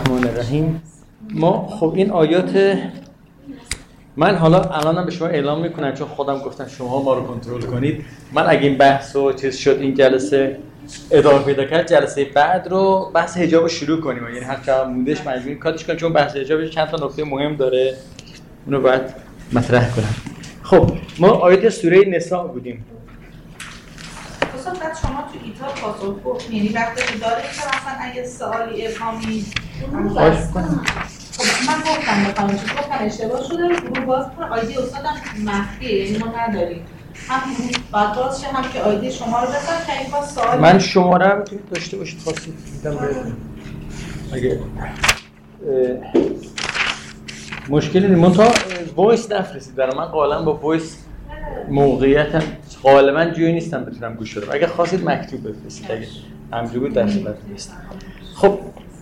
الرحمن الرحیم. ما خب این آیات من حالا الانم به شما اعلام میکنم چون خودم گفتم شما ما رو کنترل کنید. من اگه این بحث و چیز شد این جلسه ادامه پیدا کرد جلسه بعد رو بحث حجاب رو شروع کنیم، یعنی هر چقدر موندش مجبوریم کاتش کنیم چون بحث حجاب چند تا نکته مهم داره اونو باید مطرح کنم. خب ما آیات سوره نساء بودیم. بعد شما تو ایتا پاسخگو یعنی وقتی داره که مثلا اگه سوالی ابهامی خب من گفتم اشتباه شده رو باز کنم آیدی استادم مخفیه یعنی ما نداریم هم بعد باز شه هم که آیدی شما رو بزن که این باز سوال من شماره هم میتونید داشته باشید خواستید میدم اگه مشکلی نیست. من تا وایس نفرستید برای من قابلا با وایس موقعیتم غالبا جوی نیستم بتونم گوش بدم. اگه خواستید مکتوب بفرستید اگه همجوری بود دست بفرستید. خب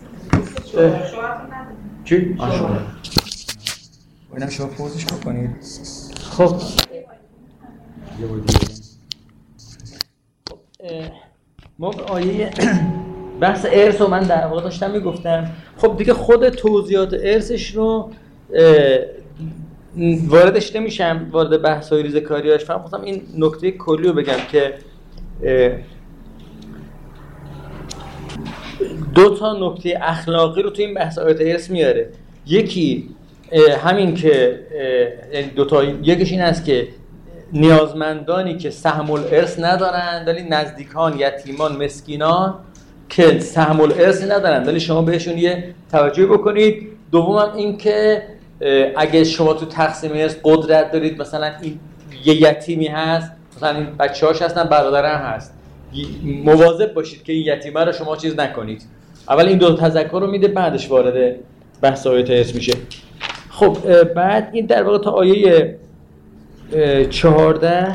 چی؟ شما اینم شما پوزش بکنید. خب ما آیه بحث ارث رو من در واقع داشتم میگفتم. خب دیگه خود توضیحات ارثش رو واردش نمیشم، وارد بحث‌های ریزه‌کاریاش. فقط خواستم این نکته کلی رو بگم که دو تا نکته اخلاقی رو تو این بحث آیات ارث میاره. یکی همین که یکیش این است که نیازمندانی که سهم الارث ندارن ولی نزدیکان، یتیمان، مسکینان که سهم الارث ندارن ولی شما بهشون یه توجه بکنید. دومم این که اگه شما تو تقسیم ارث قدرت دارید، مثلا این یه یتیمی هست، مثلا این بچه‌هاش هستن، برادر هم هست، مواظب باشید که این یتیمه رو شما چیز نکنید. اول این دو تذکر رو میده بعدش وارد بحث آیات ارث میشه. خب بعد این در واقع تا آیه 14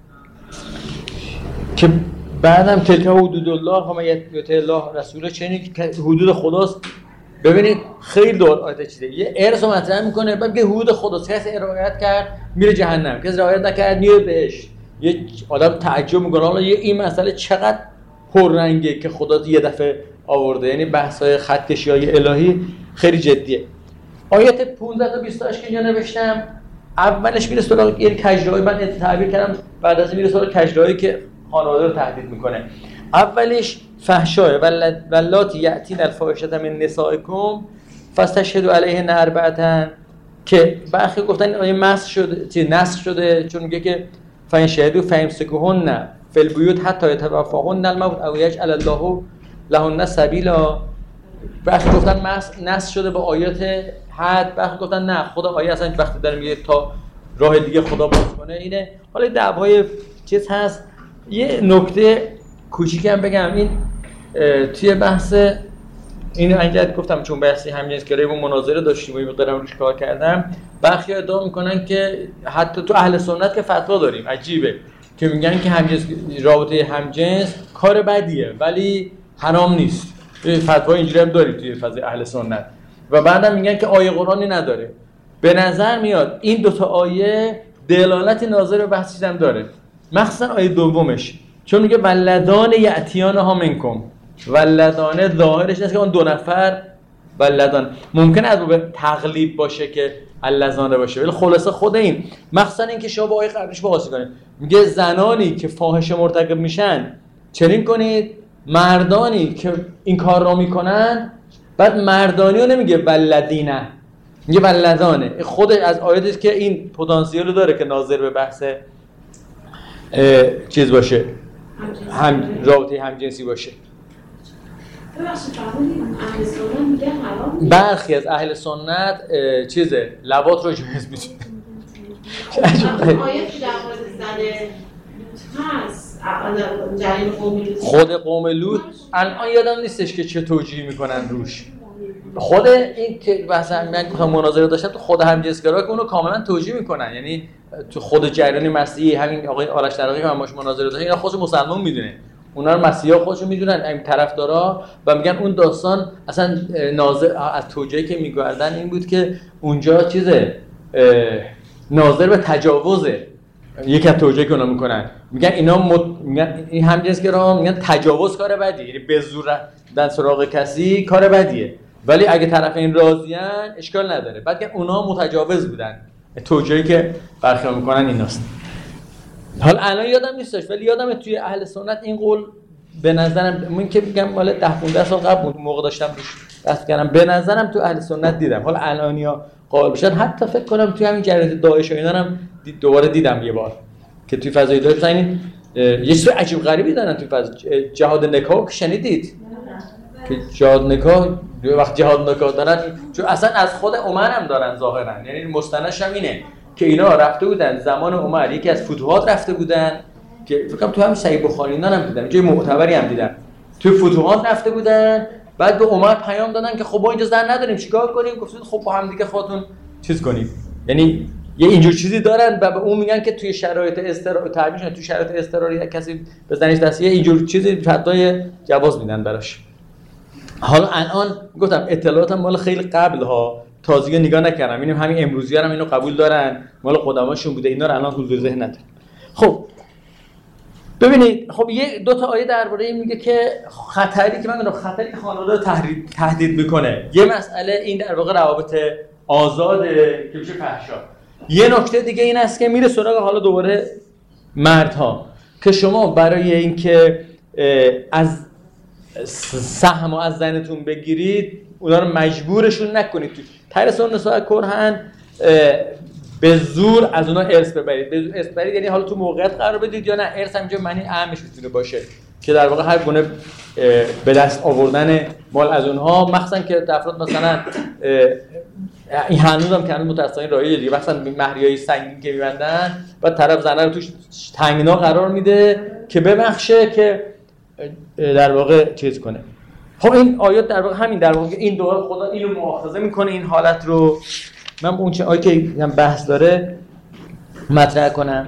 که بعدم تلک حدود الله و من یطع الله رسوله، چنین که حدود خداست. ببینید خیلی دور آیات چیزه یه ارث رو مطرح میکنه بعد میگه حدود خداست، کسی رعایت کرد میره جهنم، کسی رعایت نکرد میره بهشت. یه آدم تعجب میکنه حالا این مسئله چقدر پررنگه که خدا یه دفعه آورده. یعنی بحث‌های خطکشی‌های الهی خیلی جدیه. آیات 15 تا 28 که اینجا نوشتم اولش میره سراغ یه کجرایی، من تعبیر کردم بعد از این میره سراغ کجرایی که خانواده رو تهدید میکنه. اولش فحشای ولاتی یأتین الفاحشة من نسائکم فاستشهدوا علیهن اربعة که برخی گفتن این آیه نسخ شده چون میگه که فإن شهدوا فامسکوهن فی البیوت حتی یتوفاهن الموت او یجعل الله لهن سبیلا. برخی گفتن نسخ شده با آیات حد، برخی گفتن نه خدا آیه اصلا وقتی داره میگه تا راه دیگه خدا باز کنه اینه. حالا دعوای چیز هست. یه نکته کوچیکی هم بگم، این توی بحث اینو انجام گفتم چون بحثی همجنسگرایی و مناظره داشتیم و مقدارم روش کار کردم. برخی ادعا میکنن که حتی تو اهل سنت که فتوا داریم عجیبه که میگن که رابطه همجنس کار بدیه ولی حرام نیست. فتوا اینجوری هم داریم توی فضای اهل سنت و بعدم میگن که آیه قرآنی نداره. به نظر میاد این دوتا آیه دلالت ناظر به بحث هم داره، مخصوصا آیه دومش چون میگه ولدان یأتیانها منکم. ولدانه ظاهرش است که اون دو نفر ولدان ممکنه از باب تقلیب باشه که اللذانه باشه ولی خلاصه خود این مخصوصا این که شما با آیه قبلش بقیاس کنید میگه زنانی که فاحشه مرتکب میشن چنین کنید، مردانی که این کار را میکنن. بعد مردانی رو نمیگه ولدینه، میگه ولدانه. خود از آیاتی است که این پتانسیل رو داره که ناظر به بحث چیز باشه، رابطه همجنسی باشه. برخی از اهل سنت چیزه لواط رو جایز می‌دونن. آیه که در مورد زن هست خود قوم لوط الان یادم نیستش که چه توجیهی میکنن روش. خود این که مثلا من مناظره داشتم تو خود همجنسگرا که اونو کاملا توجیه میکنن، یعنی تو خود جریان مسیحی همین آقای آرش درقی که من باهاش مناظره داشتم اینا خودش مسلمان میدونه، اونا رو مسیحا خودشون میدونن این طرفدارا و میگن اون داستان اصلا ناظر از توجیهی که میگردن این بود که اونجا چیزه ناظر به تجاوزه. یکی از توجیهی که اونا میکنن میگن اینا میگن این همجنسگرا میگن تجاوز کار بدیه، یعنی به زور رفتن سراغ کسی کار بدیه. ولی اگه طرفین راضیان اشکال نداره. بعد که اونا متجاوز بودن، توجیهی که برخلاف میکنن ایناست. حالا الان یادم نیستش ولی یادمه توی اهل سنت این قول به نظرم، من که میگم مال 10-15 سال قبل بود موقع داشتم بحث کردم، به نظرم تو اهل سنت دیدم. حالا الانیا قائل بشن، حتی فکر کنم توی همین جریده داعش و اینا هم دوباره دیدم یه بار که توی فضای داعش مثلا یه چیز عجیب غریبی دارن توی فضای جهاد نکاح. شنیدید که جهاد نکاح وقت جهاد نکاح دارن، چون اصلا از خود عمر هم دارن ظاهرا، یعنی مستندش هم اینه که اینا رفته بودن زمان عمر یکی از فتوحات رفته بودن که فکر کنم تو همین صحیح بخاری اینا هم دیدم، جای معتبری هم دیدم، توی فتوحات رفته بودن. بعد به عمر پیام دادن که خب ما اینجا زن نداریم چیکار کنیم؟ گفتید خب با هم دیگه خودتون چیز کنیم. یعنی یه اینجور چیزی دارن و به اون میگن که توی شرایط اضطراری تعبیرشون توی شرایط اضطراری کسی بزنیش دستیه اینجور چیزی فتوای جواز میدن براش. حالا الان گفتم اطلاعاتم مال خیلی قبل ها، تازگی نگاه نکردم، ببینیم همین امروزی هم اینو قبول دارن مال قدماشون بوده، اینا رو الان حضور ذهن ندارم. خب ببینید، خب یه دو تا آیه درباره این میگه که خطری که من میگم خطری که خانواده رو تهدید میکنه. یه مسئله این در واقع روابط آزاده که میشه فحشا. یه نکته دیگه این است که میره سراغ حالا دوباره مردها که شما برای اینکه از سهم و از زنتون بگیرید اونا رو مجبورشون نکنید ترس اون نساء کرهن به زور از اونا ارث ببرید. به زور ارث ببرید یعنی حالا تو موقعیت قرار بدید یا نه ارث همینجا معنی اهمش میتونه باشه که در واقع هر گونه به دست آوردن مال از اونها، مخصوصا که افراد مثلا این هنوزم که هنوز متأسفانه رایجه دیگه، مثلا مهریای سنگین که می‌بندن بعد طرف زنه رو توش تنگنا قرار میده که ببخشه که در واقع چیز کنه. خب این آیات در واقع همین در واقع این دوره خدا اینو مؤاخذه میکنه این حالت رو. من اون چه آیه که هم بحث داره مطرح کنم.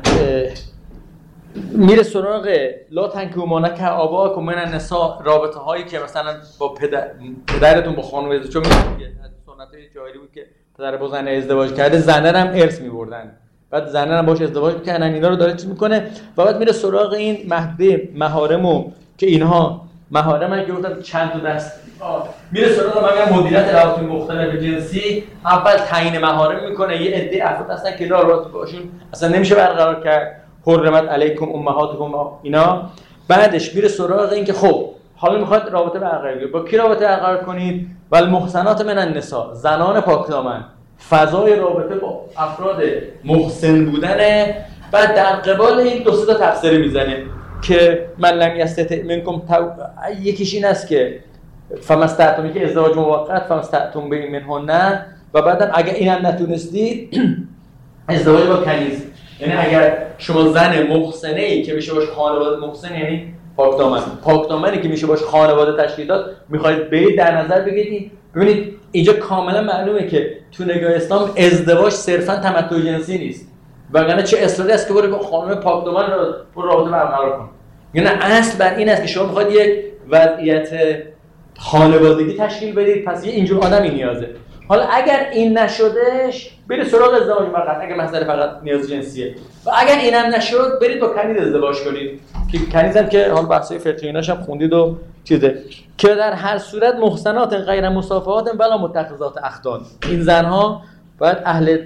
میره سراغ لا تنکحوا ما نکح آباءکم من النساء، رابطه هایی که مثلا با پدرتون با خانواده، چون میگه سنت جاهلی بود که پدر با زن ازدواج کرده زنه هم ارث می‌بردن، بعد زنه هم باهاش ازدواج می‌کردن، اینا رو داره چیز میکنه و بعد میره سراغ این محدوده محارمو که اینها محارمن که گفتم چند تا دست میره سراغ مگر مدیریت روابط مختلف جنسی. اول تعیین محارم میکنه، یه عده افراد هستن که رابطه باشون اصلا نمیشه برقرار کرد، حرمت علیکم امهاتکم اینا. بعدش میره سراغ این که خب حالا میخواد رابطه برقرار کنید، با کی رابطه برقرار کنید؟ والمحصنات من النساء، زنان پاکدامن. فضای رابطه با افراد محسن بودنه. بعد در قبال این دو سه تا تفسیر میزنه که من لم یستطع منکم یکیش این است که فمستطعتم که ازدواج موقت فمستطعتم به منهن، و بعدم اگر اینم نتونستید ازدواج با کنیز، یعنی اگر شما زن محسنه‌ای که میشه باش خانواده محسن، یعنی پاکدامنی که میشه باش خانواده تشکیل داد، میخواید برید در نظر بگیرید. ببینید اینجا کاملا معلومه که تو نگاه اسلام ازدواج صرفا تمتع جنسی نیست، وگرنه چه اصراری است که برید با خانم پاکدامن رو رابطه برقرار کنید. یعنی اصل بر این است که شما میخواید یک وضعیت خانوادگی تشکیل بدید، پس یه اینجور آدمی نیازه. حالا اگر این نشدش برید سراغ ازدواج فقط، اگر مسئله فقط نیاز جنسیه، و اگر اینم نشد برید با کنیز ازدواج کنید که کنیزم که حالا بحثای فقهی ایناش هم خوندید و چیزه که در هر صورت محسنات غیر مصافحات ولا متخذات اخدان. این زنها باید اهل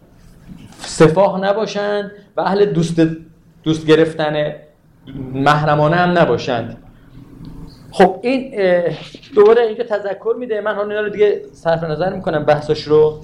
سفاح نباشند و اهل دوست گرفتن محرمانه هم نباشند. خب این دوباره اینجا تذکر میده. من حالا اینا رو دیگه صرف نظر میکنم بحثش رو.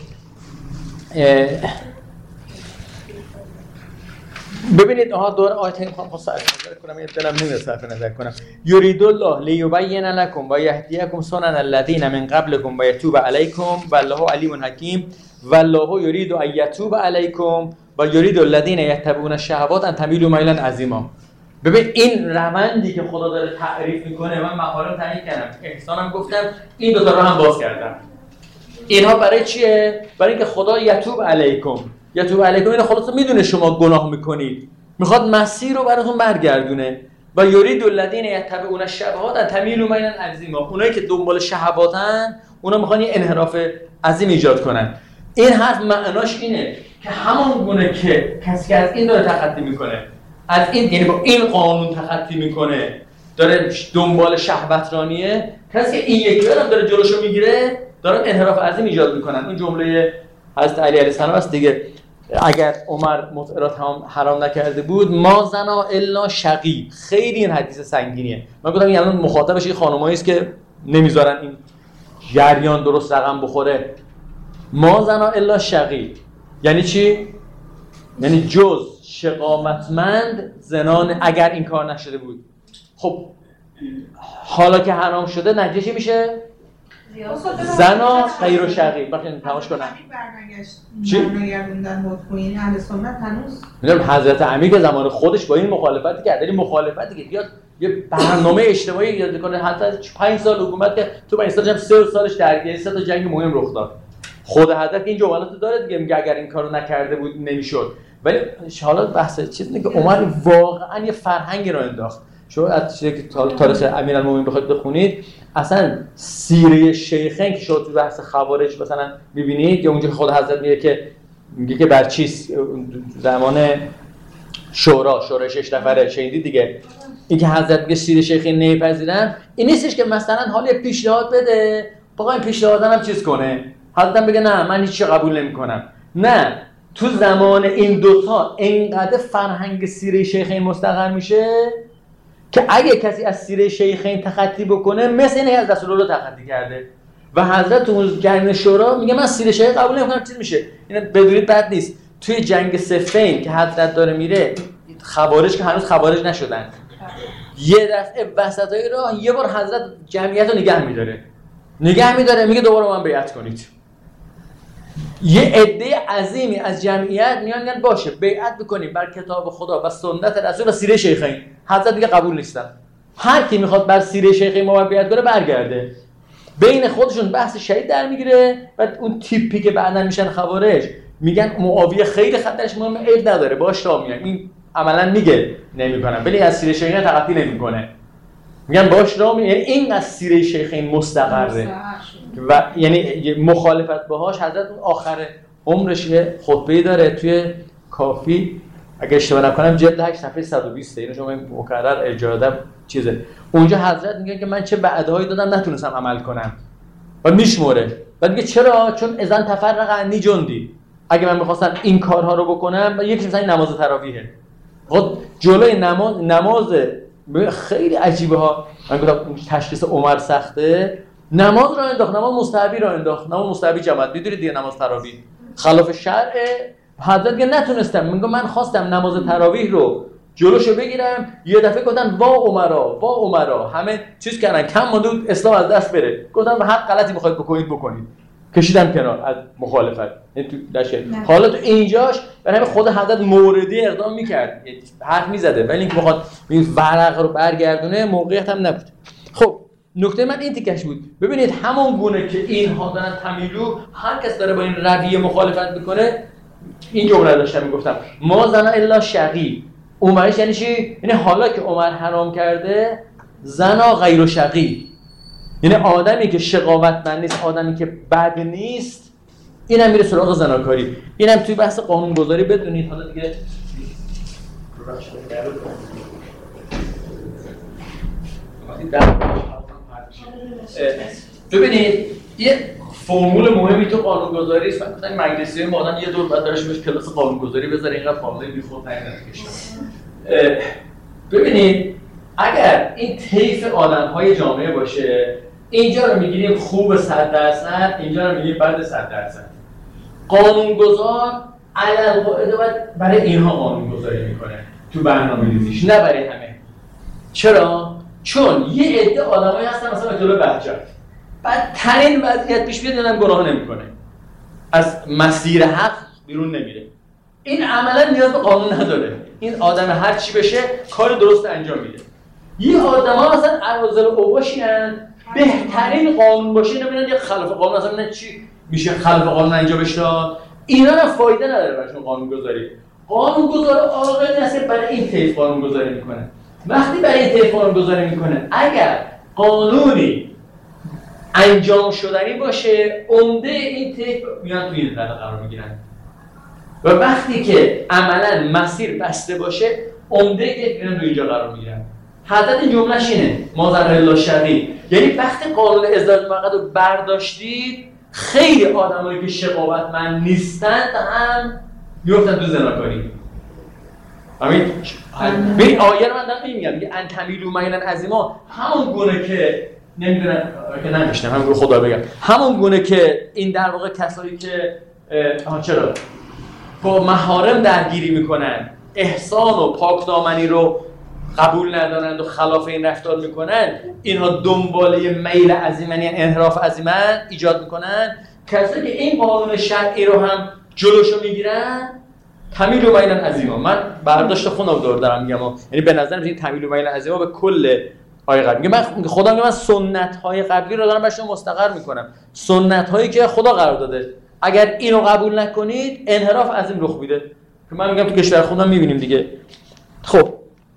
ببینید دوباره آیه میخوام صرف نظر کنم، این دلم نمیاد صرف نظر کنم. یرید الله لیبین لکم و یهدیکم سنن الذین من قبلکم و یتوب علیکم والله علیم حکیم والله یرید ان یتوب علیکم و یرید الذین یتبعون الشهوات ان تمیلوا میلا عظیما. ببین این روندی که خدا داره تعریف میکنه، من محارم تعیین کردم، احسانم گفتم، این دو تا رو هم باز کردم. اینها برای چیه؟ برای اینکه خدا یتوب علیکم این خدا میدونه شما گناه میکنید، میخواد مسیر رو براتون برگردونه. و یرید الذین یتبعون الشهوات ان تمیلوا میلا عظیما، اونایی که دنبال شهواتن اونا میخوان یه انحراف عظیم ایجاد کنن. این حرف معناش اینه که همان گونه که کسی که از این داره تخطی میکنه، از این یعنی با این قانون تخطی میکنه، داره دنبال شهوترانیه، کسی که این یکی هم داره جلوشو میگیره دارن انحراف عظیم ایجاد میکنن. این جمله حضرت علی علیه السلام است دیگه، اگر عمر متعه را حرام نکرده بود ما زنا الا شقی. خیلی این حدیث سنگینیه. من گفتم این الان مخاطبش این خانمایی است که نمیذارن این جریان درست رقم بخوره. ما زنا الا شقی یعنی چی؟ یعنی جز شقامتمند زنان اگر این کار نشده بود. خب حالا که حرام شده نتیجه میشه زنا غیر شقی. بخیر تماش کنم چی؟ برنگردوندن مطمئن اهل سنت هنوز میگم حضرت امیر که زمان خودش با این مخالفتی کرد، این مخالفتی که بیاد یه برنامه اجتماعی ایجاد کنه، حتی 5 سال حکومت که تو 5 سالش هم 3 سالش درگیری 3 تا جنگ مهم رخ داد. خود حضرت این جملات داره دیگه، میگه اگر این کارو نکرده بود نمیشد. ولی حالا بحث چیز اینه که عمر واقعا یه فرهنگی رو انداخت. شما از چیزی که تاریخ امیرالمومنین بخواید بخونید، اصلا سیره شیخین که شما تو بحث خوارج مثلا می‌بینید، یا اونجا خود حضرت میگه که بر چیز زمان شورای 6 نفره شهیدی دیگه، این که حضرت میگه سیره شیخین نمیپذیرن، این نیستش که مثلا حالا یه پیشنهاد بده بابا این پیشنهادم هم چیز کنه، حضرت بگه نه من هیچ چیزی قبول نمی‌کنم. نه، تو زمان این دوتا اینقدر فرهنگ سیره شیخین مستقر میشه که اگه کسی از سیره شیخین تخطی بکنه مثل اینه از رسول الله تخطی کرده. و حضرت تو جنگ شورا میگه من سیره شیخین قبول نمی‌کنم، چیز میشه. اینا بدونید بد نیست. توی جنگ صفین که حضرت داره میره، خوارج که هنوز خوارج نشدن، یه دفعه وسطای راه یه بار حضرت جمعیت رو نگه میداره میگه دوباره من بیعت کنید. یه عده عظیمی از جمعیت میان باشه بیعت بکنیم بر کتاب خدا و سنت رسول و سیره شیخین. حضرت دیگه قبول نیستن. هر کی میخواد بر سیره شیخین ما بیعت کنه برگرده. بین خودشون بحث شهید در میگیره و اون تیپی که بعدن میشن خوارج میگن معاویه خیلی خطرش مهمه، عیب نداره باش راه میان. این عملا میگه نمیکنم ولی از سیره شیخین تخطی نمیکنه، میگن باش راه میان. یعنی این از سیره شیخین مستقره و یعنی مخالفت باهاش. حضرت آخر عمرش یه خطبه‌ای داره توی کافی، اگه اشتباه نکنم جلد 8 صفحه 120، اینو شما مکرر ارجاع دادم چیزه. اونجا حضرت میگه که من چه وعده‌هایی دادم نتونستم عمل کنم و میشموره. بعد میگه چرا؟ چون اذن تفرق عنی جندی. اگه من می‌خواستم این کارها رو بکنم، یکی مثلا نماز تراویحه. خب جلوی نماز خیلی عجیبه ها. من گفتم تشخیص عمر سخته. نماز را انداخت، نماز مستحبی را انداخت، نماز مستحبی جماعت. میدونید دیگه نماز تراویح خلاف شرع. حضرت که نتونستم، میگم من خواستم نماز تراویح رو جلوشو بگیرم، یه دفعه گفتن وا عمرا همه چیز کردن، کم مونده اسلام از دست بره. گفتم هر غلطی میخواید بکنید. کشیدم کنار از مخالفت. این تو دشه. حالا تو اینجاش برای همین خود حضرت موردی اقدام میکرد، حرف میزده، ولی اینکه بخواد این ورق رو برگردونه موقعیت هم نبود. خب نکته من این تیکش بود. ببینید همون گونه که اینها دارن تمیلو، هر کس داره با این رویه مخالفت میکنه. این جمله داشتم میگفتم ما زنا الا شقی. عمرش یعنی چی؟ یعنی حالا که عمر حرام کرده زنا غیر شقی، یعنی آدمی که شقاوتمند نیست، آدمی که بد نیست، اینم میره سراغ زناکاری. اینم توی بحث قانونگذاری بدونید. حالا دیگه ببینید یه فرمول مهمی تو قانونگذاری است. مثلا مجلسی ما آدم یه دور بعد دارش بهش کلاس قانونگذاری بذاره، اینقدر فاصله بیخود نگیره. ببینید اگر این طیف آدم‌های جامعه باشه، اینجا رو میگیریم خوب 100%، اینجا رو میگیریم بد 100%. قانونگذار علالقاعده باید برای اینها قانونگذاری میکنه تو برنامه‌ریزیش، نه برای همه. چرا؟ چون یه عده آدمایی هستن مثلا جلو بهجت، بدترین وضعیت پیش بیاد اینم گناه نمیکنه، از مسیر حق بیرون نمیره، این عملا نیاز به قانون نداره، این آدم هر چی بشه کار درست انجام میده. یه آدما مثلا اراذل اوباشین، بهترین قانون باشه اینا میرن یه خلاف قانون، مثلا نه چی میشه خلاف قانون انجامش داد، اینا هم فایده نداره براشون قانونگذاری. قانونگذار عاقل نسبت برای این طیف قانونگذاری میکنه. وقتی برای این طیف قانونگذاری میکنه، اگر قانونی انجام شدنی باشه، عمده این طیف میان توی این رده قرار میگیرن. و وقتی که عملاً مسیر بسته باشه، عمده که میان توی اینجا قرار میگیرن. حضرت این جمله‌ش اینه، ما ذر الا شقی، یعنی وقتی قانون ازدواج موقت رو برداشتید، خیلی آدمایی که شقاوتمند نیستند هم میفتن تو زناکاری. ببین آیه رو من دارم میگم میگه ان تمیلوا میلا عظیما، همون گونه که نمیدونم که نمیشنم، همون خدا بگم، همون گونه که این در واقع کسایی که چرا با محارم درگیری میکنن، احسان و پاکدامنی رو قبول ندارند و خلاف این رفتار میکنن، اینها دنباله میل عظیم یعنی انحراف عظیمن ایجاد میکنن. کسایی که این قانون شرعی رو هم جلوشو میگیرن تمیل و میل عظیما، من برداشت خودم دارم میگم، یعنی به نظر میاد تمیل و میل عظیما به کل آیه قبلی میگه. من خدا میگه من سنت های قبلی رو دارم براشون مستقر میکنم، سنت هایی که خدا قرار داده، اگر اینو قبول نکنید انحراف عظیم رخ میده که من میگم تو کشور خودم میبینیم دیگه. خب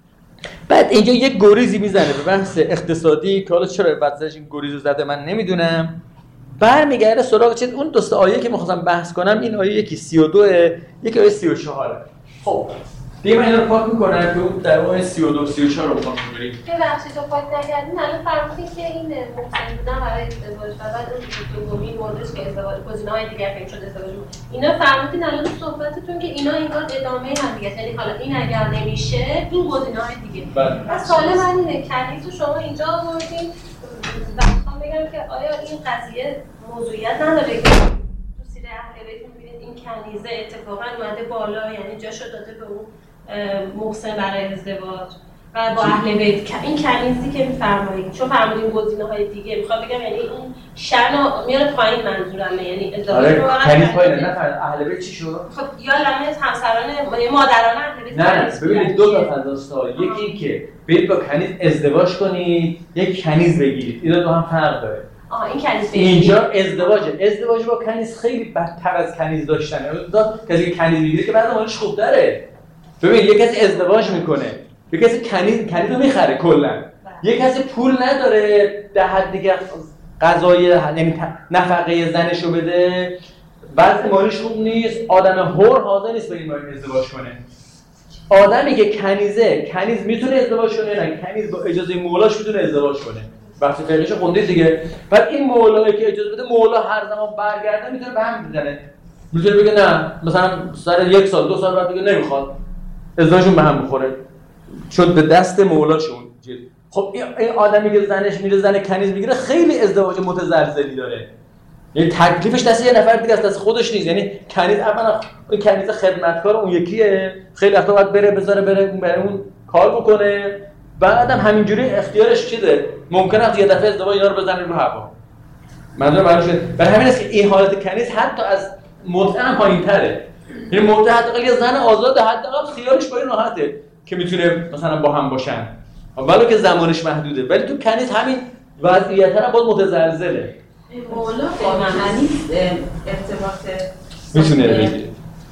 بعد اینجا یک گریزی میزنه به بحث اقتصادی که حالا چرا واسش این گریزو زده من نمیدونم. برمیگرده سراغ چیز اون دوست آیه که می‌خواستم بحث کنم، این آیه یکی 32 یکی آیه 34. خب دیگه من اینا رو پاک میکنم که اون در آیه 32 34 رو پاک می‌کنیم. ببخشید تو پاک نکردین، الان فرمودین که این محسن بودن برای ازدواج و بعد اون دومین موردش که ازدواج گزینه‌های دیگر که شده ازدواج، اینا فرمودین الان تو صحبتتون که اینا انگار ادامه هم دیگه، یعنی حالا این اگر نمیشه این گزینه‌های دیگه. پس سوال من اینه کنیزو شما اینجا آوردین و میخوام بگم که آیا این قضیه موضوعیت نداره که تو سیره اهل بیت می‌بینید این کنیزه اتفاقا اومده بالا، یعنی جاشو داده به اون محسن برای ازدواج و با اهل بیت. این کنیزی که می‌فرمایید چون فرمودین گزینه‌های دیگه، میخوام بگم یعنی اون شأن میاره پایین، منظورمه یعنی ازدواج رو واقعا کنیز پایین نه اهل بیت چی شد؟ خب یا لمه همسران مادران اهل بیت. نه ببینید دو تا فضاستا، یکی این که برید با کنیز ازدواج کنید، یک کنیز بگیرید، اینا دو هم فرق داره. این کنیز اینجا ازدواج با کنیز خیلی بدتر از کنیز داشتنه. کسی که کنیز میگیره که بعد مالش خوب داره. ببین یک کسی ازدواج میکنه، یک کسی کنیز رو میخره کلا، یک کسی پول نداره در حد دیگه غذای یعنی نفقه زنشو بده، وضع مالیش خوب نیست، آدم هور حاضر نیست به این ازدواج کنه. آدمی که کنیز میتونه ازدواج کنه، نه کنیز با اجازه مولاش میتونه ازدواج کنه. بحث فقهش خوندید دیگه. بعد این مولایی که اجازه بده، مولا هر زمان برگرده میتونه به هم بزنه. میتونه بگه نه مثلا سر 1 سال 2 سال بعد بگه نمیخواد، ازدواجشون به هم بخوره، شد به دست مولاشون. خب این آدمی که زنش میره زن کنیز میگیره خیلی ازدواج متزلزلی داره، یعنی تکلیفش دست یه نفر دیگه است، دست خودش نیست. یعنی کنیز اولا این کنیز خدمتکار اون یکیه، خیلی وقتا باید بره اون کار بکنه، بعدم همینجوری اختیارش چیزه، ممکنه یه دفعه ازدواج اینا رو بزنه رو هوا. منظورم برای همین است که این حالت کنیز حتی از متعه هم پایین‌تره. یعنی متعه حداقل یه زن آزاده، حداقل خیالش با این راحته که میتونه مثلا با هم باشن، ولو که زمانش محدوده. ولی تو کنیز همین وضعیت هم باز متزلزله. مولا با کنیز ارتباط میتونه بگیره.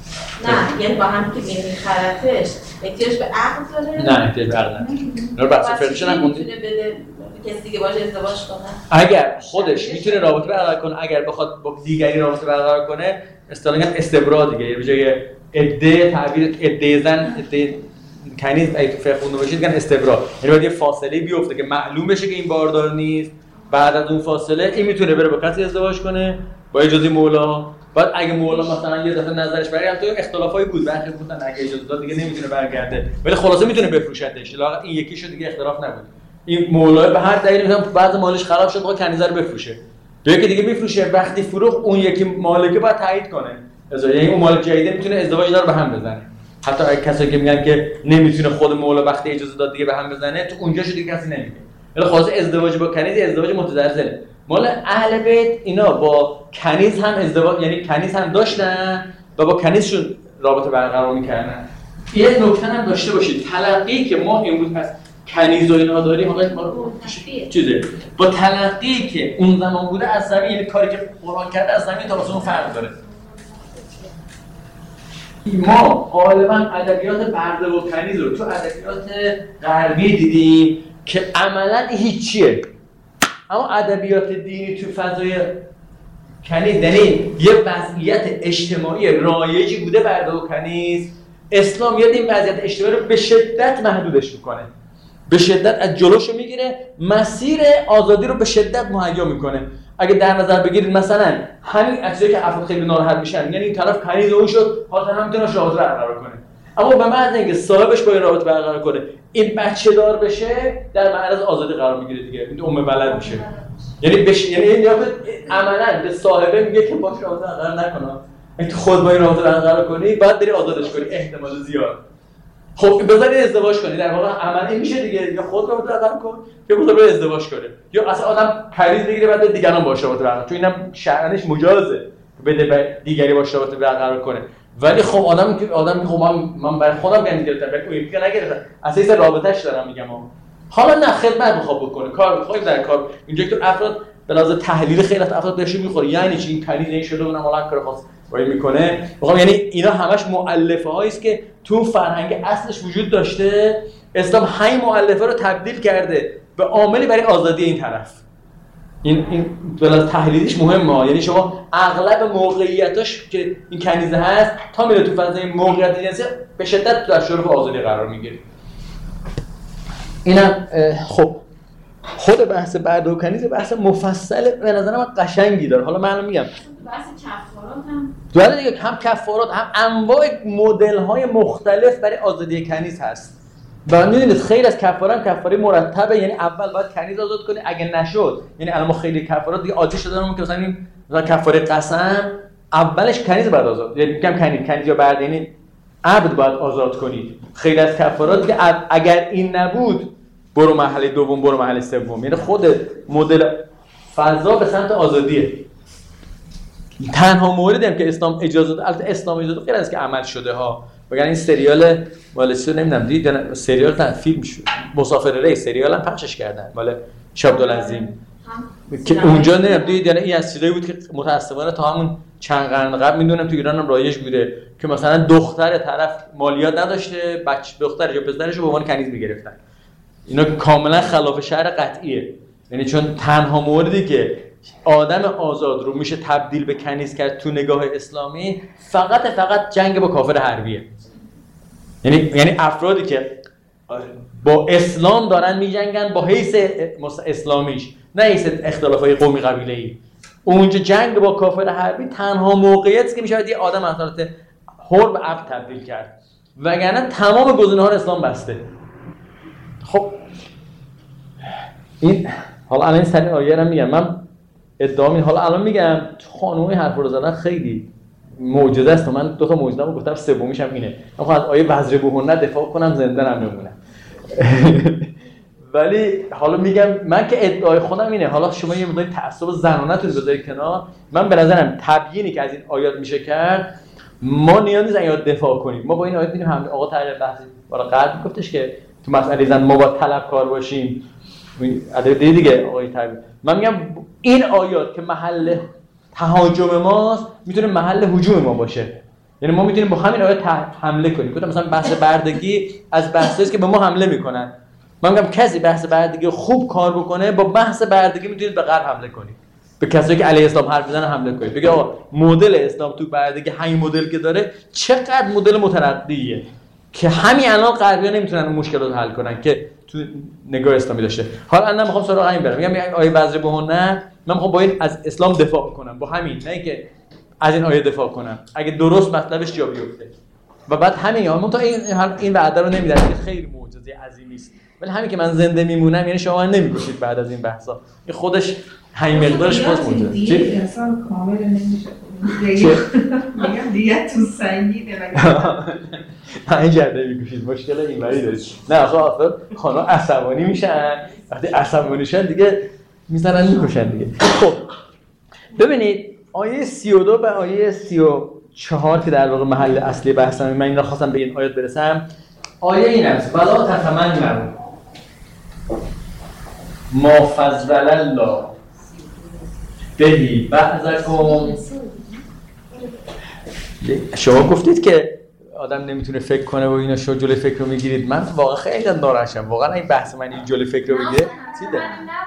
نه یعنی با هم که میخرتش احتیاج به عقد داره؟ نه احتیاج به عقد نداره. اینا بحث فرقش نکنید. میتونه بده کسی دیگه باشه ازدواج کنه. اگر خودش میتونه رابطه برقرار کنه، اگر بخواد با دیگری رابطه برقرار کنه، اصطلاحاً استبرا دیگه، یعنی به جای عده تعبیر عده زن عده کنیز اگه تو فقه خونده باشید میگن استبرا، یعنی باید یه فاصله بیفته که معلوم بشه که این باردار نیست. بعد از اون فاصله این میتونه بره با کسی ازدواج کنه با اجازه مولا. بعد اگه مولا مثلا یه دفعه نظرش برگرده، تو اختلافایی بود برخی بودن اگه اجازه داد دیگه نمیتونه برگرده، ولی خلاصه میتونه بفروشتش. لااقل این یکیشو دیگه اختلاف نبود. این مولا به هر دلیلی مثلا بعضی مالش خراب شد با کنیزه رو بفروشه، تو یکی دیگه میفروشه، وقتی فروخت اون یکی مالکه باید تایید کنه یعنی اون مالک جدیده میتونه ازدواج دار به هم بزنه. حتی اگه کسایی که میگن که نمیتونه خود مولا وقتی اجازه داد دیگه به هم بزنه، تو اونجاش دیگه کسی نمیگه. ولی خلاصه ازدواج با کنیز ازدواج متزلزله. مال اهل بیت اینا با کنیز هم ازدواج، یعنی کنیز هم داشتن و با کنیزشون رابطه برقرار میکردن. یه نکته هم داشته باشید، تلقی که ما امروز از کنیز و اینا داریم واقعا ما رو چیزه با تلقی که اون زمان بوده از زمین، یعنی کاری که قرآن کرده از زمین تا آسمون فرق داره. ما غالبا ادبیات برده و کنیز رو تو ادبیات غربی دیدیم که عملاً هیچیه، اما ادبیات دینی تو فضای کنیز یعنی یه وضعیت اجتماعی رایجی بوده. برده و کنیز اسلام یاد این وضعیت اجتماعی رو به شدت محدودش میکنه، به شدت از جلوشو میگیره، مسیر آزادی رو به شدت مهیا میکنه. اگه در نظر بگیرید مثلا همین عکسایی که افراد خیلی ناراحت میشن، یعنی این طرف کنیز اون شد، حالا هم میتونه رابطه برقرار کنه. اما به محض اینکه صاحبش با این رابطه برقرار کنه، این بچه دار بشه، در معرض آزادی قرار میگیره دیگه. این ولد میشه. یعنی یعنی عملاً به صاحبه میگه که باش رابطه برقرار نکنه. اگه تو خود با این رابطه برقرار کنی، بعد بری آزادش کنی احتمال زیاد. خب بذاری ازدواج کنی، در واقع عملی میشه دیگه، یا خود رابطه برقرار کن یا بذار ازدواج کنه، یا اصلا آدم پریز بگیره بعد دیگران باشه رابطه برقرار، چون اینم شرعنش مجازه بده به دیگری باشه رابطه برقرار کنه. ولی خب آدم خب من برای خودم گند گرفتم، برای اون یکی نگرفتم، اساس رابطه‌اش دارم میگم. حالا نه خدمت میخواد بکنه، کار میخواد در کار اینجا که افراد به لحاظ تحلیل خیلی افراد بهش میخوره، یعنی چی این پلیدی شده اونم حالا کار خاص وای میکنه. میخوام یعنی اینا همش مؤلفه هایی است که تو فرهنگ اصلش وجود داشته. اسلام همین مؤلفه رو تبدیل کرده به عاملی برای آزادی این طرف. این به لحاظ تحلیلیش مهمه، یعنی شما اغلب موقعیتاش که این کنیزه هست تا میره تو فضای موقعیت جنسی به شدت در شرف آزادی قرار میگیره. اینم خب خود بحث برده و کنیزه بحث مفصل به نظر من قشنگی داره. حالا من الان میگم بحث کفارات هم داره دیگه، هم کفارات هم انواع مدل‌های مختلف برای آزادی کنیز هست. و می‌دونید خیلی از کفارات کفاره مرتبه، یعنی اول باید کنیز آزاد کنی، اگه نشد یعنی الان ما خیلی کفارات دیگه عادی شده که مثلا این کفاره قسم اولش کنیز بعد آزاد، یعنی میگم کنیز یا برده، یعنی عبد باید آزاد کنید. خیلی از کفارات دیگه اگر این نبود برو مرحله دوم، برو مرحله سوم، یعنی خود مدل فضا به سمت آزادیه. تنها موردی هم که اسلام اجازه داد، البته اسلام اجازه داد غیر از که عمل شده ها، بگن این سریال مال چیزو نمیدونم دید، سریال تا فیلم شد، مسافر ری سریال هم پخشش کردن مال شابدالعظیم که اونجا نمیدونم دید، یعنی این از چیزایی بود که متأسفانه تا همون چند قرن قبل میدونم تو ایران هم رایج بوده که مثلا دختر طرف مالیات نداشته، بچه دخترش یا پسرش رو به عنوان کنیز میگرفتن. اینا کاملا خلاف شرع قطعیه، یعنی چون تنها موردی که آدم آزاد رو میشه تبدیل به کنیز کرد تو نگاه اسلامی فقط جنگ با کافر حربیه. یعنی افرادی که با اسلام دارن میجنگن با حیث اسلامیش، نه حیث اختلافای قومی قبیله‌ای. اونجا جنگ با کافر حربی تنها موقعیتی که میشه یه آدم از حالت حر به عبد تبدیل کرد، وگرنه تمام گزینه‌ها رو اسلام بسته. خب این حالا الان سری آیه رو میگم، من ادعا حالا الان میگم خانومی حرف رو زدن خیلی معجزه است. من دو تا معجزه رو گفتم، سومیش هم اینه. من از آیه وضربوهن دفاع کنم زنده نمیمونم. ولی حالا میگم من که ادعای خودم اینه، حالا شما یه مقدار تعصب زنانه‌تون رو بذارید کنار. من به نظرم تبیینی که از این آیات میشه کرد، ما نیاز نیست آیات دفاع کنیم. ما با این آیات می‌بینیم هم آقا تعالی بحثی والا قرض گفتش که تو مسئله زن ما با طلبکار باشیم. ادای دیگه آقای تعالی من میگم این آیات که محل تهاجم ماست میتونه محل هجوم ما باشه. یعنی ما میتونیم با همین آیات حمله کنیم. گفتم مثلا بحث بردگی از بحثایی که به ما حمله میکنن. من میگم کسی بحث بردگی خوب کار بکنه، با بحث بردگی میتونید به غرب حمله کنید. به کسایی که علیه اسلام حرف میزنن حمله کنید. بگید آقا مدل اسلام تو بردگی همین مدل که داره چقدر مدل مترقیه که همین الان غربی‌ها نمیتونن اون مشکلات رو حل کنن که تو نگاه اسلامی داشته. حالا من میخوام سراغ همین برم. میگم آیه وضربوهن، من میخوام با این از اسلام دفاع کنم، با همین، نه که از این آیه دفاع کنم اگه درست مطلبش جا بیفته. و بعد همین من تا این وعده رو نمیدم که خیلی معجزه عظیمی است، ولی همین که من زنده میمونم یعنی شما نمیگوشید بعد از این بحثا، این خودش همین مقدارش باز معجزه. چی انسان کامل نمیشه. میگم دیگه تو سنگینه مگه این جرده میگوشید مشکل اینوری دارید. نه آخه خانم عصبانی میشن، وقتی عصبانی شدن دیگه میزنن میکشن دیگه. خب ببینید آیه 32 به آیه 34 که در واقع محل اصلی بحثم، من اینا خواستم به این آیات برسم. آیه این است: ولا تتمنوا ما فضل الله بهی بعضکم. شما گفتید که آدم نمیتونه فکر کنه و اینا، شو جلوی فکر رو میگیرید. من واقعا خیلی ناراحتم واقعا این بحث من این جلوی فکر رو بگیره چیده.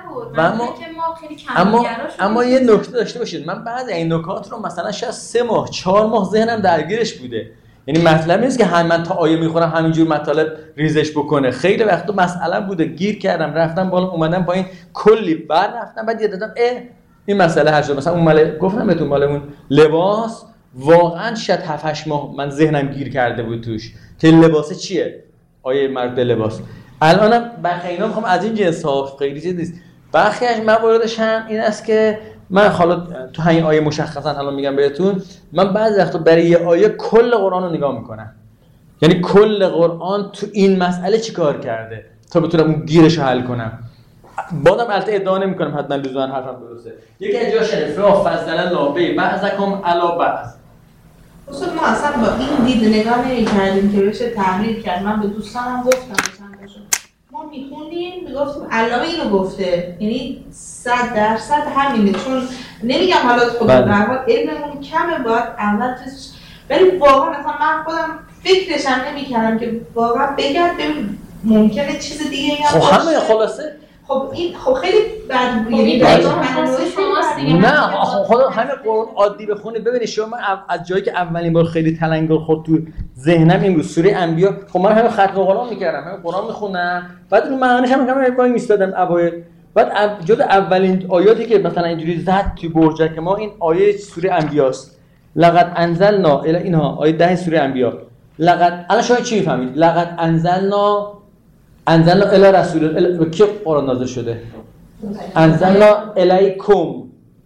اما یه نکته داشته باشید، من بعضی این نکات رو مثلا شاید 3 ماه 4 ماه ذهنم درگیرش بوده. یعنی مطلب نیست که من تا آیه میخونم همینجور مطالب ریزش بکنه. خیلی وقتا مسئله بوده گیر کردم، رفتم بالا اومدم پایین، کلی بر رفتم، بعد یه دادم این مسئله هر شد. مثلا اون گفتم بهتون مال اون لباس واقعا شاید 7-8 ماه من ذهنم گیر کرده بود توش که لباس چیه، آیه مربوط به لباس. الانم بخی اینا میخوام از این جنس ها، خیلی چیز نیست. برخی از مواردش هم این است که من حالا تو همین آیه مشخصا الان میگم بهتون، من بعضی وقتا برای یه آیه کل قرآن رو نگاه میکنم، یعنی کل قرآن تو این مسئله چیکار کرده تا بتونم اون گیرش رو حل کنم. بازم البته ادعا نمیکنم حتما لزوما حرفم درسته. یکی از جاش فضل الله بی بعضکم علی بعض. اصلا ما اصلا با این دید نگاه نمی‌کردیم که بشه تحلیل کرد. من به دوستانم گفتم چندتاشون ما میخوندیم میگفتیم علامه اینو گفته، یعنی 100% همینه. چون نمیگم حالا خودم در حال علممون کمه باید اول تستش، ولی واقعا مثلا من خودم فکرشم نمی‌کردم که واقعا بگم ممکنه چیز دیگه هم خب همه خلاصه خب این خب خیلی بد یعنی نه خدا همه قرآن عادی بخونید. ببینید شما من از جایی که اولین بار خیلی تلنگر خود تو ذهنم این بود سوره انبیاء، خب من همه ختم قرآن میکردم، همه قرآن میخونم، بعد اون معنیش هم وای میستادم اوایل، بعد جز اولین آیاتی که مثلا اینجوری زد تو برجک ما این آیه سوره انبیاء است. لقد انزلنا الی اینها آیه 10 سوره انبیاء. لقد الان شما چی میفهمید؟ لقد انزلنا الی رسول به کی قرآن نازل شده؟ انزلنا الیکم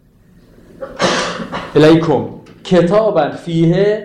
کتابا فیه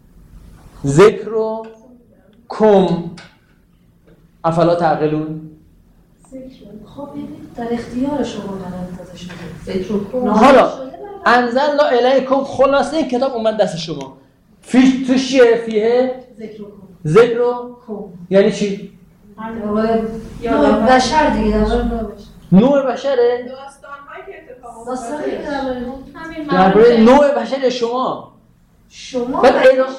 ذکرکم افلا تعقلون. خب در اختیار شما داده شده ذکرکم. حالا انزلنا الیکم خلاصه این کتاب اومد دست شما. توش چیه؟ فیه ذکرکم یعنی چی؟ نوع بشر دیگه نوع بشره؟ داستان‌هایی که اتفاق درباره نوع بشر شما بعد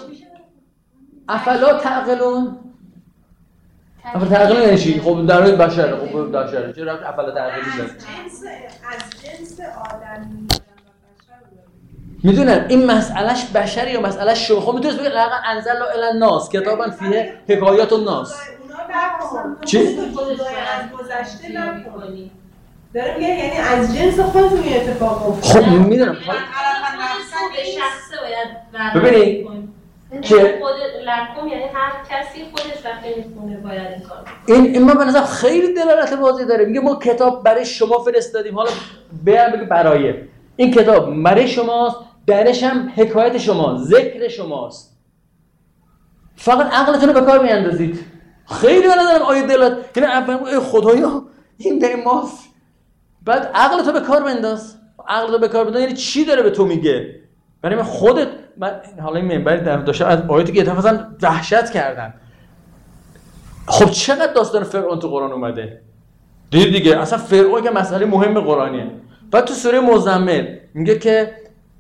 افلا تعقلون. افلا تعقلون یعنی چی؟ خب در مورد بشر، خب بشر چرا افلا تعقلون داره؟ از جنس آدمی میدونم این مسئلهش بشر یا مسئلهش شما. خب میتونید بگید لقد انزلنا الی الناس کتابا فیه حکایات الناس. چی؟ از گذشته نمی‌کنی. داره میگه یعنی از جنس خودتون این اتفاق افتاد. خب میدونم به شخصه باید ببینید که لکم یعنی هر کسی خودش وقتی میخونه باید این کار. این ما به نظر خیلی دلالت واضحی داره. میگه ما کتاب برای شما فرستادیم. حالا بگه برای این کتاب برای شماست، درش هم حکایت شما، ذکر شماست. فقط عقلتون رو به کار میاندازید. خیلی به نظرم آیه دلالت، یعنی اول خدایا این برای ماست، بعد عقلتو به کار بنداز. عقلتو به کار بنداز یعنی چی داره به تو میگه؟ برای من خودت من حالا این منبری داشتم از آیاتی که اتفاقا وحشت کردن. خب چقدر داستان فرعون تو قرآن اومده دید دیگه. اصلا فرعون که مسئله مهم قرآنیه. بعد تو سوره مزمل میگه که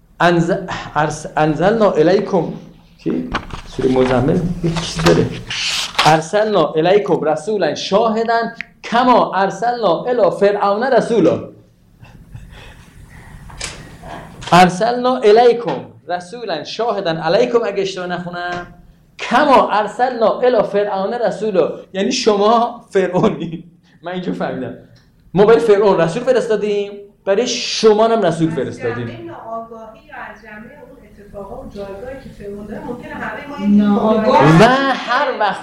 انزلنا الیکم چی؟ سوره مزمل یه چیزی داره ارسلنا الیکم رسولا شاهدا کما ارسلنا الی فرعون رسولا. ارسلنا الیکم رسولا شاهدا علیکم اگه اشتباه نخونم کما ارسلنا الی فرعون رسولا، یعنی شما فرعونی. من اینجور فهمیدم ما برای فرعون رسول فرستادیم، برای شما هم رسول فرستادیم. جمعه آگاهی یا از جمعه اون اتفاقا و جایگاهی که فرعون داره ممکنه همه ما و هر وقت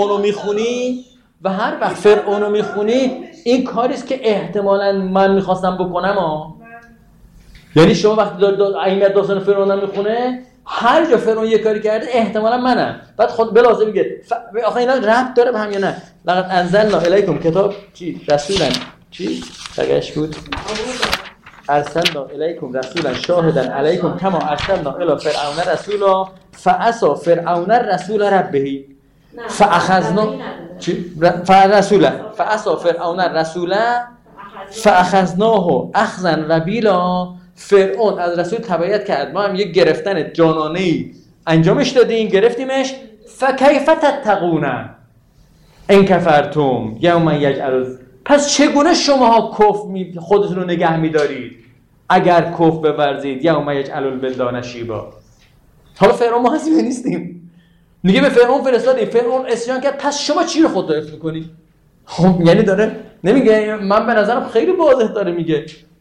فرعونو میخونی این کاریست که احتمالاً من میخواستم بکنم یعنی شما وقتی ائمه داستان فرعون میخونه هر جا فرعون یه کاری کرده احتمالاً منم. بعد خود بلازه میگه آخه اینا ربط داره به هم یا نه؟ لقد انزلنا الیکم کتاب چی رسولا چی تگش بود ارسلنا الیکم رسولا شاهدا علیکم کما ارسلنا الی فرعون رسولا فعصى فرعون رسول ربه فاخذنا چی فعصى فرعون رسولا فاخذناه اخذا وبیلا. فرعون از رسول تبعیت کرد، ما هم یک گرفتن جانانه‌ای انجامش دادیم، گرفتیمش. فکیف تتقون ان کفرتم یوما یجعل. پس چگونه شماها کفر خودتون رو نگه می‌دارید اگر کفر بورزید یوم یجعل الولدان شیبا. حالا فرعون ما هستیم نیستیم، میگه به فرعون فرستادیم، فرعون عصیان کرد، پس شما چی رو خود حفظ می‌کنید؟ خب یعنی داره نمیگه، من به نظرم خیلی واضح داره میگه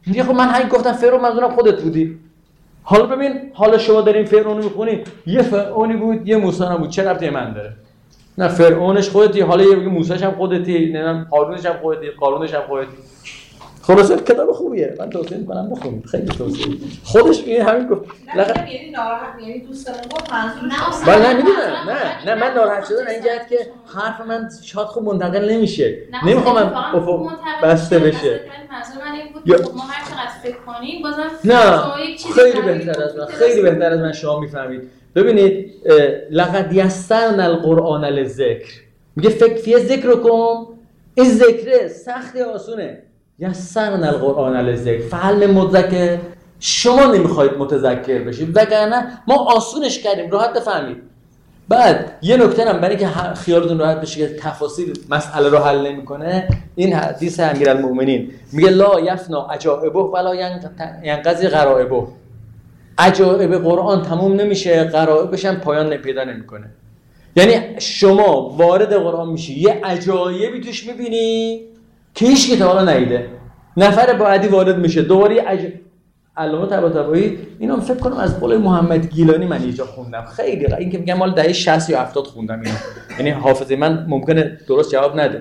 میگه خب من همین گفتم فرعون منظورم خودت بودی. حالا ببین حالا شما دارین فرعون رو میخونین، یه فرعونی بود یه موسی هم بود، چه ربطی من داره؟ نه فرعونش خودتی، حالا یه موسیش هم خودتی، نمیدونم هارونش هم خودتی، قارونش هم خودتی. خلاصه کتاب خوبیه، من توصیه میکنم بخونید، خیلی توصیه. خودش میگه همین گفت. یعنی ناراحت، یعنی دوستمون گفت منظور نه میدونم، نه من ناراحت شدم این جهت که حرف من شاید خوب منتقل نمیشه. نمیخوام افق بسته بشه. منظور من این بود که ما هر چقدر فکر کنیم بازم نه خیلی بهتر از من، خیلی بهتر از من شما میفهمید. ببینید لقد یسرنا القرآن للذکر، میگه فکر فی ذکرکم، این ذکر سخت آسونه. یسرنا القرآن للذکر فهل مدذکر، شما نمیخواید متذکر بشید وگرنه ما آسونش کردیم راحت بفهمید. بعد یه نکته هم برای که خیالتون راحت بشه که تفاصیل مسئله رو حل نمیکنه، این حدیث امیرالمومنین میگه لا یفنا عجائبه ولا ینقضی غرائبه، عجایب قرآن تموم نمیشه، غرائبش هم پایان پیدا نمیکنه. یعنی شما وارد قرآن میشی یه عجایبی توش میبینی که هیچ کی تا حالا ندیده، نفر بعدی وارد میشه دوباره علامه طباطبایی اینو فکر کنم از قول محمد گیلانی من یه جا خوندم، خیلی این که میگم مال دهه 60 یا 70 خوندم اینو، یعنی حافظه من ممکنه درست جواب نده.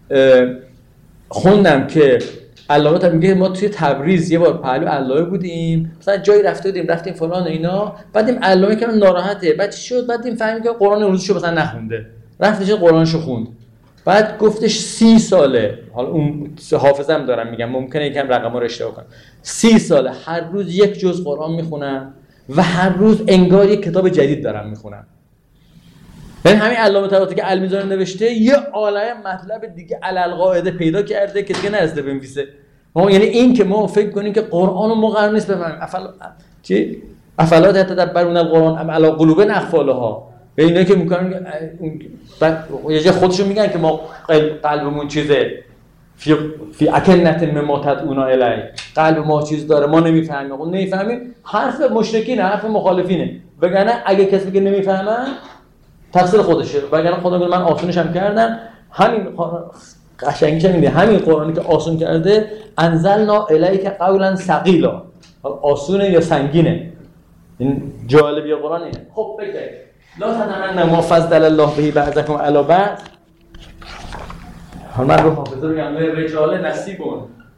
خوندم که علامه طباطبایی میگه ما توی تبریز یه بار پهلو علامه بودیم، مثلا جایی رفتیم فلان اینا، بعد این علامه که ناراحته، بعد چی شد؟ بعد این فهمید که قرآن روزشو مثلا نخونده، رفتش قرآنشو خوند، بعد گفتش 30 ساله، حالا اون حافظم دارم میگم ممکنه یکم رقم‌ها رو اشتباه کنم، 30 ساله هر روز یک جزء قرآن میخونم و هر روز انگار یک کتاب جدید دارم میخونم. یعنی همین علامه طباطبایی که المیزان نوشته یه عالمه مطلب دیگه علالقاعده پیدا کرده که دیگه نرسیده بنویسه. یعنی این که ما فکر کنیم که قرآن رو ما قرار نیست بفهمیم، افلا تتدبرون القرآن ام علی قلوب اقفالها، به اینا که میکنن یه جا خودشون میگن که ما قلبمون چیزه فی اکنت مما تدعونا الی، قلب ما چیز داره ما نمیفهمیم. اون نمیفهمیم حرف مشرکینه، حرف مخالفینه، وگرنه اگه کسی که نمیفهمه تفسیر خودشه، وگرنه خدا میگه من آسونش هم کردم. همین قشنگیش اینه، همین قرآنی که آسون کرده انزلنا الیک قولا ثقیلا، آسونه یا سنگینه، این جالبی قرآنه. خب بگید لا تتمنوا ما فضل الله به بعضکم علی بعض. حالا من رو حافظه رو میگم رجال نصیبون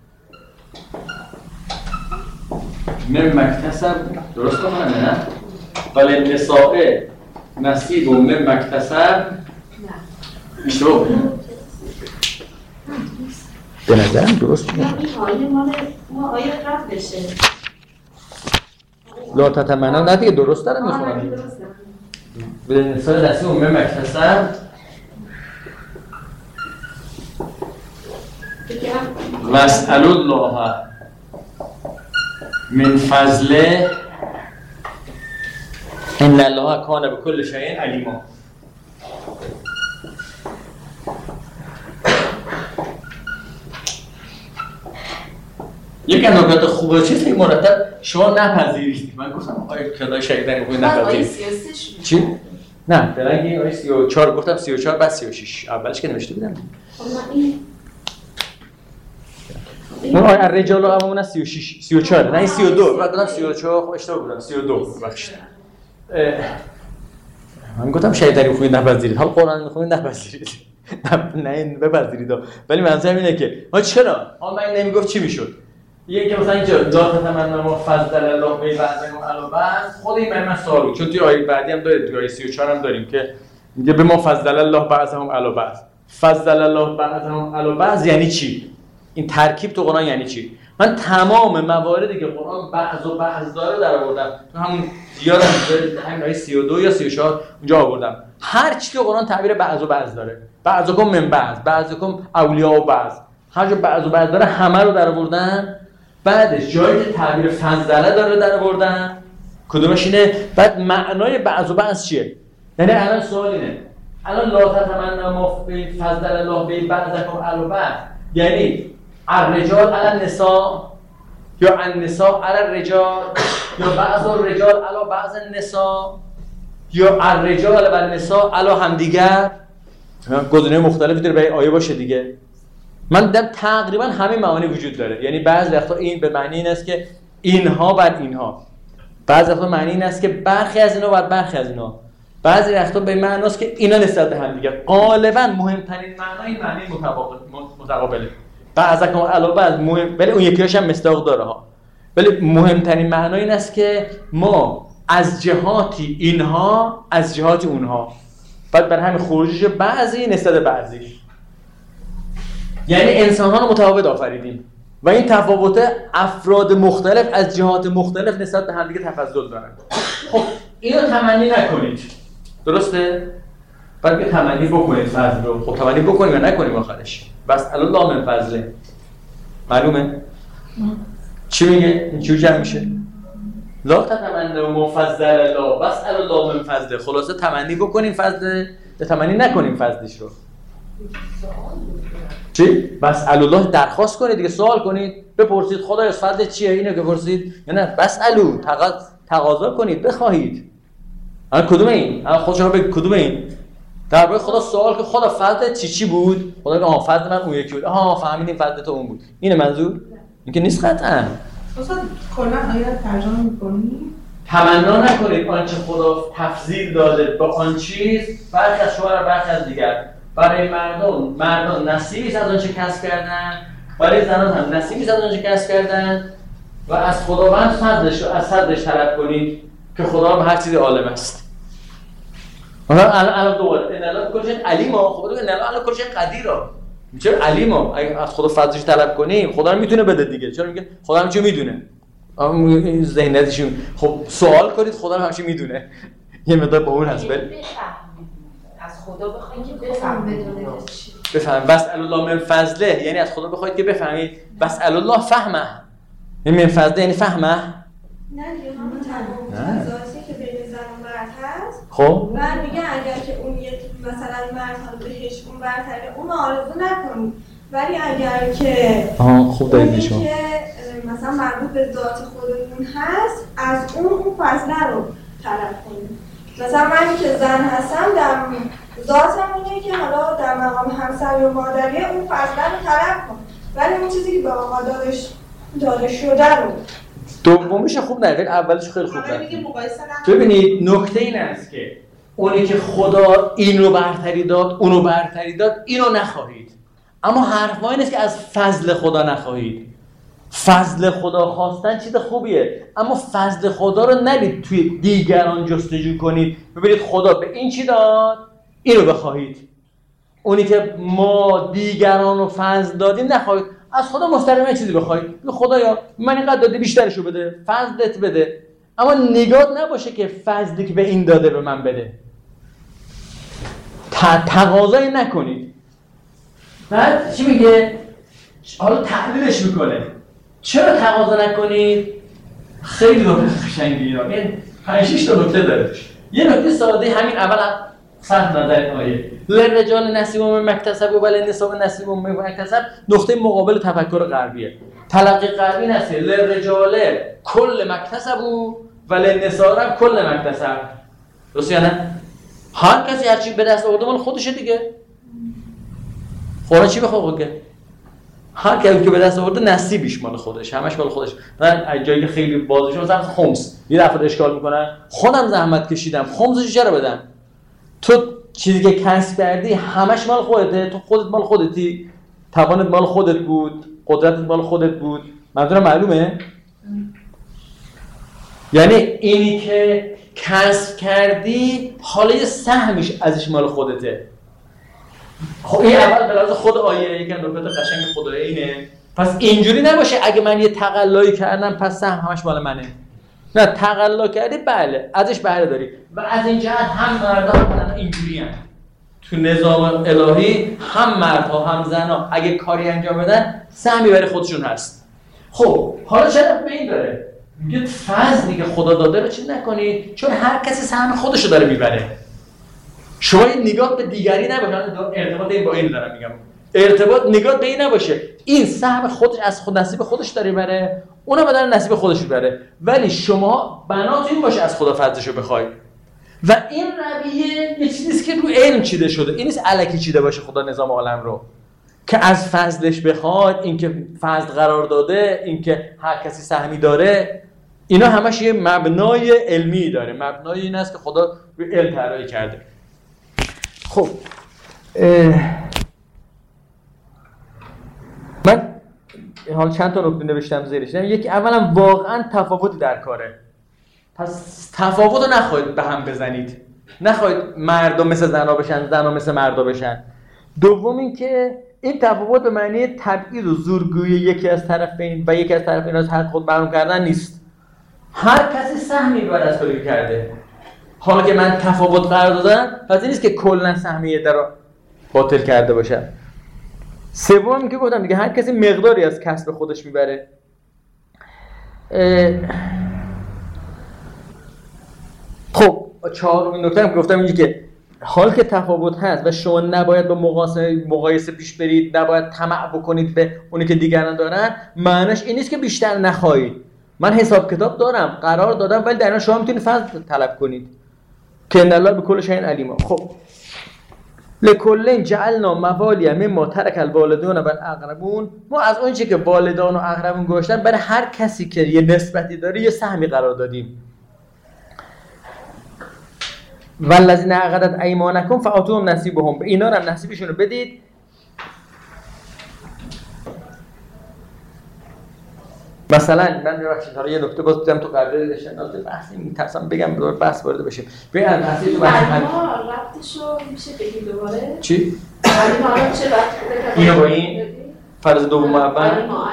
من مکتسب، درست کنم نه؟ ولی نساء نصیب من مکتسب اشتباه به نظرم درست میگم. این آیه ما آیه رفت بشه لا تتمنوا نه دیگه درست دارم میخونم. به نساء نصیب من مکتسب واسأل الله من فضله ان الله کان بكل شیء علیما. یک نکات خوبه چیزی مرتب شما نپذیرید. من گفتم آیه کلای شهیدن میگه نپذیرید. چی؟ نه درنگی آیه 34 گفتم 34 بعد 36 اولش که نوشته بودم. اون آیه الرجال قوامون 36 34 نه 32 بعد گفتم 34 اشتباه بودم 32 بخشید. من گفتم شیطانی خوبی نپذیرید، حال قرآن میخونید نپذیرید. نه بپذیرید. ولی منظورم اینه که ها چرا؟ من نمیگفت چی میشد؟ یکی مثلا اینجا لا تتمنوا ما فضل الله به بعضکم علی بعض، خود این من سوال بود چون توی آیه بعدی هم داریم، توی آیه 34 هم داریم که میگه به ما فضل الله بعضهم علی بعض. فضل الله بعضهم علی بعض یعنی چی؟ این ترکیب تو قرآن یعنی چی؟ من تمام مواردی که قرآن بعض و بعض داره در آوردم، تو همون زیاد همین آیه 32 یا 34 اونجا آوردم. هر چی که قرآن تعبیر بعض و بعض داره، بعضکم من بعض، بعضکم اولیاء و بعض، هر جا بعض و بعض داره همه رو در آوردن. بعدش جایی که تعبیر فضله داره در آوردن، کدومش اینه؟ بعد معنای بعض و بعض چیه؟ یعنی الان سوال اینه، الان لا تتمنوا ما فضل الله به بعضکم علی بعض یعنی الرجال علی النساء یا النساء علی الرجال یا بعض الرجال علی بعض النساء یا الرجال و النساء علی همدیگر؟ گزینه مختلفی داره برای آیه باشه دیگه. من دیدم تقریبا همه معانی وجود داره. یعنی بعضی وقتا این به معنی این است که اینها بر اینها، بعضی وقتا معنی این است که برخی از اینا بر برخی از اینا، بعضی وقتا به معنی است که اینا نسبت به هم دیگه. غالبا مهمترین معنی این معنی متقابله. بعضی که علاوه بر مهم، ولی اون یکیش هم مصداق داره ها، ولی مهمترین معنی این است که ما از جهاتی اینها از جهات اونها، بعد بر همین خروجش بعضی نسبت بعضی. یعنی انسان‌ها رو متفاوت آفریدیم و این تفاوت افراد مختلف از جهات مختلف نسبت به هم دیگه تفضل دارن. خب اینو تمنی نکنید، درسته؟ بعد که تمنی بکنید فضل رو. خب تمنی بکنیم یا نکنیم آخرش؟ بس الله من فضله. معلومه؟ چی میگه؟ این چی جمع میشه؟ لا تتمنوا ما فضل الله بس الله من فضله. خلاصه تمنی بکنیم فضل، تمنی نکنیم فضلش رو. چی؟ بس الله درخواست کنید دیگه، سوال کنید، بپرسید خدایا فضل چیه؟ اینو که پرسید یا نه بس تقاضا کنید، بخواهید. الان کدوم این؟ الان خودشون به کدوم این؟ درباره خدا سوال که خدا فضل چی بود؟ خدا میگه فضل من اون یکی بود. فهمیدیم فضل تو اون بود. اینه منظور؟ این که نیست قطعاً. اصلا کلا آیات ترجمه می‌کنی؟ تمنا نکنید آنچه خدا تفضیل داده با آن چیز، برخی از شما برخی از دیگر. برای مردان نصیبی از آنچه کسب کردن، برای زنان هم نصیبی از آنچه کسب کردن و از خداوند فضلش طلب کنید که خدا به هر چیزی عالم است. مثلا الان دوباره ان الله کل شیء علیم، خدا ان الله کل شیء قدیر. چرا علیم؟ اگه از خدا فضلش طلب کنیم خدا رو میتونه بده دیگه. چرا میگه خدا همه چی میدونه؟ این ذهنیتشون. خب سوال کنید خدا همه چی میدونه. یه مقدار با اون هست. از خدا بخواید که بفهم بس الله من فضله، یعنی از خدا بخواید که بفهمید. بس الله فهمه، این من فضله یعنی فهمه. نه دیگه همون تمام تضادی که بین زن و مرد هست. خب بعد میگه اگر که اون یک مثلا مرد هم بهش اون برتره اون آرزو نکنید، ولی اگر که خوب دارید شما که مثلا مربوط به ذات خودمون هست از اون فضله رو طلب کنید. مثلا من که زن هستم در ذاتم اینه که حالا در مقام همسر یا مادریه اون فضله رو طلب کن، ولی اون چیزی که به آقا داده شده رو دومیش خوب نه، ولی اولش خیلی خوب نه. ببینید نکته این است که اونی که خدا این رو برتری داد اون رو برتری داد، اینو نخواهید. اما حرف ما این است که از فضل خدا نخواهید. فضل خدا خواستن چیز خوبیه، اما فضل خدا رو نرید توی دیگران جستجو کنید. ببینید خدا به این چی داد، اینو بخواهید. اونی که ما دیگران رو فضل دادیم نخواهید، از خدا مستقیما چیزی بخواهید. خدایا من اینقدر داده بیشترشو بده، فضلت بده. اما نگاه نباشه که فضلی که به این داده به من بده. تقاضایی نکنید. بعد چی میگه؟ حالا تعلیلش میکنه. چرا تقاضا نکنید؟ خیلی نکته قشنگیه. این 5-6 تا نکته داره. یه نکته ساده همین اول صرف نظر این آیه. للرجال نصیب مما اکتسبوا وللنساء نصیب مما اکتسبن، نقطه مقابل تفکر غربیه. تلقی غربی نشه للرجال کل ما اکتسبوا وللنساء کل ما اکتسب. درست یا نه؟ هر کسی هر چی به دست آورده مال خودشه دیگه. قرآن چی بخواد بگه؟ هر کسی که به دست آورده نصیبش مال خودش، همش مال خودش. من جایی که خیلی بازش مثلا خمس یه دفعه اشکال میکنن، خودم زحمت کشیدم خمسش چرا بدم؟ تو چیزی که کسب کردی همش مال خودته، تو خودت مال خودتی، توانت مال خودت بود، قدرتت مال خودت بود. منظورم معلومه؟ یعنی اینی که کسب کردی حالا یه سهمیش ازش مال خودته. خب این اول به لحاظ خود آیه یکم نکته قشنگ خدای اینه. پس اینجوری نباشه اگه من یه تقلایی کردم پس سهم همش مال منه. نه، تقلا کردی بله ازش بهره داری. و از این جهت هم مردها هم اینجوری هم. تو نظام الهی هم مردها هم زنها اگه کاری انجام بدن سهمی برای خودشون هست. خب حالا چرا به این داره؟ میگه فضلی که خدا داده رو چیز نکنید، چون هر کسی سهم خودشو داره میبره. شما این نگاه به دیگری نباشه. ارتباط این با این دارم میگم. ارتباط نگاه به این نباشه. این سهم خودش از خود نصیب خودش داره میبره، اونا بدن نصیب خودش ببره. ولی شما بنات این باشه از خدا فضلشو بخواید. و این رویه یه چیزیست که رو علم چیده شده. این نیست الکی چیده باشه خدا نظام عالم رو. که از فضلش بخواد، این که فضل قرار داده، این که هر کسی سهمی داره، اینا همش یه مبنای علمی داره. مبنای این است که خدا روی علم طراحی کرده. خب من حالا چند تا نکته نوشتم زیرش. یکی اولا واقعا تفاوتی در کاره، پس تفاوت رو نخواهید به هم بزنید، نخواهید مردم مثل زنا بشن، زنا مثل مردا بشن. دوم این که این تفاوت به معنی تبعیض و زورگویی یکی از طرفین و یکی از طرفین از حق خود برام کردن نیست. هر کسی سهمی باید از کاری کرده. حالا که من تفاوت قرار دادم پس این نیست که کلا سهمیه در باطل کرده باشم. سوم که گفتم دیگه هر کسی مقداری از کسب خودش میبره. خب چهارمین نکته هم گفتم اینجا که حال که تفاوت هست و شما نباید با مقایسه پیش برید، نباید طمع بکنید به اونی که دیگران دارن، معنیش این نیست که بیشتر نخواهید. من حساب کتاب دارم، قرار دادم، ولی در این شما میتونید فضل طلب کنید که ان الله بكل شیء علیم. خب لکل جعلنا موالی مما ترک الوالدون و الاقربون، ما از اون چیزی که والدان و اقربون گذاشتن برای هر کسی که یه نسبتی داره یه سهمی قرار دادیم. والذین عقدت ایمانکم فآتوهم نصیبهم، اینا هم نصیبشون رو بدید. مثلا من یه نکته باز دیدم تو قبل نشناس بحثی میترسم بگم دوباره بحث وارد بشه. ببین بحثی تو بحث ربطشو میشه بگی دوباره؟ چی؟ علیما میشه ربط اینو با این فرض دوم اول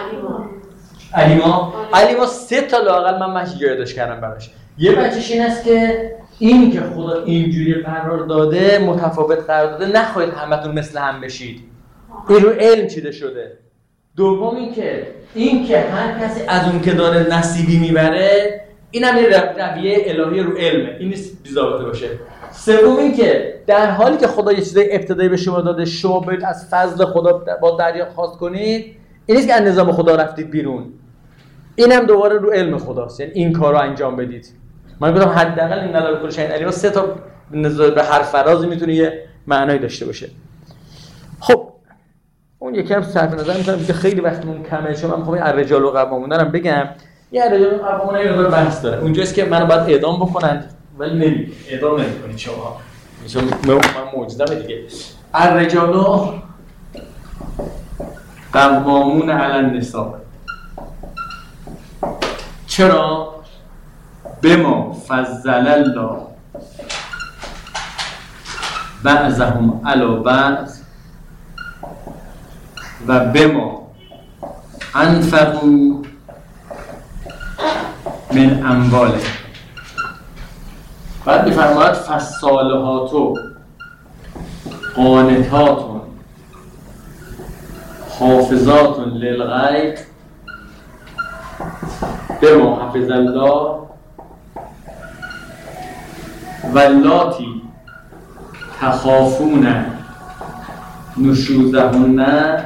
علیما سه تا لااقل من ماشی یادش کردم براش. یه بچه‌ش این است که این که خدا اینجوری قرار داده، متفاوت قرار داده، نخواهید همتون مثل هم بشید. این رو علم چیده شده. دوم این که هر کسی از اون که داره نصیبی میبره، این هم یه رویه الهی رو علمه، این نیست بی‌ضابطه باشه. سوم این که در حالی که خدا یه چیزای ابتدایی به شما داده، شما باید از فضل خدا با دریافت خواست کنید. این نیست که از نظام خدا رفتید بیرون، این هم دوباره رو علم خداست، یعنی این کار رو انجام بدید. من گفتم حداقل این نظر کل شاید علی سه تا به هر فرازی میتونه یه معنایی داشته باشه. خب اون یکی هم صرف نظر می‌کنم که خیلی وقتمون کمه، چون من می‌خوام این الرجال و قوامون رو بگم. یه الرجال و قوامون یه مقدار بحث داره. اونجاست که منو باید اعدام بکنن، ولی اعدام نمی‌کنید شما. چون من معجزه‌ام دیگه. الرجال و قوامون علی النساء. چرا؟ بما فضل الله بعضهم علی بعض و بما انفقوا من امواله. بعد می‌فرماید فالصالحات قانتات حافظات للغیب بما حفظ الله واللاتی تخافون نشوزهن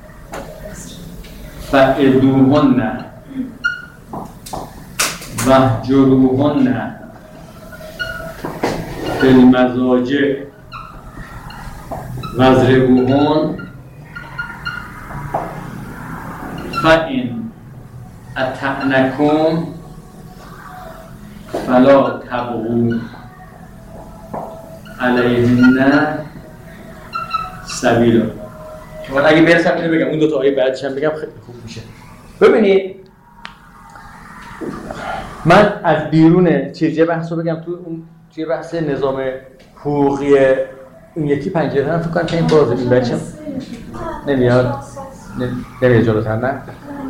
فعدوهن واهجروهن فی المضاجع واضربوهن فإن اطعنکم فلا تبغوا علیهن سبیلا. من اگه برسم اینو بگم، اون دو تا آیه بعدش هم بگم خیلی خوب میشه. ببینید من از بیرون چیزی بحثو بگم، تو اون توی بحث نظام حقوقی اون یکی پنجره هم فکر کنم که این بازه این بچم نمیاد جلوتر نه؟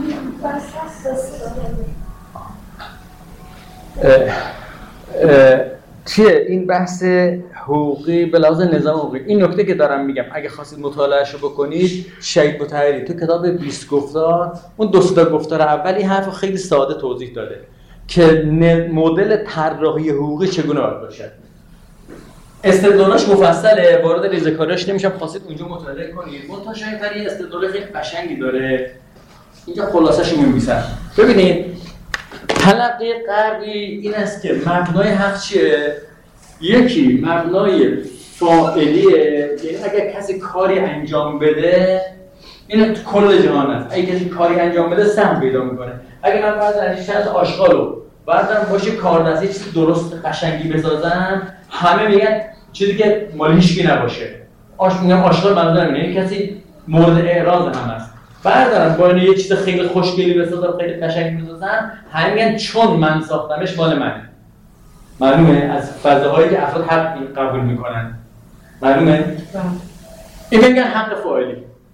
چیه این بحث حقوقی به لحاظ نظام حقوقی؟ این نکته که دارم میگم اگه خواستید مطالعهشو بکنید شهید بطهری تو کتاب 20 گفتار اون دو تا گفتار اولی حرف خیلی ساده توضیح داده که مدل طراحی حقوقی چگونه باید باشه. استدلالاش مفصله، وارد ریزه‌کاریش نمیشم، خواستید اونجا مطالعه کنید. منتها شهید بطهری استدلال خیلی قشنگی داره، اینجا خلاصه‌اش می‌نویسم. ببینید تلقی غربی این است که مبنای حق چیه؟ یکی مبنای فاعلیه، یعنی اگر کسی کاری انجام بده این تو کل جهان است. اگه کسی کاری انجام بده سهم پیدا میکنه. اگه من بعد از از آشغالو بعدم باشه کاردستی چیز درست قشنگی بسازم، همه میگن چیزی که مال هیچکی نباشه. میگم آشغال منظورم اینه، کسی مورد اعراض هم است. بردارم با اینو یه چیز خیلی خوشگلی بسازم، خیلی قشنگی بسازم، همه میگن چون من ساختمش مال منه. معلومه از فضاهایی که افراد حق قبول میکنن. معلومه؟ این میگن حق فاعلی.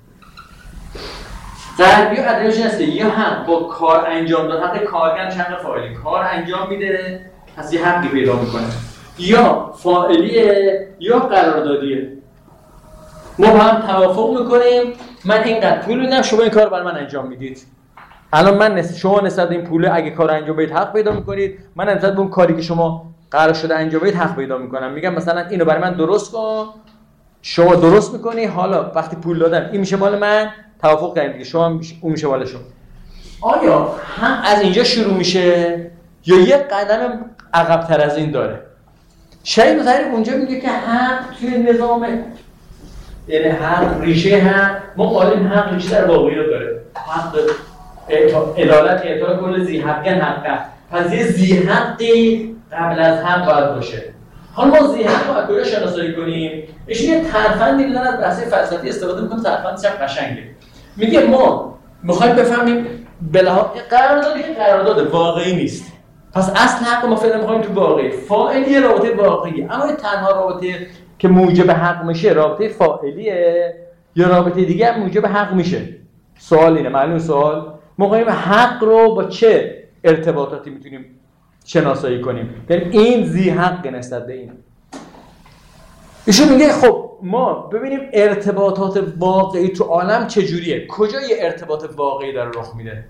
غربی و ادبیاتش هست که یه حق با کار انجام دادن، حق کارگر حق فاعلی، کار انجام میده پس یه حقی پیدا میکنه، یا فاعلیه یا قراردادیه. ما با هم توافق میکنیم من اینقدر پول میدم شما این کار برای من انجام میدید. الان من شما نسبت به این پول اگه کار انجام بدید حق پیدا میکنید، من نسبت به اون کاری که شما قرار شده انجام بدید حق پیدا میکنم. میگم مثلا اینو برای من درست کن، شما درست میکنی، حالا وقتی پول دادم این میشه مال من، توافق کردیم دیگه، شما اون میشه مال شما. آیا هم از اینجا شروع میشه یا یه قدم عقب‌تر از این داره؟ شاید مثلا اونجا میگه که حق توی نظام، یعنی حق ریشه حق، ما قائلیم حق ریشه در واقعیت داره. حق عدالت اعطای کل ذی حق حقه، پس یه ذی حقی قبل از حق باید باشه. حالا ما ذی حق رو از کجا شناسایی کنیم؟ ایشون یه ترفندی میدن از بحث فلسفی استفاده میکنه، ترفندش هم قشنگه. میگه ما میخوایم بفهمیم قرارداد واقعی نیست، پس اصل حق ما فعلا میخوایم تو واقعی. فاعلی رابطه واقعیه، اما این تنها رابطه که موجب حق میشه رابطه فاعلیه یا رابطه دیگه هم موجب حق میشه؟ سوال اینه. معلوم سوال ما میخوایم حق رو با چه ارتباطاتی میتونیم شناسایی کنیم، یعنی این ذی حق نسبت به این. ایشون میگه خب ما ببینیم ارتباطات واقعی تو عالم چجوریه، کجا یه ارتباط واقعی داره رخ میده.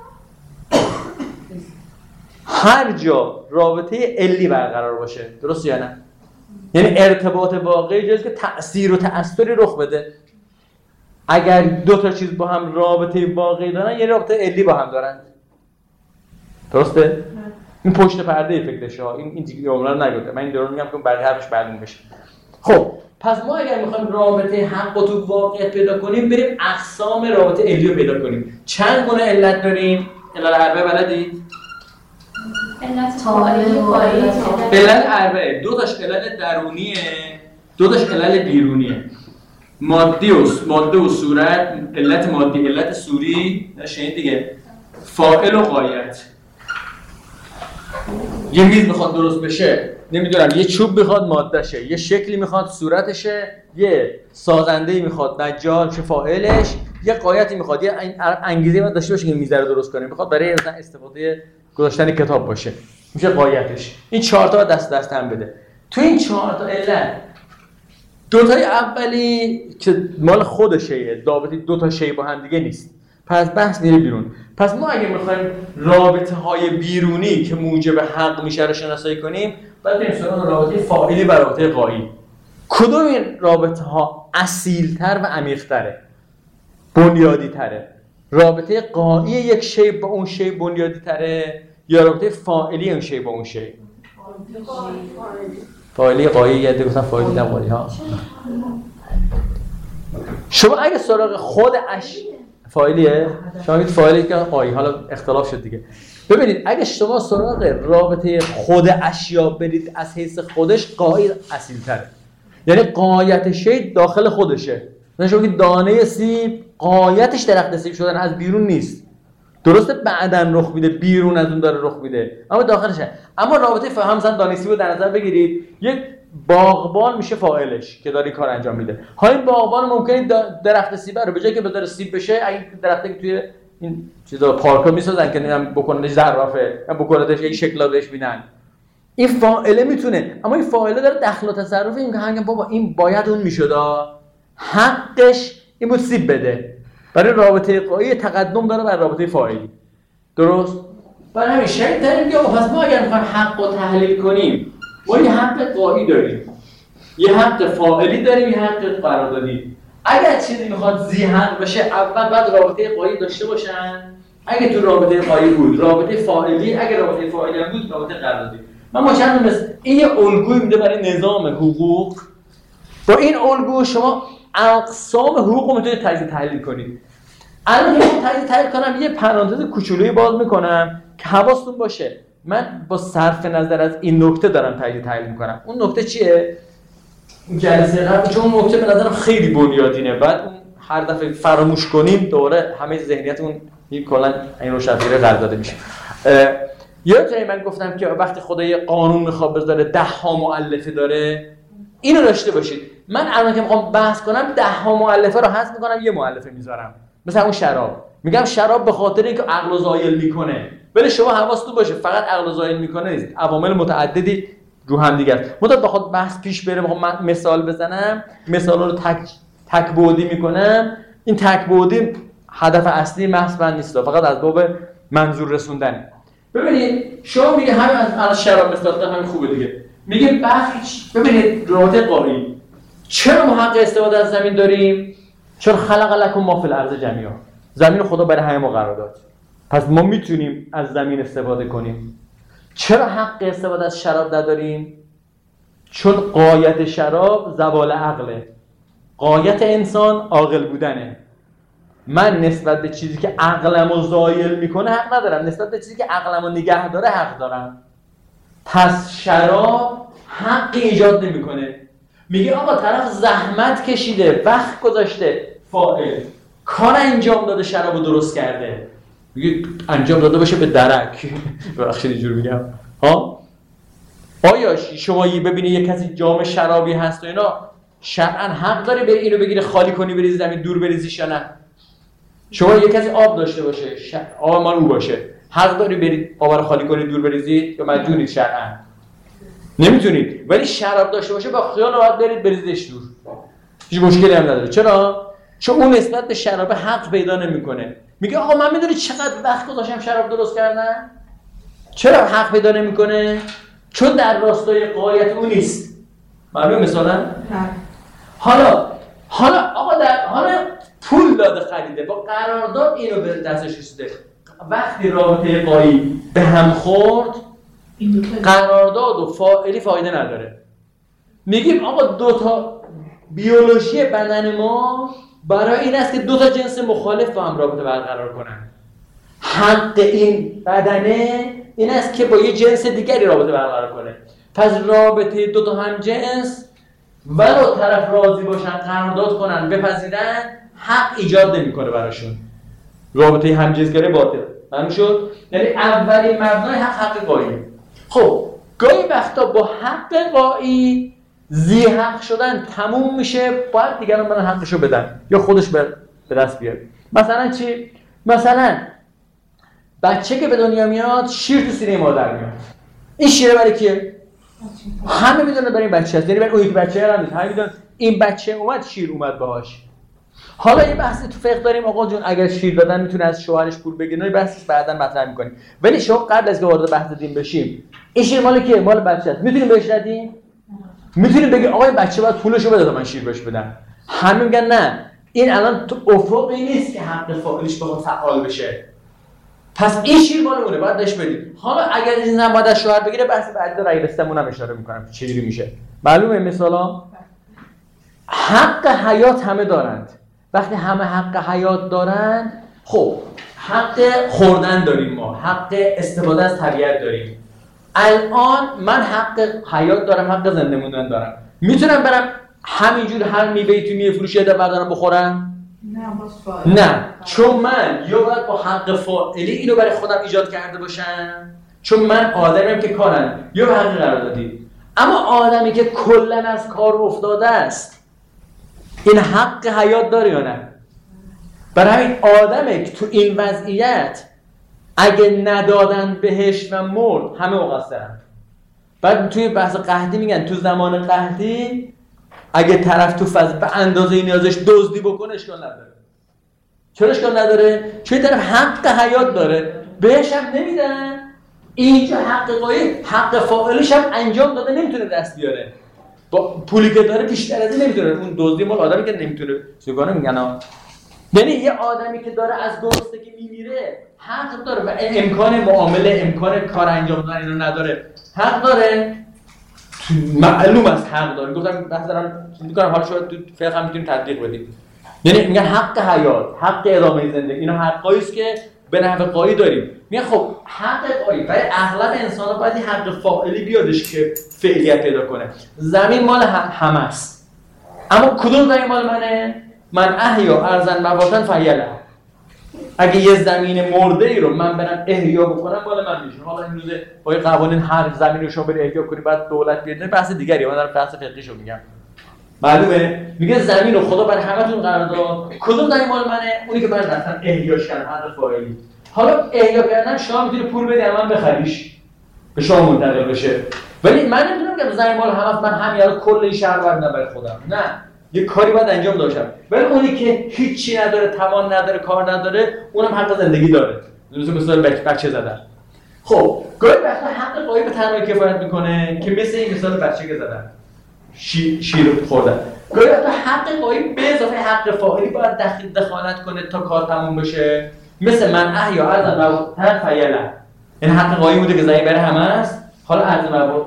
هر جا رابطه علی برقرار باشه، درست یا نه؟ یعنی ارتباط واقعی جاست که تأثیر و تأثری رخ بده. اگر دو تا چیز با هم رابطه واقعی دارن، یه رابطه علی با هم دارن. درسته؟ این پشت پرده فکرشه ها، این جمله رو نگفته، من این درون میگم که برای حرفش معلوم بشه. خب پس ما اگر میخوایم رابطه حق رو تو واقعیت پیدا کنیم، بریم اقسام رابطه علی رو پیدا کنیم. چند گونه علت داریم؟ علل اربعه بلدید؟ علت فاعلی، علل اربعه، دو تاش علل درونیه، دو تاش علل بیرونیه. ماده و صورت، علت مادی، علت صوری، نشین دیگه، فاعل و غایت. یه میز میخواد درست بشه، نمیدونم یه چوب میخواد ماده شه، یه شکلی میخواد صورتشه، یه سازنده‌ای میخواد نجار شه فاعلش، یه غایتی میخواد، یه انگیزه باید داشته باشه که میز رو درست کنه، میخواد برای مثلا استفاده گذاشتن کتاب باشه، میشه غایتش. این چهار تا دست هم بده. تو این چهار تا علت دو تای اولی که مال خودشه، رابطه دو تا شی با هم دیگه نیست، پس بحث میره بیرون. پس ما اگه میخوایم رابطه های بیرونی که موجب حق میشه رو شناسایی کنیم، باید بریم سراغ رابطه فاعلی و رابطه غایی. کدوم این رابطه ها اصیل‌تر و عمیق‌تره، بنیادی تره؟ رابطه غایی یک شی با اون شی بنیادی تره یا رابطه فاعلی اون شی با اون شی؟ فاعلی غایی، یه گفتن فاعلی نه غایی ها. شما اگه سراغ خود فاعلیه، شما میگید فاعلی که غایی، حالا اختلاف شد دیگه. ببینید اگه شما سراغ رابطه خود اشیا برید از حیث خودش، غایی اصیل‌تره. یعنی غایت شی داخل خودشه. مثلا شما میگید دانه سیب غایتش درخت سیب شدن از بیرون نیست. درسته بعدن رخ میده، بیرون از اون داره رخ میده، اما داخلشه. اما رابطه فهم مثلا دانه سیب رو در نظر بگیرید، یک باغبان میشه فاعلش که داره این کار انجام میده. ها این باغبان ممکنه درخت سیب رو به جای که بذاره سیب بشه، اگه درختی که توی این چیزا پارکا میسازن که نمیدونم بکننش زرافه یا بکننش این شکلا بهش میدن، این فاعله میتونه، اما این فاعله داره دخل و تصرف این که هنگام بابا این باید اون میشد، حقش این بود سیب بده. برای رابطه غایی تقدم داره بر رابطه فاعلی. درست؟ برای همین شرط داریم که پس ما اگر میخوایم حق رو تحلیل کنیم، ما یه حق غایی داریم، یه حق فاعلی داریم، یه حق قراردادی. اگر چیزی میخواد ذی حق بشه، اول بعد رابطه غایی داشته باشن. اگه تو رابطه غایی بود رابطه فاعلی، اگه رابطه فاعلی هم بود رابطه قراردادی. من مشخص این یه الگویی میده برای نظام حقوق. با این الگو شما اقسام حقوق رو میتونید تجزیه تحلیل کنید. الان که تجزیه تحلیل کنم یه پرانتز کوچولویی باز میکنم که حواستون باشه من با صرف نظر از این نکته دارم تجزیه تحلیل میکنم. اون نکته چیه؟ جلسه قبل چون اون نکته به نظرم خیلی بنیادینه، بعد اون هر دفعه فراموش کنیم دوباره همه ذهنیتمون کلا این روشنفکری قرار داده میشه. یادتونه من گفتم که وقتی خدا یه قانون میخواد بذاره 10 مؤلفه داره، اینو داشته باشید. من الان که میخوام بحث کنم 10 مؤلفه رو حذف میکنم، یه مؤلفه میذارم. مثلا اون شراب، میگم شراب به خاطر اینکه عقل و زایل میکنه. ولی شما حواستون باشه فقط عقل و زایل میکنه نیست، عوامل متعددی رو هم دیگه است. مدت بخواد بحث پیش بره بخوام من مثال بزنم، مثالا رو تک بعدی میکنم. این تک بعدی هدف اصلی محض من نیست، فقط از باب منظور رسوندنه. ببینید شما میگه همین از شراب مثال همین خوبه دیگه. میگه بخش ببینید رابطه قایی چرا ما حق استفاده از زمین داریم؟ چون خلق لکم ما فی الارض جمیعا، زمین خدا برای همه ما قرار داد، پس ما میتونیم از زمین استفاده کنیم. چرا حق استفاده از شراب نداریم؟ چون غایت شراب زوال عقله، غایت انسان عاقل بودنه. من نسبت به چیزی که عقلمو زایل میکنه حق ندارم، نسبت به چیزی که عقلمو نگه داره حق دارم. پس شراب حق ایجاد نمیکنه. میگه آقا طرف زحمت کشیده، وقت گذاشته، فاعل کار انجام داده، شرابو درست کرده. میگه انجام داده باشه به درک. ببخشید اینجوری میگم. ها آیا شما ببینی یه کسی جام شرابی هست و اینا شرعاً حق داره بری اینو بگیره خالی کنی بریزی زمین دور بریزیش یا نه؟ شما یه کسی آب داشته باشه، آب مال او باشه، حق داری برید آب رو خالی کنید دور بریزید یا مجبورید شرعاً؟ نمیتونید. ولی شراب داشته باشه با خیال راحت برید بریزیدش دور، هیچ مشکلی هم نداره. چرا؟ چون اون نسبت به شراب حق پیدا نمیکنه. میگه آقا من میدونی چقدر وقت گذاشتم شراب درست کردن؟ چرا حق پیدا نمیکنه؟ چون در راستای غایت اون نیست. معلومه مثلا؟ حالا آقا حالا پول داده خریده، با قرارداد اینو به دستش رسیده. وقتی رابطه غایی به هم خورد قرارداد و فاعلی فایده نداره. میگیم آقا دو تا بیولوژی بدن ما برای این است که دو تا جنس مخالف با هم رابطه برقرار کنن. حق این بدنه این است که با یه جنس دیگری رابطه برقرار کنه. پس رابطه دو تا هم جنس ولو طرف راضی باشن قرارداد کنن بپذیرن حق ایجاد نمیکنه براشون. رابطه همجنسگری باطل. معلوم شد؟ یعنی اولین مبنای حق قایی. خب گاهی وقتا با حق قایی ذی حق شدن تموم میشه، باید دیگران برن حقشو بدن یا خودش به دست بیاره. مثلا چی؟ مثلا بچه که به دنیا میاد شیر تو سینه مادر میاد. این شیره برای کیه؟ همه میدونن برای این بچه هست، یعنی برای اون یک بچه هم نیست، همه میدونن این بچه اومد شیر اومد باهاش. حالا یه بحثی تو فقه داریم آقا جون اگر شیر دادن میتونه از شوهرش پول بگیره، نه بحثش بعداً مطرح می‌کنیم. ولی شما قبل از که وارد بحث دین بشیم این شیر مال کیه؟ مال بچه است. میتونیم بهش ندیم؟ میتونیم بگیم آقا این بچه باید پولشو بده تا من شیر بهش بدم. همه میگن نه، این الان تو افقی نیست که حق فاعلش بخواد فعال بشه. پس این شیر مالمونه باید بهش بدیم. حالا اگر این هم باید از شوهر بگیره بحث بعدی رو رایستمون هم اشاره می‌کنم چجوری میشه. معلومه مثلا حق حیات همه دارند. وقتی همه حق حیات دارن، خب حق خوردن داریم، ما حق استفاده از طبیعت داریم. الان من حق حیات دارم، حق زنده موندن دارم. میتونم برم همینجور هر میوه‌ای تو میوه فروشی ده بردارم بخورم؟ نه، چون من یا باید با حق فاعلی اینو برای خودم ایجاد کرده باشم، چون من آدمیم که کارم یا به حق قرار دادی. اما آدمی که کلاً از کار افتاده است این حق حیات داره یا نه؟ برای همین آدمی که تو این وضعیت اگه ندادن بهش و مرد همه مقصرن. بعد توی بحث قحطی میگن تو زمان قحطی اگه طرف تو فضل به اندازه نیازش دزدی بکنه اشکال نداره. چرا اشکال نداره؟ چون طرف حق حیات داره بهش هم نمیدن. اینجا حق قایی حق فاعلش هم انجام داده نمیتونه دست بیاره. با پولی که داره بیشتر از این نمیتونه. اون دزدی مال آدمی که نمیتونه سوگانه میگن یعنی یه آدمی که داره از گرسنگی میمیره حق داره و امکان معامله، امکان کار انجام دادن اینو نداره، حق داره معلوم است حق داره. گفتم مثلا میگم حالا شما تو فقه هم میتونید تطبیق بدید. یعنی میگن حق حیات، حق ادامه زندگی، اینا حقایی است که به نحو قایی داریم. میگن خب حق قایی برای اغلب انسان‌ها باید حق فاعلی بیادش که فعلیت پیدا کنه. زمین مال همه است. اما کدوم زمین مال منه؟ من احیا ارضا مواطن فیله. اگه یه زمین مرده ای رو من برم احیا بکنم مال من میشه. حالا این روزه با قوانین هر زمین رو شما بری احیا کنی بعد دولت بیاد، بحث دیگریه. من دارم بحث فقهیشو میگم. معلومه؟ میگه زمین رو خدا برای همتون قرار داد. کدوم زمین مال منه؟ اونی که من مثلا احیاش کردم حق فاعلی. حالا احیا کردن شما میتونی پول بدی من بخریش به شما منتقل بشه. ولی من نمیتونم که زمین مال همه من همین الان کل این شهر رو برای خودم. نه. یه کاری باید انجام داشتم. ولی اونی که هیچی نداره، توان نداره، کار نداره، اونم حق زندگی داره. مثلا بچه زدن. خب، گاهی وقتا حق قایی به تنهایی کفایت میکنه که مثل این مثال بچه که زدن. شیر خوردن. گاهی وقتا حق قایی به اضافه حق فاعلی باید دخالت کنه تا کار تموم بشه. مثل من احیا ارضا مواطن فیله. این حق قایی بوده که زمین برای همه است. حالا ارض مواطن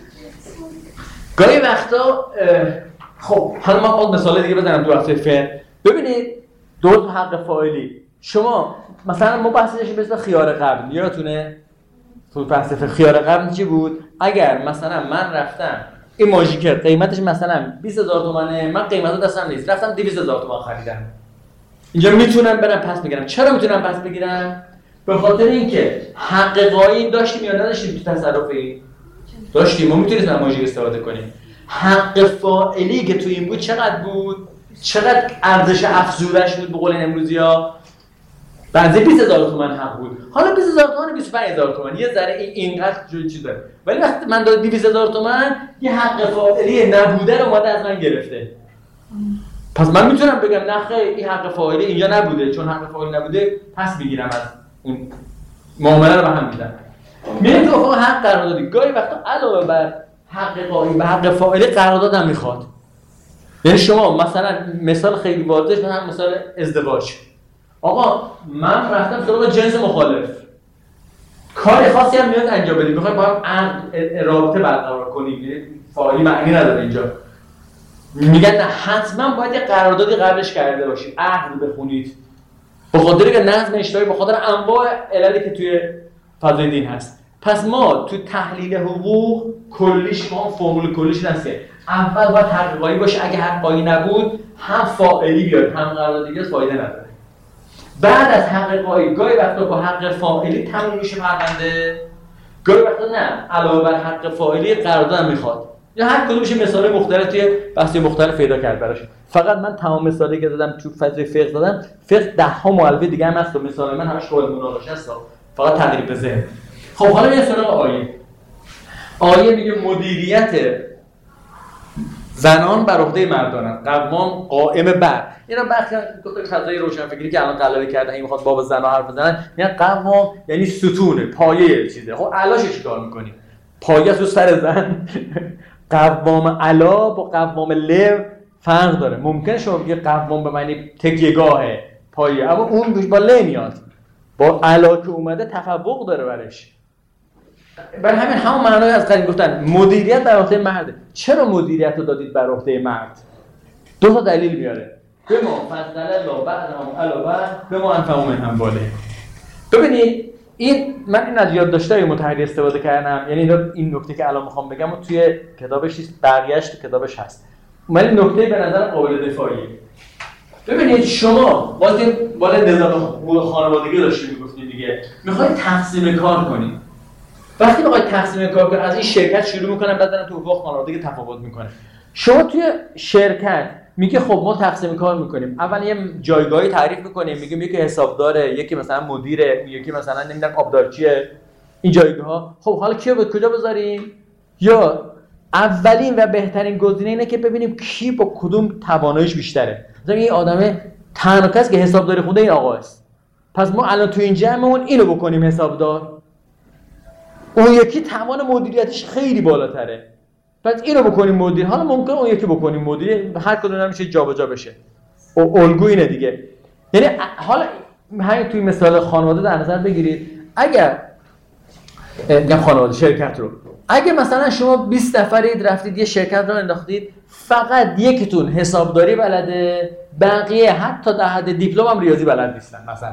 گاهی وقتا خب حالا ما خود مثال دیگه بزنم تو وقت فعل. ببینید دو تا حق فاعلی. شما مثلا ما بحث داشتیم مثل خیار قبل. یادتونه تو فلسفه خیار قبل چی بود؟ اگر مثلا من رفتم این ماژیکر قیمتش مثلا 20000 تومانه، من قیمتو دستم نیست، رفتم 200000 تومان خریدم. اینجا میتونم برم پس بگیرم. چرا میتونم پس بگیرم؟ به خاطر اینکه حق قایی داشتیم یا نداشتیم تو تصرفی؟ داشتیم. ما میتونیم از ماژیک استفاده کنیم. حق فاعلی که تو این بود چقدر بود؟ چقدر ارزش افزودش بود به قول امروزی‌ها؟ بعضی 20000 تومان حق بود. حالا 20000 تومان 25000 تومان یه ذره اینقدر چیز داره. ولی وقتی من داد 200000 تومان یه حق فاعلی نبوده رو اومده از من گرفته. پس من میتونم بگم نه خیر این حق فاعلی اینجا نبوده، چون حق فاعلی نبوده پس میگیرم از اون معامله رو به هم میدم. میریم تو افق حق قراردادی. گاهی وقتا علاوه بر حق قایی به حق فاعلی قرارداد هم میخواد. یعنی شما مثلا مثال خیلی واضحش مثلا مثال ازدواج. آقا من رفتم سراغ جنس مخالف. کار خاصی هم میاد انجام بدیم. میخوایم با هم رابطه برقرار کنیم. فاعلی معنی نداره اینجا. میگن نه حتما باید یه قراردادی قبلش کرده باشید. عقد بخونید. به خاطر که نظم اجتماعی به خاطر انواع عللی که توی فضای دین هست. پس ما تو تحلیل حقوق کلیش ما فرمول کلیش نسیه. اول باید حق قایی باشه. اگه حق قایی نبود هم فاعلی بیاد هم قراردادی بیاد فایده نداره. بعد از حق قایی گاهی وقتا با حق فاعلی تموم میشه پرونده. گاهی وقتا نه علاوه بر حق فاعلی قرارداد هم میخواد. یا هر کدومش مثال مختلف توی بحث مختلف پیدا کرد براش. فقط من تمام مثالی که دادم تو فضای فقه دادم. فقه 10 ها مؤلفه دیگه هم هست و مثال من همش قابل مناقشه است. فقط تقریب به ذهن. خب حالا میریم سراغ آیه. آیه میگه مدیریت زنان بر عهده مردانند، قوام قائم بر. اینا بخشی گفتم فضای روشنفکری که الان غلبه کرده این میخواد باب زنا حرف بزنن. یعنی قوام یعنی ستونه، پایه چیزه. خب علاش چیکار می‌کنی؟ پایه تو سر زن. قوام علا با قوام لو فرق داره. ممکنه شما بگی قوام به معنی تکیه‌گاه پایه، اما اون با ل میاد. با علا که اومده تفوق داره برش. برای همین همون معنای از قدیم گفتن مدیریت بر عهده مرده. چرا مدیریت رو دادید بر عهده مرد؟ دو تا دلیل میاره. به ما فضل الله بعضهم علی بعض به ما انفعوا من امواله. ببینید من این از یادداشت‌های متحری استفاده کردم. یعنی این نکته که الان میخوام بگم و توی کتابش نیست، بقیه‌اش تو کتابش هست. ولی نکته به نظر قابل دفاعیه. ببینید شما بالا نظام حقوق خانوادگی داشتید میگفتید دیگه. میخواید تقسیم کار کنید. وقتی بخواید تقسیم کار کنید از این شرکت شروع میکنن بعدن تو حقوق خانوادگی تفاوت میکنه. شما توی شرکت میگه خب ما تقسیم کار میکنیم. اول یه جایگاهی تعریف میکنیم، میگیم یکی حسابداره، یکی مثلا مدیره، یکی مثلا نمیدونم آبدارچیه. این جایگاه‌ها خب حالا کیو کجا بذاریم؟ یا اولین و بهترین گزینه اینه که ببینیم کی با کدوم تواناییش بیشتره. مثلا این آدمه تنها کسی که حسابداری خونده این آقا است. پس ما الان تو این جمعمون اینو بکنیم حسابدار. اون یکی توان مدیریتش خیلی بالاتره. پس اینو بکنیم مدیر. حالا ممکنه اون یکی بکنیم مدیر، هر کدوم میشه جابجا بشه. الگو اینه دیگه. یعنی حالا همین توی مثال خانواده در نظر بگیرید، اگر میگم خانواده شرکت رو، اگه مثلا شما 20 نفرید رفتید یه شرکت رو انداختید، فقط یکیتون حسابداری بلده، بقیه حتی در حد دیپلم هم ریاضی بلد نیستن مثلا،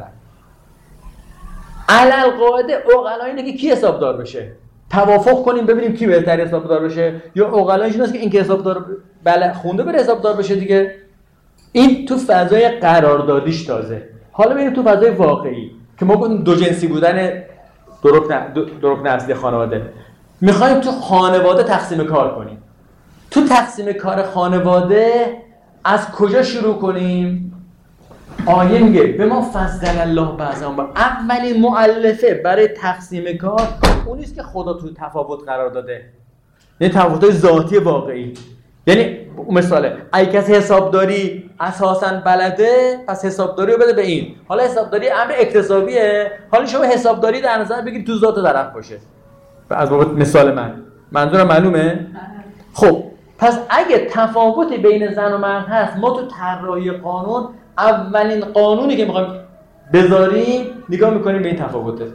علالقاعده عقلا اینه که کی حسابدار بشه، توافق کنیم ببینیم کی بهتر حسابدار بشه، یا عقلا اینه که این که حسابدار خونده بره حسابدار بشه دیگه. این تو فضای قراردادیش تازه. حالا بریم تو فضای واقعی که ما گفتیم دو جنسی بودن دروغ نسلی خانواده. میخوایم تو خانواده تقسیم کار کنیم. تو تقسیم کار خانواده از کجا شروع کنیم؟ آیه میگه به ما فضل الله بعضهم بر. اولین مؤلفه برای تقسیم کار اونیست که خدا تو تفاوت قرار داده، یعنی تفاوت‌های ذاتی واقعی. یعنی مثاله اگه کسی حسابداری اساساً بلده، پس حسابداری رو بده به این. حالا حسابداری امر اکتسابیه، حالا شما حسابداری در نظر بگیرید تو ذات طرف باشه. از بابت مثال منظورم معلومه؟ خب پس اگه تفاوت بین زن و مرد هست، ما تو طراحی قانون اولین قانونی که میخوایم بذاریم نگاه میکنیم به این تفاوته.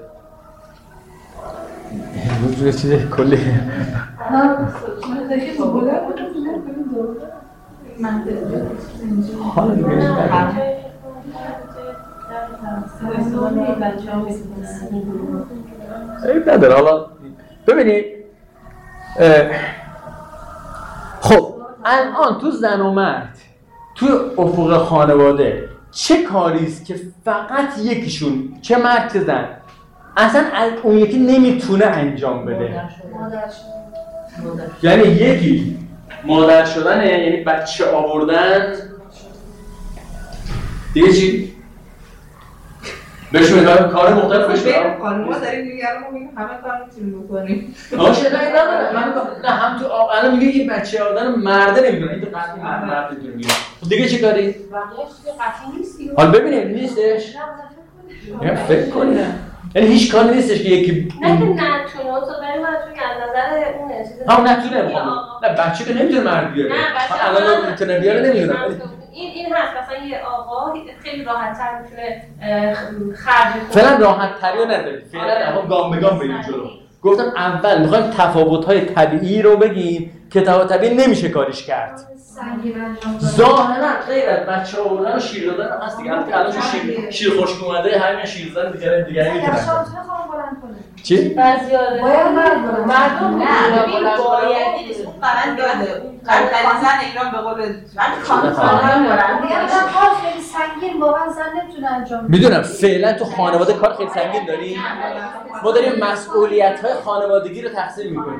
امروز یه چیز کلی حالا دیگه عیب نداره. حالا ببینید خب الان تو زن و مرد تو افق خانواده چه کاریست که فقط یکیشون، چه مرد چه زن، اصلا اون یکی نمیتونه انجام بده؟ یعنی یکی مادر شدنه، یعنی بچه آوردن. دیگه چی؟ بهشون کار مختلف بشه. ما داریم دیگه ما میگیم همه کار میتونیم بکنیم. باشه نه من نه هم تو الان میگه یه بچه آوردن مرده نمیدونه، این تو قطعی مرد میتونه میگه. دیگه چه کاری؟ بقیه‌اش دیگه قطعی نیست. حالا ببینید نیستش. نه فکر کنید. یعنی هیچ کاری نیستش که یکی نه که نتونه تو بریم منظور که از نظر اونه چیزی نتونه نه بچه که نمیتونه مرد بیاره. نه بچه الان میتونه بیاره نمیدونم. این هست مثلا یه آقا خیلی راحت‌تر میتونه خرج کنه. فعلا راحت‌تری رو نداریم. فعلا اما گام به گام بریم جلو. گفتم اول میخوایم تفاوت‌های طبیعی رو بگیم که تفاوت طبیعی نمیشه کاریش کرد. ظاهرا غیر از بچه آوردن و شیر دادن هست دیگه. الان شیر خشک اومده، همین شیر دادن دیگه میتونن. چی؟ بعضی‌ها مردم نه ببین بایدی نیست، اون قرن داده قرن زن ایران به قول خانم کار خیلی سنگین واقعا زن نمیتونه انجام بده. میدونم فعلا تو خانواده کار خیلی سنگین داریم. ما داریم مسئولیت‌های خانوادگی رو تقسیم می‌کنیم.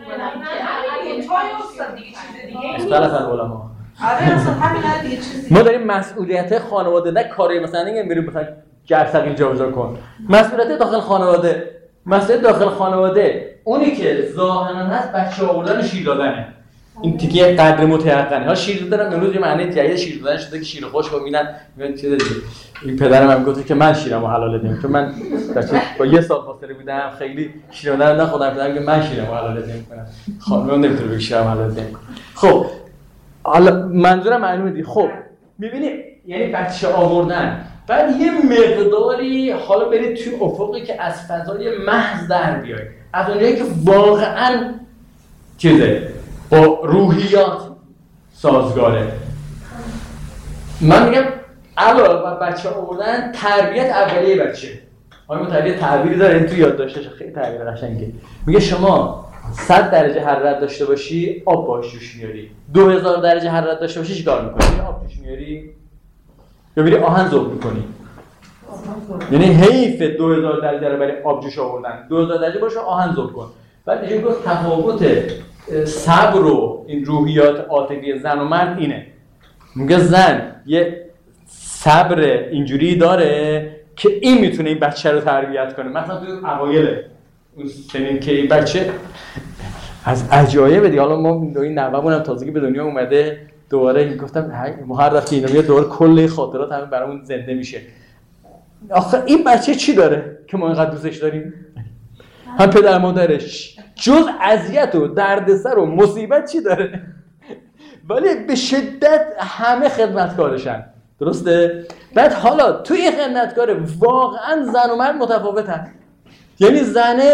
اختلاف العلماء. آره اصلا همین دیگه چیزی. ما داریم مسئولیت‌های خانواده، نه کاری مثلا اینکه بریم مثلا جرثقیل جابجا کن. مسئولیت داخل خانواده. مسئولیت داخل خانواده اونی که ظاهراً هست بچه آوردن و شیر دادنه. این تیکه قدر متيقنه. ها شیر دادن امروز یه معنی جدید شیر دادن شده که شیر خشک میبینن چیز دیگه. این پدرم هم گفت که من شیرمو حلال بدم، چون من با یه سال فاصله بودم خیلی شیر دادن خودم پدرم که من شیرمو حلال نمی‌کنم. خانم نمیتونه بگه شیرمو حلال نمی‌کنه. خب حالا منظورم معلومه دیگه. خب می‌بینی یعنی بچه آوردن، بعد یه مقداری حالا برید توی افقی که از فضای محض در بیاید، از اونجایی که واقعاً چیزه با روحیات سازگاره. من میگم علاوه بر بچه آوردن تربیت اولیه بچه. آیا متعلق تعبیری داره این تو یاد داشته، خیلی تعبیر قشنگه. میگه شما 100 درجه حرارت داشته باشی آب باش جوش میاری، 2000 درجه حرارت داشته باشی چیکار میکنی؟ آب جوش میاری یا میری آهن ذوب میکنی؟ یعنی حیف 2000 درجه رو برای آب جوش آوردن. 2000 درجه باشه آهن ذوب کن. بعد میگه گفت تفاوت صبر و این روحیات عاطفی زن و مرد اینه. میگه زن یه صبر اینجوری داره که این میتونه این بچه رو تربیت کنه. مثلا تو اوایل اون سنین که این بچه از عجایب دیگه، حالا ما این نوه‌مون هم تازگی به دنیا اومده، دوباره میگفتم ما هر وقت اینا میاد دوباره کل خاطرات همین برامون زنده میشه. آخه این بچه چی داره که ما اینقدر دوستش داریم؟ هم پدر مادرش جز اذیت و دردسر و مصیبت چی داره؟ ولی به شدت همه خدمتکارشن. درسته؟ بعد حالا توی این خدمتکار واقعا زن و مرد متفاوتن. یعنی زنه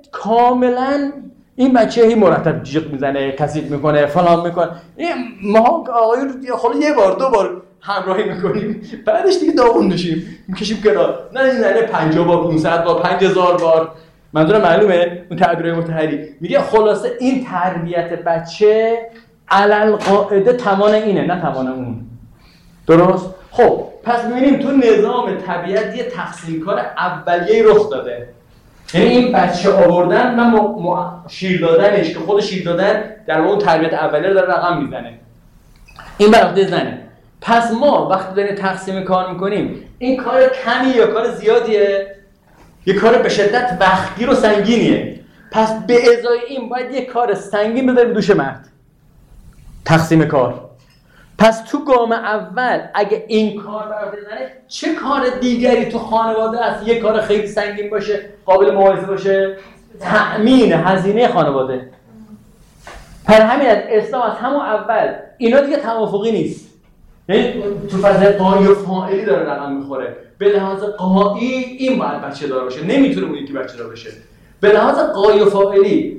کاملا این بچه هی مرتب جیغ میزنه، کثیف میکنه، فلان میکنه. این ما آقایون خب یه بار دو بار همراهی میکنیم، بعدش دیگه داغون میشیم، میکشیم کنار. نه 50 بار 500 بار 5000 بار. منظورم معلومه اون تعبیرای متحری. میگه خلاصه این تربیت بچه علل قاعده توان اینه نه توان اون. درست؟ خب پس می‌بینیم تو نظام طبیعت یه تقسیم کار اولیه‌ای رخ داده. یعنی این بچه آوردن و شیر دادنش که خود شیر دادن در اون تربیت اولیه رو داره رقم میزنه. این برعهده زنه. پس ما وقتی داریم تقسیم کار میکنیم این کار کمی یا کار زیادیه؟ یه کار به شدت وقتگیر و سنگینیه. پس به ازای این باید یه کار سنگین بذاریم دوش مرد. تقسیم کار. پس تو گام اول اگه این کار برعهده زنه، چه کار دیگری تو خانواده است یه کار خیلی سنگین باشه، قابل مقایسه باشه؟ تأمین هزینه خانواده. پر همین از اسلام از همون اول اینا دیگه توافقی نیست. یعنی تو فضای قایی و فاعلی داره رقم میخوره. به لحاظ قایی این باید بچه دار باشه، نمیتونه اون یکی بچه دار باشه. به لحاظ قایی و فاعلی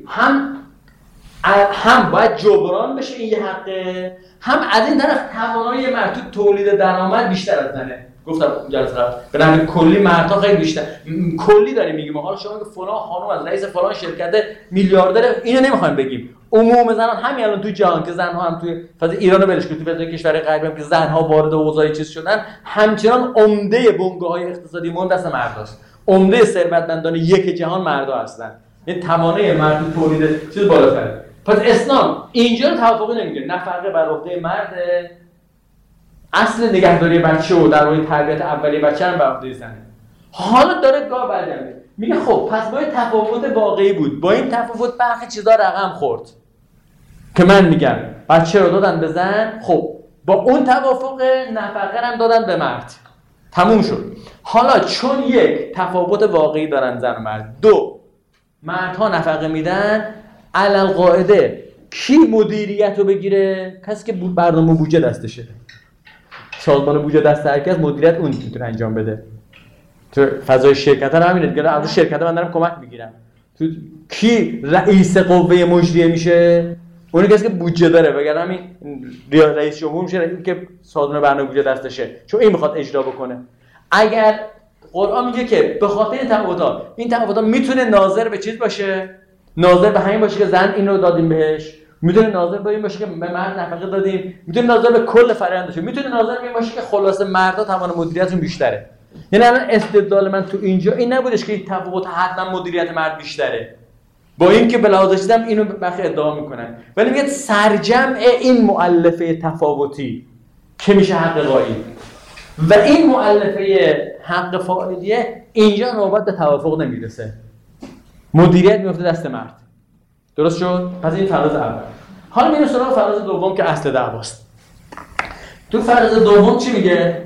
هم باید جبران بشه این یه حقه، هم از این طرف توانایی مرد تو تولید درآمد بیشتر از زنه. گفتم جلسه قبل به نحو کلی مردها خیلی بیشتر کلی داریم میگیم. حالا شما که فلان خانم از رئیس فلان شرکت میلیاردره، اینو نمیخوایم بگیم. عموم زنان همین الان تو جهان که زنها هم توی فضای ایران رو بلش کنید، تو فضای کشور غربی هم که زنها وارد اوضاع چیز شدن، همچنان عمده بنگاه‌های اقتصادی مون دست مرداست. عمده ثروتمندان یک جهان مردا هستن. این توانایی مرد تو تولید چیز بالاتره. پس اسلام اینجا رو توافقی نمیگه. نفقه بر عهده مرده، اصل نگهداری بچه و در واقع تربیت اولیه بچه هم بر عهده زنه. حالا داره گاه بعدم میگه خب پس با این تفاوت واقعی بود، با این تفاوت برخی چیزا رقم خورد که من میگم بچه رو دادن به زن، خب با اون توافق نفقه هم دادن به مرد، تموم شد. حالا چون یک تفاوت واقعی دارن زن و مرد، دو مردها نفقه میدن، علل قاعده کی مدیریت رو بگیره؟ کسی که برنامه بودجه دستشه. سازمان بودجه دست هر کس، مدیریت اون میتونه انجام بده. تو فضای شرکت ها همینه دیگه. از شرکت ها من دارم کمک میگیرم. تو کی رئیس قوه مجریه میشه؟ اون کسی که بودجه داره، وگرنه همین رئیس جمهور میشه که سازمان برنامه بودجه دستشه، چون این میخواد اجرا بکنه. اگر قرآن میگه که به خاطر این تفاوت‌ها میتونه ناظر به چیز باشه، ناظر به همین باشه که زن اینو دادیم بهش، میتونه ناظر به این باشه که به مرد نفقه دادیم، میتونه ناظر به کل فرآیند باشه، میتونه ناظر به این باشه که خلاصه مردا توان مدیریتشون بیشتره. یعنی الان استدلال من تو اینجا این نبودش که این تفاوت حتما مدیریت مرد بیشتره، با اینکه به لحاظ دیدم اینو بخی ادعا میکنن، ولی میگه سرجمع این مؤلفه تفاوتی که میشه حق غایی و این مؤلفه حق فاعلیه اینجا نوبت به توافق نمیرسه، مدیریت میفته دست مرد. درست شد؟ پس این فراز اول. حالا میریم سراغ فراز دوم که اصل دعواست. تو فراز دوم چی میگه؟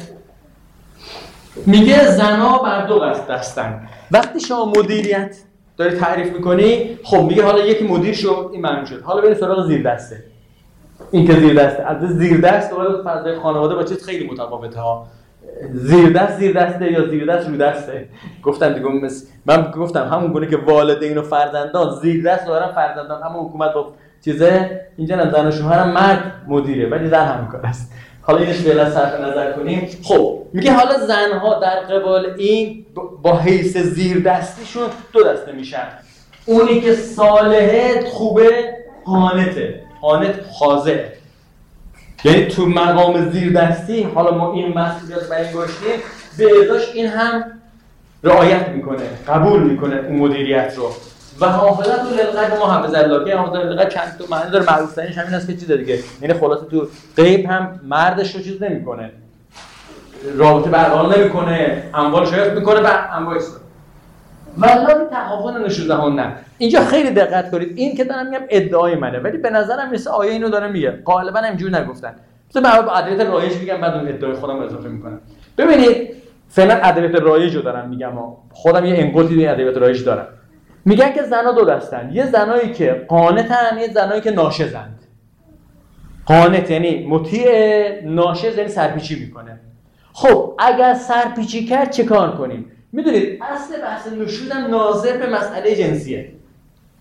میگه زنها بر دو دستن. وقتی شما مدیریت داری تعریف میکنی، خب میگه حالا یکی مدیر شد، این معلوم شد. حالا بریم سراغ زیر دسته. این که زیر دسته، از زیر دست دوباره فضای خانواده با چیز خیلی متفاوته ها. زیر دسته یا زیر دست رو دسته. گفتم دیگه من گفتم همون گونه که والدین و فرزندان زیر دست دارن، فرزندان اما حکومت با چیزه، اینجا هم زن و شوهرم مرد مدیره ولی زن همین کار است. حالا اینش فعلا صرف نظر کنیم. خب میگه حالا زنها در قبال این با حیث زیر دستیشون دو دسته میشن. اونی که صالحه، خوبه، قانته. قانت خاضع، یعنی تو مقام زیر دستی حالا ما این مسئولیت برای این گذاشتیم، به ازاش این هم رعایت میکنه، قبول میکنه اون مدیریت رو. و حافظت تو للغیب ما حافظ الله، که حافظت للغیب چند تا معنی داره، معروف ترینش همین است که چیز دیگه، یعنی خلاصه تو غیب هم مردش رو چیز نمیکنه، رابطه برقرار نمیکنه، اموالش حفظ میکنه و اموالش والله تحقق نشوده نه. اینجا خیلی دقت کنید، این که دارم میگم ادعای منه، ولی به نظرم مثل آیه اینو داره میگه، غالبا اینجوری نگفتن. مثلا به ادبیات رایج میگم، بعد اون ادعای خودم رو اضافه میکنم. ببینید فعلا ادبیات رایج رو دارم میگم، خودم یه انقطی توی ادبیات رایج دارم. میگن که زنا دو دستن، یه زنایی که قانتن، یه زنایی که ناشزند. قانت یعنی مطیع، ناشز یعنی سرپیچی میکنه. خب اگر سرپیچی کرد چه کار کنیم؟ میدونید اصل بحث نشود هم ناظر به مسئله جنسیه.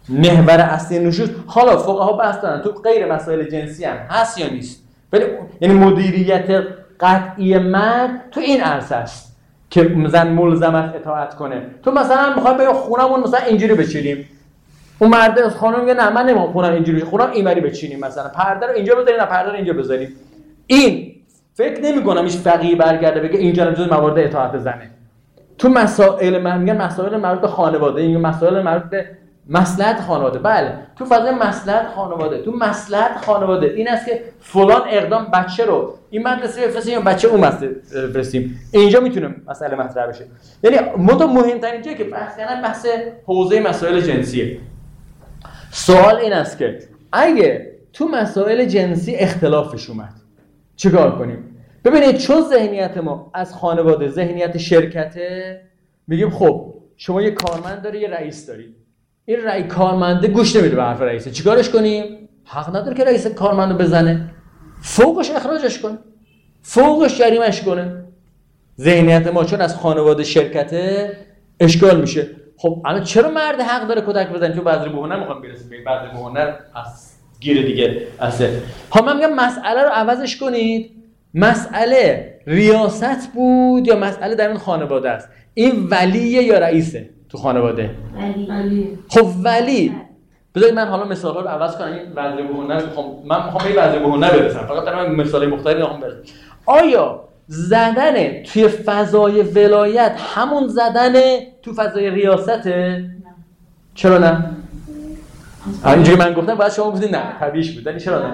محور اصلی نشوز. حالا فقها بحث دارن تو غیر مسائل جنسی هم هست یا نیست، ولی یعنی مدیریت قطعی مرد تو این عرصه است که زن ملزم است اطاعت کنه. تو مثلا میخوای بگی خونمون مثلا اینجوری بچینیم، اون مرد از خانم میگه نه من نمیخوام خونم اینجوری، خونم اینوری بچینیم، مثلا پرده رو اینجا بذاریم نه پرده رو اینجا بذاریم. این فکر نمی‌کنم هیچ فقیه برگرده بگه اینجا جزء موارد اطاعت زنه. تو مسائل من میگن مسائل مربوط به خانواده، این مسائل مربوط به مصلحت خانواده. بله تو فضای مصلحت خانواده، تو مصلحت خانواده این است که فلان اقدام بچه رو این مدرسه بفرستیم یا بچه اون مدرسه بفرستیم، اینجا میتونه مسئله مطرح بشه. یعنی مهمترین جایی که بحث کردن بحث حوزه مسائل جنسیه. سوال این است که اگه تو مسائل جنسی اختلافش اومد چیکار کنیم؟ ببینید چون ذهنیت ما از خانواده ذهنیت شرکته، میگیم خب شما یه کارمند داری یه رئیس داری، این کارمنده گوش نمیده به حرف رئیسه، چیکارش کنیم؟ حق نداره که رئیس کارمندو بزنه، فوقش اخراجش کنه، فوقش جریمه‌اش کنه. ذهنیت ما چون از خانواده شرکته اشکال میشه. خب الان چرا مرد حق داره کتک بزنه؟ چون بعضی به هنر میخوام برسیم، بعضی به هنر از گیر دیگه اصلا. ها من میگم مسئله رو عوضش کنید. مسئله ریاست بود یا مسئله در این خانواده است؟ این ولیه یا رئیسه تو خانواده؟ ولی. خب ولی بذارید من حالا مثالا رو عوض کنم. این وزیر به هنر من میخوام به وزیر به هنر برسم، فقط دارم مثال مختلفی میخوام برسم. آیا زدن توی فضای ولایت همون زدن تو فضای ریاسته؟ چرا نه؟ اینجوری من گفتم باید شما بگید نه طبیعیش بود، ولی چرا نه؟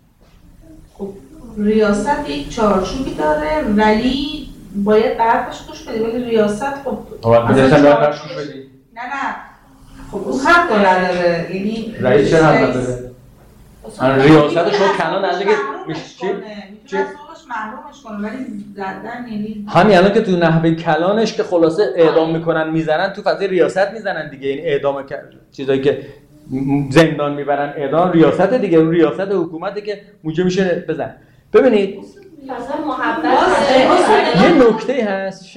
خب ریاست یک چارچوبی داره ولی باید برفش گوش بدی، ولی ریاست خب مثلا برفش گوش بدی؟ نه خب اون حق نداره. یعنی رئیس چرا حق نداره؟ ریاست شما کنان نداره چی؟ محرومش کنه ولی زدن یعنی همین الان که تو نحوه کلانش که خلاصه اعدام میکنن میزنن تو فضای ریاست میزنن دیگه. یعنی اعدام چیزایی که زندان میبرن اعدام ریاست دیگه، اون ریاست حکومته که موجب میشه بزن. ببینید مثلا محبت یه نکته هست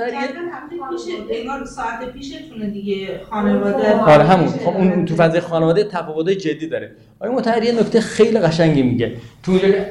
انگار ساعت پیشتونه دیگه خانواده. آره همون. خب اون تو فضای خانواده تفاوت‌های جدی داره. آقای مطهری یه نکته خیلی قشنگی میگه تو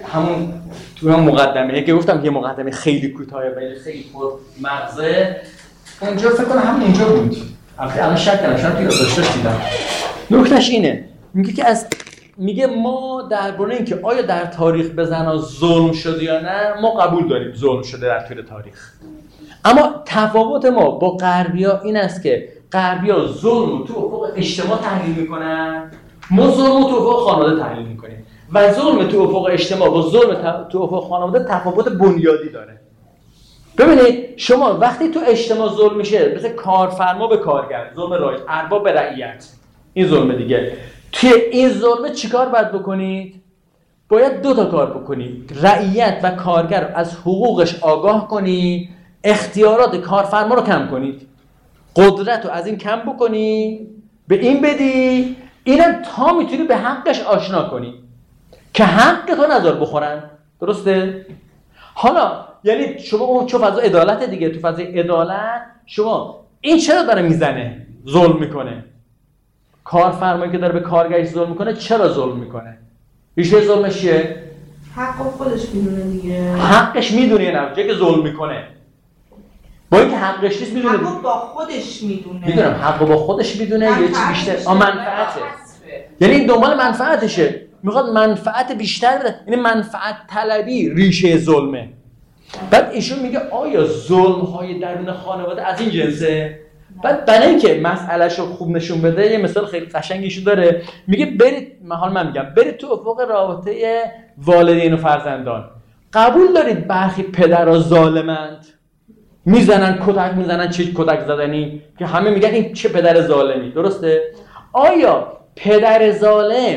همون مقدمه که گفتم که مقدمه خیلی کوتاهه ولی خیلی پر مغزه. اونجا فکر کنم همون اونجا بود. الان شک ندارم شاید تو یادداشتش دیدم. نکتهش اینه میگه که میگه ما درباره اینکه آیا در تاریخ به زن‌ها ظلم شده یا نه ما قبول داریم ظلم شده در طول تاریخ، اما تفاوت ما با غربی‌ها این است که غربی‌ها ظلم رو تو افق اجتماع تحلیل میکنن، ما ظلم رو تو افق خانواده تحلیل میکنیم و ظلم تو افق اجتماع با ظلم تو افق خانواده تفاوت بنیادی داره. ببینید شما وقتی تو اجتماع ظلم میشه مثل کارفرما به کارگر، ظلم رایج، ارباب به رعیت، این ظلم دیگه. توی این ظلمه چیکار باید بکنید؟ باید دو تا کار بکنید. رعیت و کارگر از حقوقش آگاه کنید، اختیارات کارفرما رو کم کنید، قدرت رو از این کم بکنید، به این بدی، اینم تا میتونی به حقش آشنا کنی که حق تو نذار بخورن. درسته؟ حالا یعنی شما اون چه فضا عدالت دیگه، تو فضای عدالت شما این چرا داره میزنه ظلم میکنه؟ کارفرمایی که داره به کارگرش ظلم میکنه چرا ظلم میکنه؟ ریشه ظلمش چیه؟ حقو خودش میدونه دیگه. حقش میدونه یا نه؟ جایی که ظلم میکنه با اینکه حقش نیست میدونه. حقو با خودش میدونه. میدونم حقو با خودش میدونه یه چی بیشتر منفعته. یعنی این دنبال منفعتشه، میخواد منفعت بیشتر بده. یعنی منفعت طلبی ریشه ظلمه. بعد ایشون میگه آیا ظلم‌های درون خانواده از این جنسه؟ بعد برای اینکه مسئله‌شو خوب نشون بده یه مثال خیلی قشنگی ایشون داره، میگه برید من میگم برید تو افق رابطه والدین و فرزندان. قبول دارید برخی پدرها ظالمند، میزنن کتک میزنن، چه کتک زدنی که همه میگن این چه پدر ظالمی. درسته؟ آیا پدر ظالم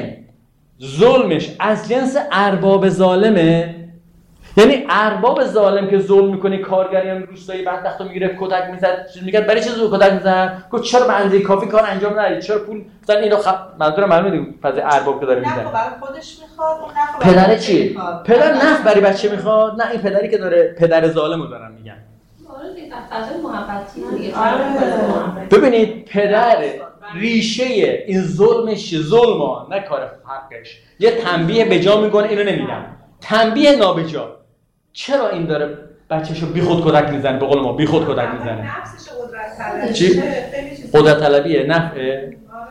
ظلمش از جنس ارباب ظالمه؟ یعنی ارباب ظالم که ظلم میکنه کارگریان روستایی بدبختو میگیره کتک میزد، چیز میگه برای چه کتک میزنن؟ گفت چرا به اندازه کافی کار انجام ندید، چرا پول مثلا اینو منظور معلومه دیگه فاز ارباب که داره میزنه. نه برای خودش میخواد، اون نه پدر چی؟ پدر نفع برای بچه میخواد؟ نه این پدری که داره پدر ظالمو دارن میگن. آره دیگه فضای محبتی دیگه. ببینید پدر ریشه این ظلمش ظلمه، نه کار حقش. یه تنبیه به جا میکنه، اینو نمیگم، تنبیه نابجا. چرا این داره بچه‌شو بیخود کودک میزنه؟ به قول ما بیخود کودک میزنه. نفسش قدرت طلبی. چی؟ قدرت طلبیه، نفعه.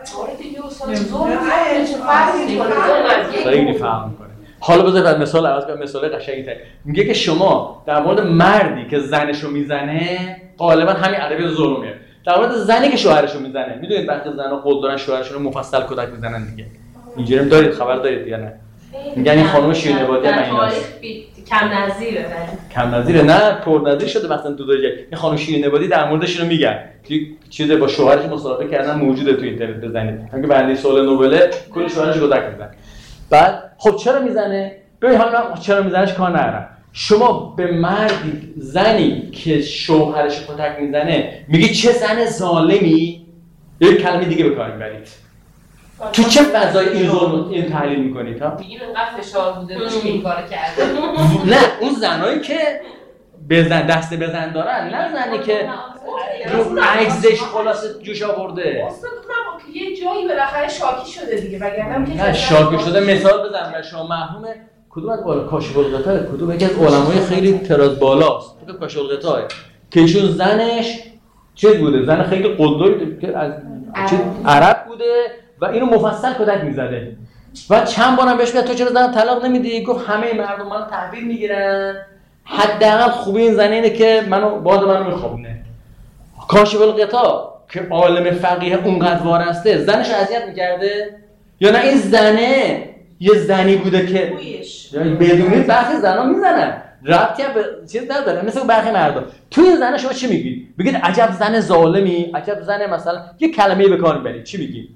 خیلی فهم میکنه. حالا بذار مثال عوض کنم، مثال قشنگ‌تر. میگه که شما در مورد مردی که زنشو میزنه غالبا همین ادبیات ظلمیه. در مورد زنی که شوهرشو میزنه، میدونید وقتی زنا قول دارن شوهرشون رو مفصل کودک میزنن دیگه. اینجوری هم دارید، خبر دارید یا نه؟ میگن این خانم شیرین عبادی من ایناست. کم نظیره. کم نظیره، نه پر نظیر شده. مثلا تو درجه این خانم شیرین عبادی در موردش اینو میگن که چیزه با شوهرش مصاحبه کردن، موجوده تو اینترنت، بزنید. همین برنده سوال نوبل کل شوهرش کودک میزنه. بعد خب چرا میزنه؟ ببین حالا چرا میزنهش کار ندارم. شما به مردی زنی که شوهرش کتک میزنه میگی چه زن ظالمی؟ یک کلمه دیگه به کار میبرید. تو چه فضای این ظلم این تحلیل میکنید ها؟ میگیم اینقدر فشار بوده روش که این کارو کرده. نه اون زنایی که بزن دست بزن دارن، نه زنی که رو عجزش خلاص جوش آورده. اصلا که یه جایی بالاخره شاکی شده دیگه، وگرنه که نه شاکی شده. مثال بزنم برای شما. مرحوم کدوم از بالا کاشف الغطا، کدوم یکی از علمای خیلی تراز بالاست تو کاشف الغطا که ایشون زنش چه بوده؟ زن خیلی قدوری که از عرب بوده و اینو مفصل کودک میزده و چند بارم بهش میگه تو چرا زن طلاق نمیدی؟ گفت همه مردم منو تحویل میگیرن، حداقل خوبی این زنه اینه که منو میخوابونه. کاشف الغطا که عالم فقیه اونقدر وارسته زنش رو اذیت میکرده یا نه این زنه یه زنی بوده که بدونید برخی زنا میزنن، ربطی هم به چیز نداره. مثل برخی مردم. تو این زنه شما چی میگید؟ بگید عجب زن ظالمی، عجب زن مثلا یه کلمه‌ای به کار میبرید. چی میگید؟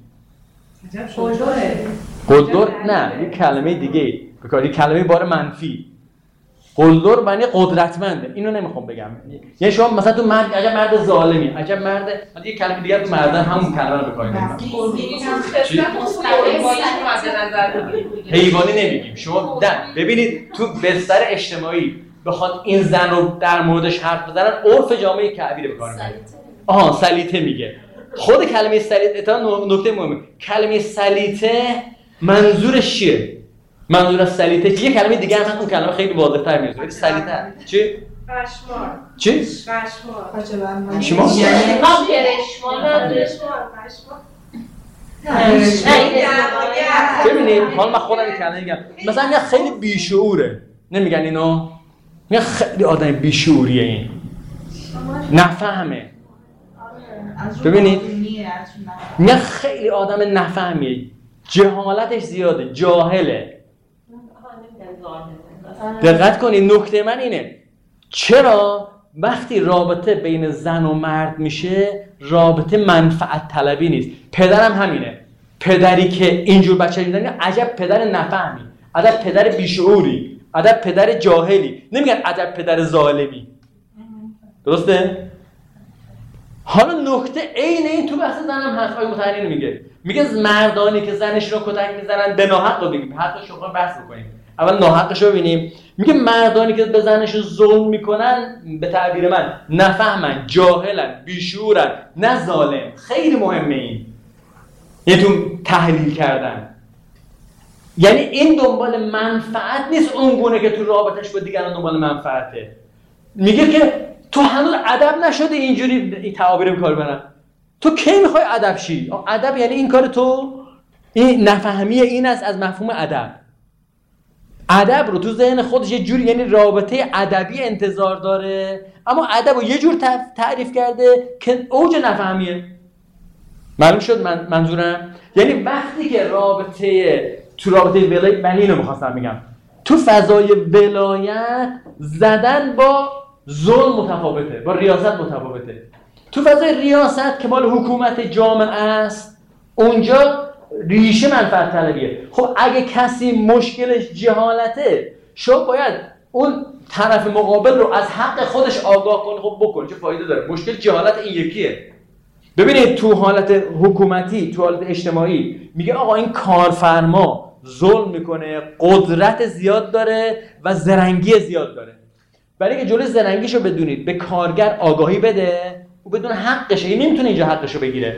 قلدر؟ نه یه کلمه دیگه به کار، یه کلمه بار منفی. قلدر معنی قدرتمنده. اینو نمیخوام بگم. یعنی شما مثلا تو مرد عجب مرد ظالمی، عجب مرد، یه کلمه دیگه تو مردان همون کلمه رو به کار میبرید. حیوانی نمیگیم. شما ببینید تو بستر اجتماعی بخواد این زن رو در موردش حرف بزنن، عرف جامعه کعبی رو به کار میبرن. سلیطه میگه. خود کلمه سلیطه تا نکته مهمه. کلمه سلیطه منظورش چیه؟ منظور از سلیطه چیه؟ یه کلمه دیگه هم اون کلمه خیلی واضح‌تر میاد. ولی سلیطه چی؟ پشمار. چی؟ پشمار. شما؟ یعنی ببینید حالا من خودم کلمه میگم. مثلا میگن خیلی بیشعوره. نمیگن اینو؟ میگن خیلی آدم بیشعوریه این. نفهمه. ببینید میگن خیلی آدم نفهمیه. جهالتش زیاده، جاهله. دقت کنید نکته من اینه. چرا وقتی رابطه بین زن و مرد میشه رابطه منفعت طلبی نیست. پدرم همینه. پدری که اینجور بچه میدن عجب پدر نفهمی، عجب پدر بیشعوری، عجب پدر جاهلی. نمیگن عجب پدر ظالمی. درسته؟ حالا نکته عین این تو بحث زنم هست. آقای متحرین میگه مردانی که زنش رو کتک میزنن به ناحق رو بگیم، حقش رو بحث بکنیم. اول ناحقش رو ببینیم. میگه مردانی که به زنش ظلم میکنن به تعبیر من نفهمن، جاهلن، بیشعورن، نه ظالم. خیلی مهمه این. یعنی تو تحلیل کردن. یعنی این دنبال منفعت نیست اونگونه که تو رابطش با دیگران دنبال منفعته. میگه که تو هنوز ادب نشده اینجوری تعابیر به کار برن. تو کی میخوای ادب شی؟ ادب یعنی این کار تو؟ این نفهمی این است از مفهوم ادب. ادب رو تو ذهن خودش یه جوری، یعنی رابطه ادبی انتظار داره، اما ادب رو یه جور تعریف کرده که اوج نفهمیه. معلوم شد منظورم؟ یعنی وقتی که تو رابطه ولایت، من اینو میخواستم بگم، تو فضای ولایت زدن با ظلم متفاوته، با ریاست متفاوته. تو فضای ریاست که مال حکومت جامعه است، اونجا ریشه منفعت طلبیه. خب اگه کسی مشکلش جهالته، شما باید اون طرف مقابل رو از حق خودش آگاه کنی. خب بکن، چه فایده داره؟ مشکل جهالت این یکیه. ببینید تو حالت حکومتی، تو حالت اجتماعی میگه آقا این کارفرما ظلم میکنه، قدرت زیاد داره و زرنگی زیاد داره. برای اینکه جلوی زرنگیشو بدونید، به کارگر آگاهی بده، او بدون حقشه، این نمیتونه اینجا حقشو بگیره.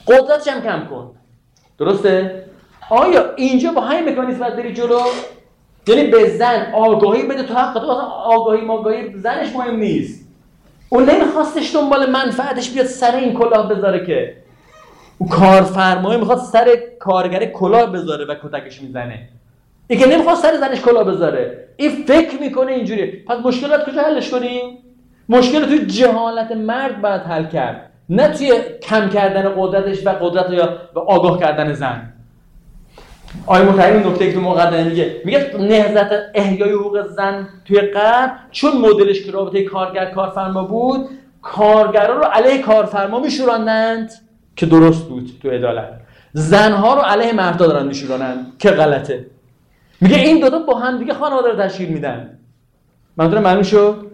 قدرتش هم کم کن. درسته؟ آیا اینجا با همین مکانیزم باید بری جلو؟ یعنی به زن آگاهی بده تو حق تو، اصلا آگاهی زنش مهم نیست. اون نمیخواستش دنبال منفعتش بیاد سر این کلاه بذاره که اون کارفرمایی میخواد سر کارگر کلاه بذاره و کتکش میزنه. این که نمیخواد سر زنش کلاه بذاره، این فکر میکنه اینجوری. پس مشکلات کجا حلش کنیم؟ مشکل توی جهالت مرد باید حل کرد، نه توی کم کردن قدرتش و قدرت یا آگاه کردن زن. آیه مطهری این نکته که تو مقدمه میگه نهضت احیای حقوق زن توی غرب چون مدلش که رابطه کارگر کارفرما بود، کارگرا رو علیه کارفرما میشورانند که درست بود تو عدالت، زنها رو علیه مردها دارن میشورانند که غلطه. میگه این دوتا با هم دیگه خانواده رو تشکیل میدن. منظورم معلوم شد؟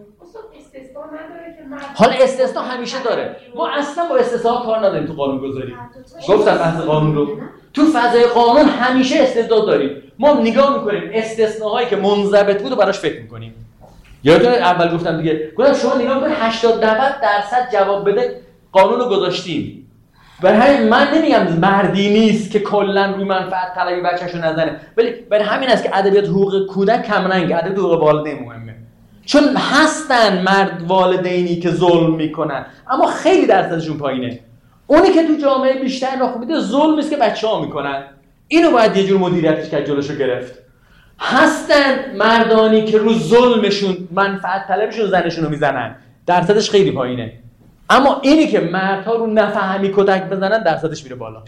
حالا استثناء همیشه داره. ما اصلا با استثناء کار نداریم تو قانون گذاری. گفتم بحث قانون رو تو فضای قانون همیشه استثناء داریم. ما نگاه میکنیم استثناءهایی که منضبط بود و براش فکر میکنیم. یادتونه اول گفتم دیگه، گفتم شما نگاه میکنید 80-90% جواب بده قانون رو گذاشتیم. برای همین من نمیگم مردی نیست که کلا روی منفعت طلبی بچه‌شو نزنه، ولی برای همین است که ادبیات حقوق کودک کم رنگه، ادبیات حقوق والدین مهمه. چون هستن مرد والدینی که ظلم میکنن، اما خیلی درصدشون پایینه. اونی که تو جامعه بیشتر رخ میده ظلمی است که بچه‌ها میکنن. اینو باید یه جور مدیریتش کرد، جلوشو گرفت. هستن مردانی که رو ظلمشون منفعت طلبشون زنشون رو میزنن، درصدش خیلی پایینه. اما اینی که مردها رو نفهمی کتک بزنن درصدش میره بالا.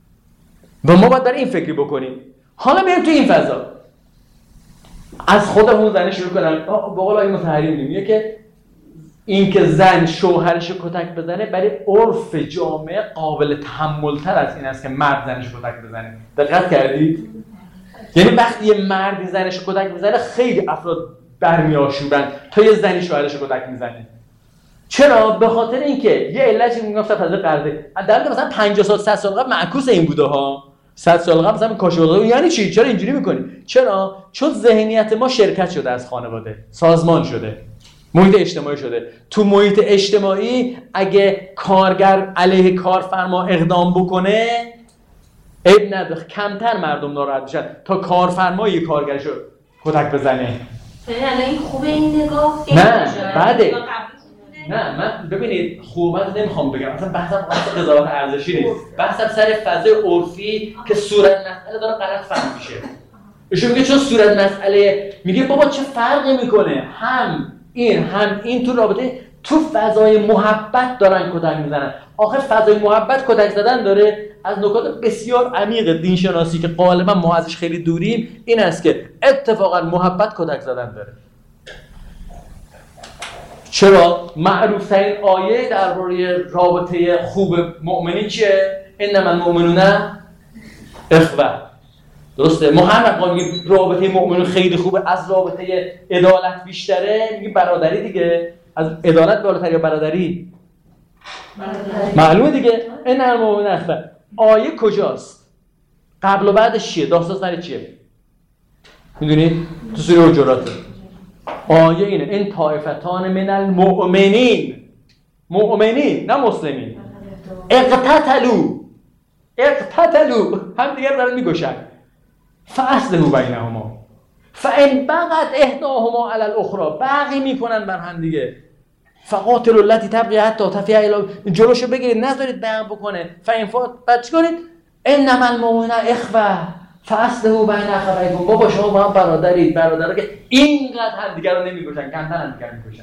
و ما باید برای این فکری بکنیم. حالا میریم تو این فضا. از خودمون زنه شروع کنن. به قول آقای مطهری میگه که این که زن شوهرش کتک بزنه برای عرف جامعه قابل تحمل‌تر از این است که مرد زنش کتک بزنه. دقت کردید؟ یعنی وقتی یه مردی زنش کتک میزنه خیلی افراد برمیآشوبن تا یه زنی شوهرش کتک میزنه. چرا؟ به خاطر اینکه یه علتی میگفتم فضای قرضه در مثلا 50 سال 100 سال قبل معکوس این بوده ها. 100 سال قبل مثلا کاشوالو یعنی چی؟ چرا اینجوری میکنی؟ چرا؟ چون ذهنیت ما شرکت شده از خانواده، سازمان شده، محیط اجتماعی شده. تو محیط اجتماعی اگه کارگر علیه کارفرما اقدام بکنه عیب نداره، کمتر مردم ناراحت میشن تا کارفرما یه کارگرشو کتک بزنه. الان این خوبه این نگاه؟ نه بعده. نه من ببینید خوبت نمیخوام بگم، اصلا بحثم قضاوت ارزشی نیست، بحثم سر فضای عرفی که صورت مسئله داره غلط فهم میشه. ایشون میگه چون صورت مسئله، میگه بابا چه فرقی میکنه، هم این تو رابطه تو فضای محبت دارن کتک میزنن. آخه فضای محبت کتک زدن داره از نکات بسیار عمیق دینشناسی که غالبا ما ازش خیلی دوریم این است که اتفاقا محبت کتک زدن داره. چرا؟ معروف ترین آیه درباره رابطه خوب مؤمنین چیه؟ انما المؤمنون اخوه. درسته؟ ما هر وقت میگیم رابطه مؤمنون خیلی خوبه، از رابطه عدالت بیشتره، میگیم برادری دیگه. از عدالت بالاتر یا برادری؟ معلومه دیگه. انما المؤمنون اخوه. آیه کجاست؟ قبل و بعدش چیه؟ داستان سر چیه؟ میدونید؟ تو سوره حجرات آیه اینه این طایفتان من المؤمنین، مؤمنین نه مسلمین، اقتتلوا هم دیگر دارن میگوشن فاصلحوا بینهما فان بغت احداهما علی الاخرى، بغی میکنن بر هم دیگه، فقاتلوا التی تبغی حتی تفیء الی، جلوشو بگیرید نذارید بغ بکنه، فان فات بعد چیکار کنید؟ انما المؤمنون اخوه فاصلحوا بین اخویکم، بابا شما با هم برادرید، برادرها که اینقدر هم دیگر رو نمیگوشن، کمتر هم دیگر میگوشن.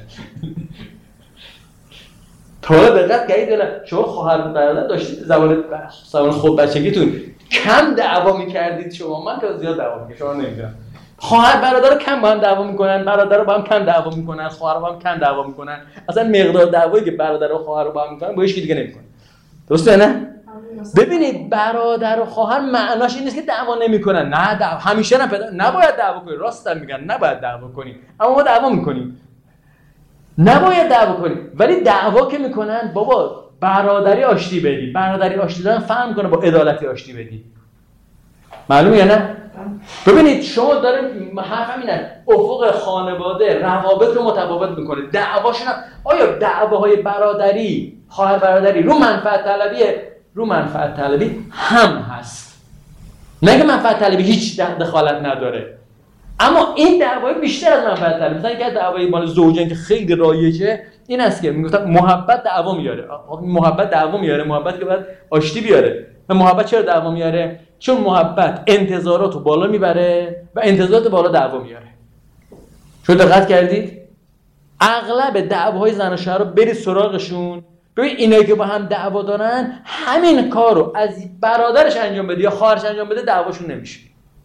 تا دقت کردید شما خواهر برادر داشتید زمان خود بچگیتون کم دعوا میکردید شما؟ من که زیاد دعوا میکردم، شما نمیدونم. خواهر برادر رو کم با هم دعوا میکنن، برادر رو با هم کم دعوا میکنن، خواهر با هم کم دعوا میکنن. اصلا مقدار دعوایی که برادر و خواهر رو با هم میکنن با هیچ کی دیگه نمیکنن. درسته نه؟ ببینید برادر و خواهر معناش این نیست که دعوا نمیکنن، نه همیشه نباید دعوا کنید، راست میگن نباید دعوا کنیم، اما ما دعوا میکنیم. نباید دعوا کنیم، ولی دعوا که میکنن بابا برادری آشتی بدی، برادری آشتی دادن فهم کنه با عدالتی آشتی بدی. معلومه یا نه؟ ببینید شما دارید حرفم اینه، افق خانواده روابط رو متفاوت میکنه. دعواشون آیا دعواهای برادری، خواهر برادری رو منفعت طلبیه، رو منفعت طلبی هم هست. نه که منفعت طلبی هیچ دخالت نداره، اما این دعوای بیشتر از منفعت طلبی. مثلا یک دعوای مال زوجین که خیلی رایجه این است که میگفتن محبت دعوا میاره. محبت دعوا میاره، محبت که باید آشتی بیاره. و محبت چرا دعوا میاره؟ چون محبت انتظارات رو بالا میبره و انتظارات بالا دعوا میاره. چون دقت کردید اغلب دعواهای زن و شوهر رو برید سراغشون، ببین اینایی که با هم دعوا دارن همین کار رو از برادرش انجام بده یا خواهرش انجام بده دعواشون نمیشه.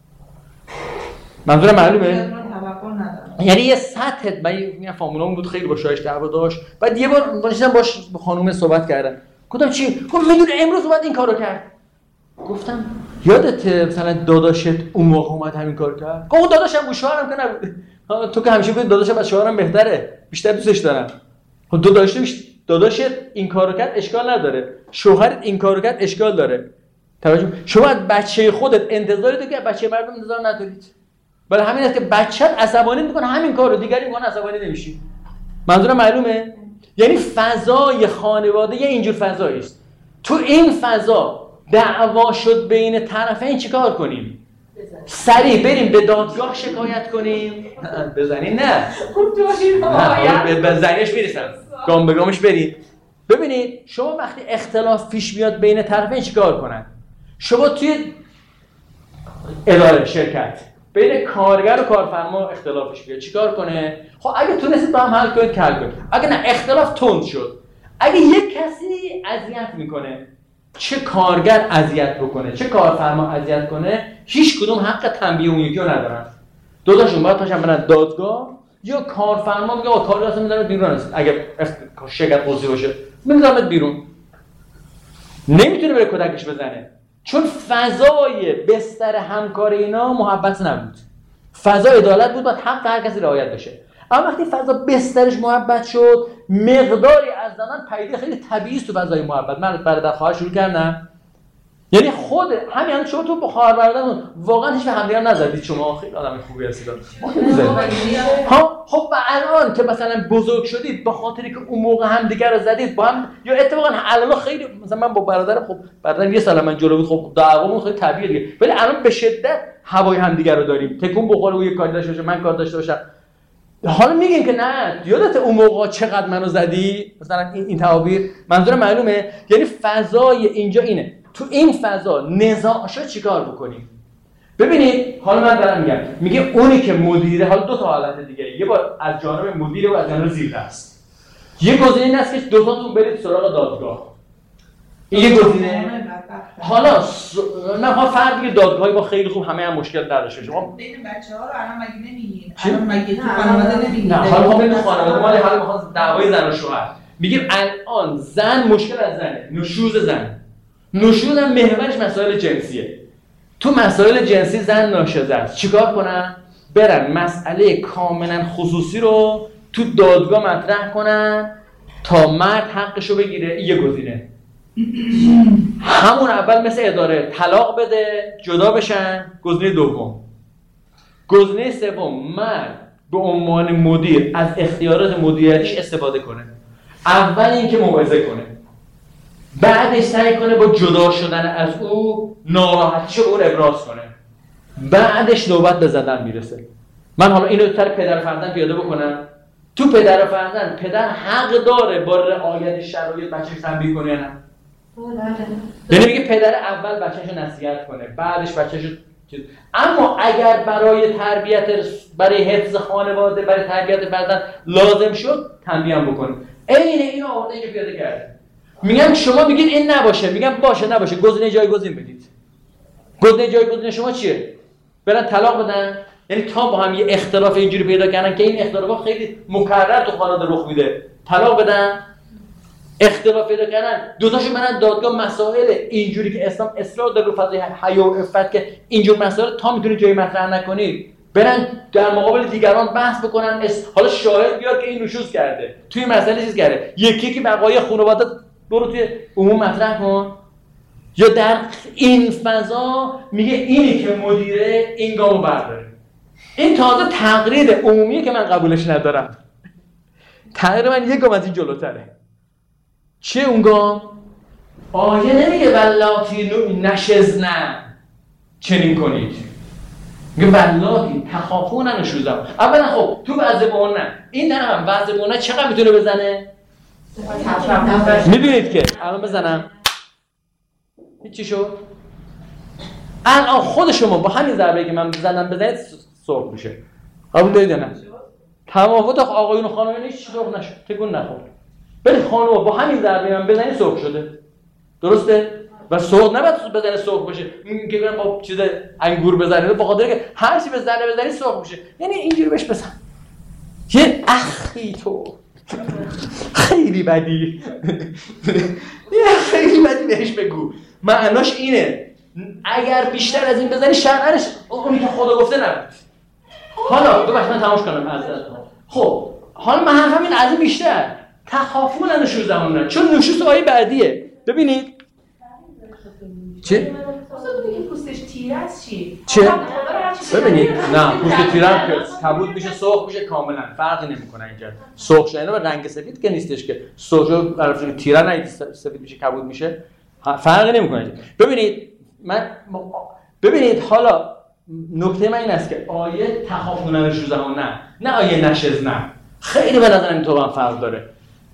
منظورم معلومه؟ یعنی یه سطح، من میگم فامیلامون بود خیلی با شوهرش دعوا داشت، بعد یه بار داشتم باش با خانومه صحبت کردم، گفتم چی؟ گفت میدونه امروز اومد این کارو کرد. گفتم یادته مثلا داداشت اون موقع اومد همین کار کرد؟ گفت داداشم بود شوهرم که نبود. تو که همیشه گفتی داداشم از شوهرم بهتره، بیشتر دوستش دارم. خب داداشت این کارو کرد اشکال نداره، شوهرت این کارو کرد اشکال داره. توجه، شما از بچه خودت انتظاری داری که بچه مردم انتظار ندارید. ولی همین است که بچه‌ت عصبانی میکنه همین کارو، دیگری میکنه عصبانی نمیشی. منظورم معلومه؟ یعنی فضای خانواده یه اینجور فضایی است. تو این فضا دعوا شد بین طرفین چیکار کنیم؟ سریع بریم به دادگاه شکایت کنیم؟ بزنین نه. نه به زنیش میرسم. گام به گامش بریم. ببینید شما وقتی اختلاف پیش میاد بین طرفین چیکار کنن؟ شما توی اداره شرکت بین کارگر و کارفرما اختلافش بیاد چیکار کنه؟ خب اگه تونستید با هم حل کنید حل کنید. اگه نه اختلاف تند شد، اگه یک کسی اذیت میکنه، چه کارگر اذیت بکنه چه کارفرما اذیت کنه، هیچ کدوم حق تنبیه اون یکی رو ندارن. دو تاشون باید پاشن برن دادگاه، یا کارفرما میگه آقا کارگر اصلا میذاره بیرون، اگه شرکت قضیه باشه میذارمت بیرون. نمیتونه بره کتکش بزنه، چون فضای بستر همکاری اینا محبت نبود، فضا عدالت بود، باید حق هر کسی رعایت بشه. اما وقتی فضا بسترش محبت شد، مقداری از زنان پیدا خیلی طبیعی است تو فضای محبت. من برادر خواهر شروع کردم، یعنی خود همین شما تو با خواهر برادرتون واقعا هیچ به همدیگه نزدید، شما خیلی آدم خوبی هستید. ها خب الان که مثلا بزرگ شدید، با خاطری که اون موقع همدیگه رو زدید با هم، یا اتفاقا الان خیلی مثلا من با برادرم، خب برادرم یه سال من جلو بود، خب دعوامون خیلی طبیعیه دیگه، ولی الان به شدت هوای همدیگه رو داریم، تکون بخوره اون یه کاری داشته باشه من کار داشته باشم. حالا میگیم که نه یادت اون موقع چقدر منو زدی، مثلا این تعابیر. منظور معلومه؟ یعنی فضای اینجا اینه، تو این فضا نزاع شد چیکار بکنیم؟ ببینید حالا من دارم میگه اونی که مدیره، حالا دو تا حالت دیگه، یه بار از جانب مدیره و از جانب زیردست. یه گزینه این است که دو تاتون برید سراغ دادگاه، این یه گزینه. حالا نه فرق دیگه دادگاهی با خیلی خوب همه هم مشکل نداشته. شما بین بچه‌ها رو الان مگه نمیگین؟ الان مگه تو خانواده نمیگین؟ نه حالا بین خانواده ما حالا میخوام دعوای زن و شوهر میگیم الان زن مشکل از زنه، نشوز زن. نشوز هم محورش مسائل جنسیه. تو مسائل جنسی زن ناشزه است. چیکار کنن؟ برن مسئله کاملا خصوصی رو تو دادگاه مطرح کنن تا مرد حقشو بگیره. یه گزینه. همون اول مثل اداره طلاق بده جدا بشن. گزینه دوم. گزینه سوم مرد به عنوان مدیر از اختیارات مدیریتیش استفاده کنه. اول اینکه موعظه کنه، بعدش سعی کنه با جدا شدن از او ناراحتیشو به اون ابراز کنه، بعدش نوبت به زدن میرسه. من حالا اینو تر پدر فرزند پیاده بکنم. تو پدر فرزند پدر حق داره با رعایت شرایط بچه‌ش تنبیه کنه یا نه؟ یعنی میگه پدر اول بچه‌شو نصیحت کنه، بعدش بچه‌شو اما اگر برای تربیت، برای حفظ خانواده، برای تربیت فرزند لازم شد تنبیه هم بکنه. اینو آورده اینو پیاده کرده. میگم شما میگین این نباشه، میگم باشه نباشه، گزینه جایگزین بدید. گزینه جایگزین شما چیه؟ برن طلاق بدن؟ یعنی تا با هم یه اختلاف اینجوری پیدا کردن که این اختلافات خیلی مکرر تو خانواده رخ میده، طلاق بدن؟ اختلاف پیدا کردن دو تاشون برن دادگاه، مسائل اینجوری که اسلام اصرار داره رو فضای حیا و عفت که اینجور مسائل تا میتونید جایی مطرح نکنید، برن در مقابل دیگران بحث بکنن. حالا شاهد بیار که این نشوز کرده، توی مسئله چیز کرده، یکی که بقای خانواده برو توی عموم مطرح کن. یا در این فضا میگه اینی که مدیره این گامو برداره. این تازه تقریر عمومیه که من قبولش ندارم. تقریر من یک گام از این جلوتره. چه اون گام؟ آیه نمیگه واللاتی نشزن چنین کنید، میگه واللاتی تخافون نشوزم. اولا خب تو وعظمون نه، این در هم وعظمون چقدر میتونه بزنه؟ میبینید که الان بزنم هیچی شد؟ الان خود شما با همین ضربه که من بزنم بزنید سرخ میشه. قبول دارید یا نه؟ تفاوت آقایون و خانم‌ها هیچ سرخ نشد، تکون نخورد. ولی خانم‌ها با همین ضربه من بزنید سرخ شده. درسته؟ و سرخ نباید بزنه سرخ بشه. این که میگن با چیز انگور بزنید به خاطر که هر چی بزنید سرخ میشه. یعنی اینجوری بهش بزن. یه اخی تو خیلی بدی. یه خیلی بدی بهش بگو. معناش اینه اگر بیشتر از این بزنی شرعش اونی که خدا گفته نبود. حالا دو من تماش کنم از خب حالا من حرفم این از این بیشتر تخافون نشوزمون، چون نشوز آیه بعدیه. ببینید چه؟ اصلا که پوستش تیره است چه؟ ببینید نه پوست تیره هم که کبود میشه سرخ میشه کاملا فرقی نمیکنه اینجا. سرخ شدن با رنگ سفید که نیستش که سرخ شد عرفش تیره نه سفید میشه کبود میشه فرقی نمیکنه. ببینید حالا نکته من این است که آیه تخافون نشوزمون نه آیه نشز نه خیلی به نظر این تو هم فرق داره.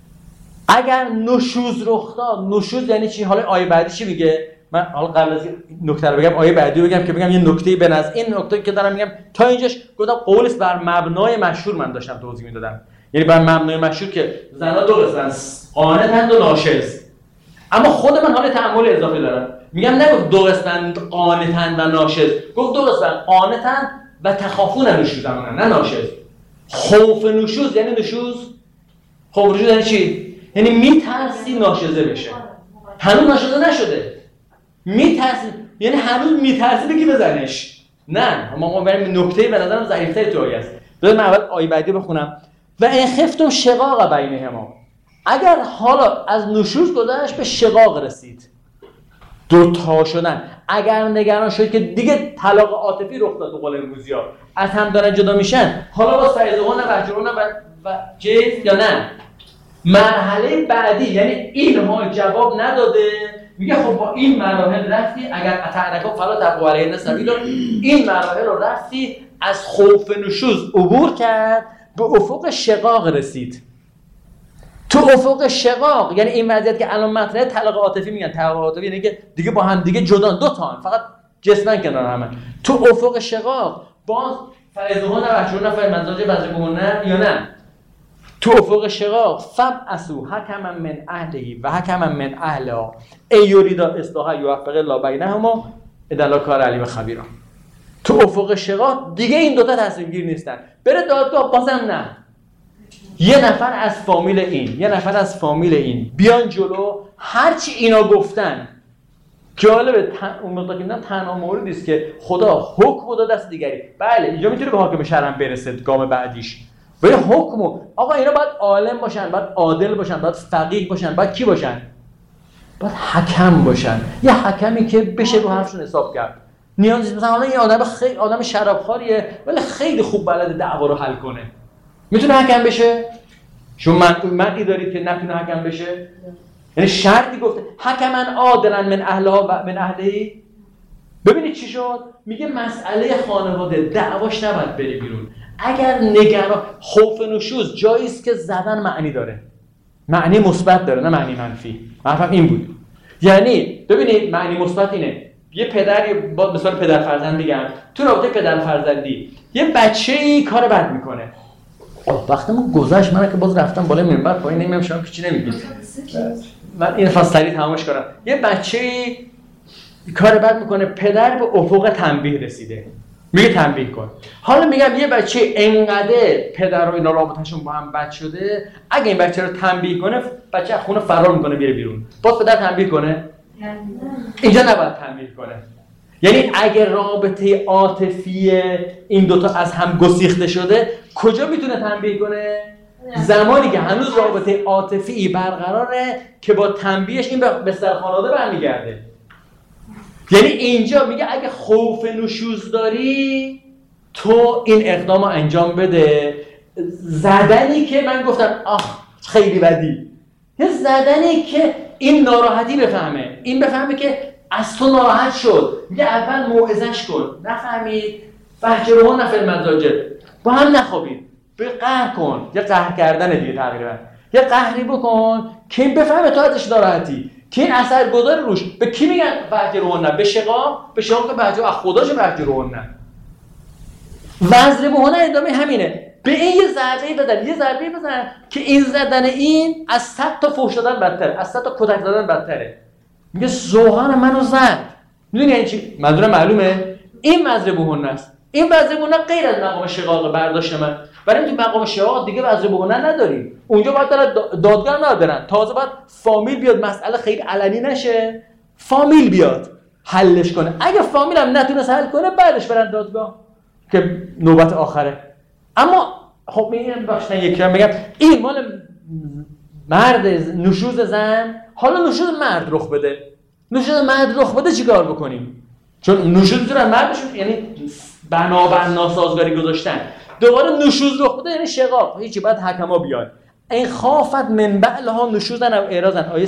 اگر نشوز رخ داد، نشوز یعنی چی؟ حالا آیه بعدی چی میگه؟ من حالا قبل از نکته رو بگم آیه بعدی رو بگم که بگم یه نکته به نظر این نکته که دارم میگم تا اینجاش گفتم قول است بر مبنای مشهور من داشتم توضیح میدادم. یعنی بر مبنای مشهور که زنا دو قسمن قانتند و ناشز. اما خود من حالا تأمل اضافه دارم. میگم نگفت دو قسمن قانتند و ناشز، گفت دو قسمن قانتند و تخافون نشوزمون نه ناشز. خوف نشوز یعنی نشوز. خوف نشوز یعنی چی؟ یعنی میترسی ناشزه بشه. هنوز ناشزه نشده. میترسی یعنی هنوز میترسی بگی بزنش. نه، ما بریم نکته به نظرم ضعیف‌تر تو آیه است. بذار من اول آیه بعدی بخونم. و ان خفتم شقاق بینهما. اگر حالا از نشوز گذشت به شقاق رسید. دو تا شدن. اگر نگران شد که دیگه طلاق عاطفی رخ داد، قول امروزی‌ها از هم دارن جدا میشن، حالا با فیضون و جرون و جیز یا نه؟ مرحله بعدی یعنی اینها جواب نداده، میگه خب با این مراحل رفتی اگر اتعنکم فلا تبغوا علیهن سبیلا، این مراحل رو رفتی از خوف نشوز عبور کرد به افق شقاق رسید. تو افق شقاق یعنی این وضعیت که الان مطرحه طلاق عاطفی میگن. طلاق عاطفی یعنی که دیگه با هم دیگه جدا دو تا فقط جسمن کنار هم. تو افق شقاق باز فیضون و جرون فمزاج وزقونه یا نه؟ تو افق شقاق فبعثوا حکما من اهله و حکما من اهلها ای یریدا اصلاحا یوفق الله بینهما ان الله کان علیم خبیرا. تو افق شقاق دیگه این دوتا تصمیم گیر نیستن. بره دادگاه بازم نه. یه نفر از فامیل این، یه نفر از فامیل این بیان جلو هرچی اینا گفتن. جالبه اون مقدار که میگم تنها موردی است که خدا حکم داد دست دیگری. بله اینجا میتونه به حاکم شرع برسه گام بعدیش. ولی حکمو آقا اینا باید عالم باشن، باید عادل باشن، باید فقیه باشن، باید کی باشن؟ باید حکم باشن. یه حکمی که بشه رو حرفشون حساب کرد. نیازی مثلا حالا یه آدم خیلی آدم شرابخواریه ولی خیلی خوب بلده دعوا رو حل کنه. میتونه حکم بشه؟ شما منعی دارید که نتونه حکم بشه؟ یعنی شرطی گفته حکما عادلا من اهلها و من اهلی. ببینید چی شد؟ میگه مسئله خانواده دعواش نباید بره بیرون. اگر نگران خوف نشوز جایی است که زدن معنی داره، معنی مثبت داره نه معنی منفی. حرفم این بود. یعنی ببینید معنی مثبت اینه یه پدر با مثال پدر فرزند میگم تو رابطه پدر فرزندی یه بچه‌ای کار بد میکنه. وقتمون گذشت، من که باز رفتم بالای منبر پایین نمیام شما چی نمیگید. من این فاصله تمامش کنم. یه بچه‌ای کار بد میکنه، پدر به افق تنبیه رسیده. میگه تنبیه کن. حالا میگم یه بچه انقدر پدر و اینا رابطه‌شون با هم بد شده، اگه این بچه رو تنبیه کنه، بچه از خونه فرار میکنه میره بیرون. باز پدر تنبیه کنه؟ اینجا نباید تنبیه کنه. یعنی اگه رابطه عاطفی این دوتا از هم گسیخته شده، کجا میتونه تنبیه کنه؟ زمانی که هنوز رابطه عاطفی برقراره که با تنبیهش این به سرخانواده برمیگرده. یعنی اینجا میگه اگه خوف نشوز داری تو این اقدامو انجام بده. زدنی که من گفتم خیلی بدی، یه زدنی که این ناراحتی بفهمه، این بفهمه که از تو ناراحت شد، میگه اول موعظه‌اش کن، نفهمید فهجرهن فی المضاجع، با هم نخوابید، به قهر کن، یه قهر کردن دیگه تقریبا، یه قهری بکن که این بفهمه تو ازش ناراحتی، که این اثر گذاره روش. به کی میگن فهجرهن؟ به شقاق که فهجر از خداش فهجرهن. وزربوهن ادامه همینه، به این یه ضربه بزن که این زدن این از 100 تا فحش دادن بدتره، از 100 تا کتک زدن بدتره. میگه سوهان منو زد. میدونی یعنی چی؟ منظورم معلومه؟ این وزربوهن است. این وزربوهن غیر از مقام شقاق برداشت من. برای اینکه مقام شقاق دیگه وزربوهن نداریم. اونجا باید دادگاه ندارن. تازه باید فامیل بیاد، مسئله خیلی علنی نشه. فامیل بیاد حلش کنه. اگه فامیل هم نتونست حل کنه بعدش برن دادگاه که نوبت آخره. اما خب این بخش یکم بگم این مال مرد نشوز زن، حالا نشوز مرد رخ بده. نشوز مرد رخ بده چیکار بکنیم؟ چون نشوز میتونه مردشون یعنی بنابر ناسازگاری گذاشتن. دوباره نشوز رخ بده یعنی شقاق. هیچی، بعد حکما بیان. این خافت من بعلها نشوزن او اعراضن، آیه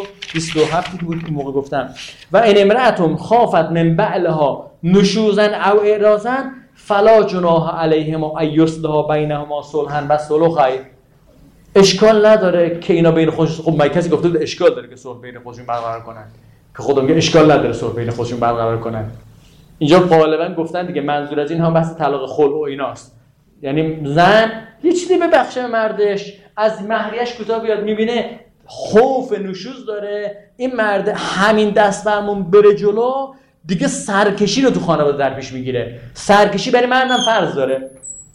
127 که بود این موقع گفتم. و این امرأتم خافت من بعلها نشوزن او اعراضن فلا جناح علیهما ان یصلحا بینهما صلحا و صلح خیر. اشکال نداره که اینا بین خودشون، خب کسی گفته بود اشکال داره که صلح بین خودشون برقرار کنن، که خدا میگه اشکال نداره صلح بین خودشون برقرار کنن. اینجا غالبا گفتن دیگه منظور از این هم بحث طلاق خلع و ایناست، یعنی زن یه چیزی ببخشه مردش، از مهریش کوتاه بیاد، میبینه خوف نشوز داره، این مرد همین دست فرمون بره جلو دیگه سرکشی رو تو خانواده در پیش میگیره. سرکشی برای مردم فرض داره،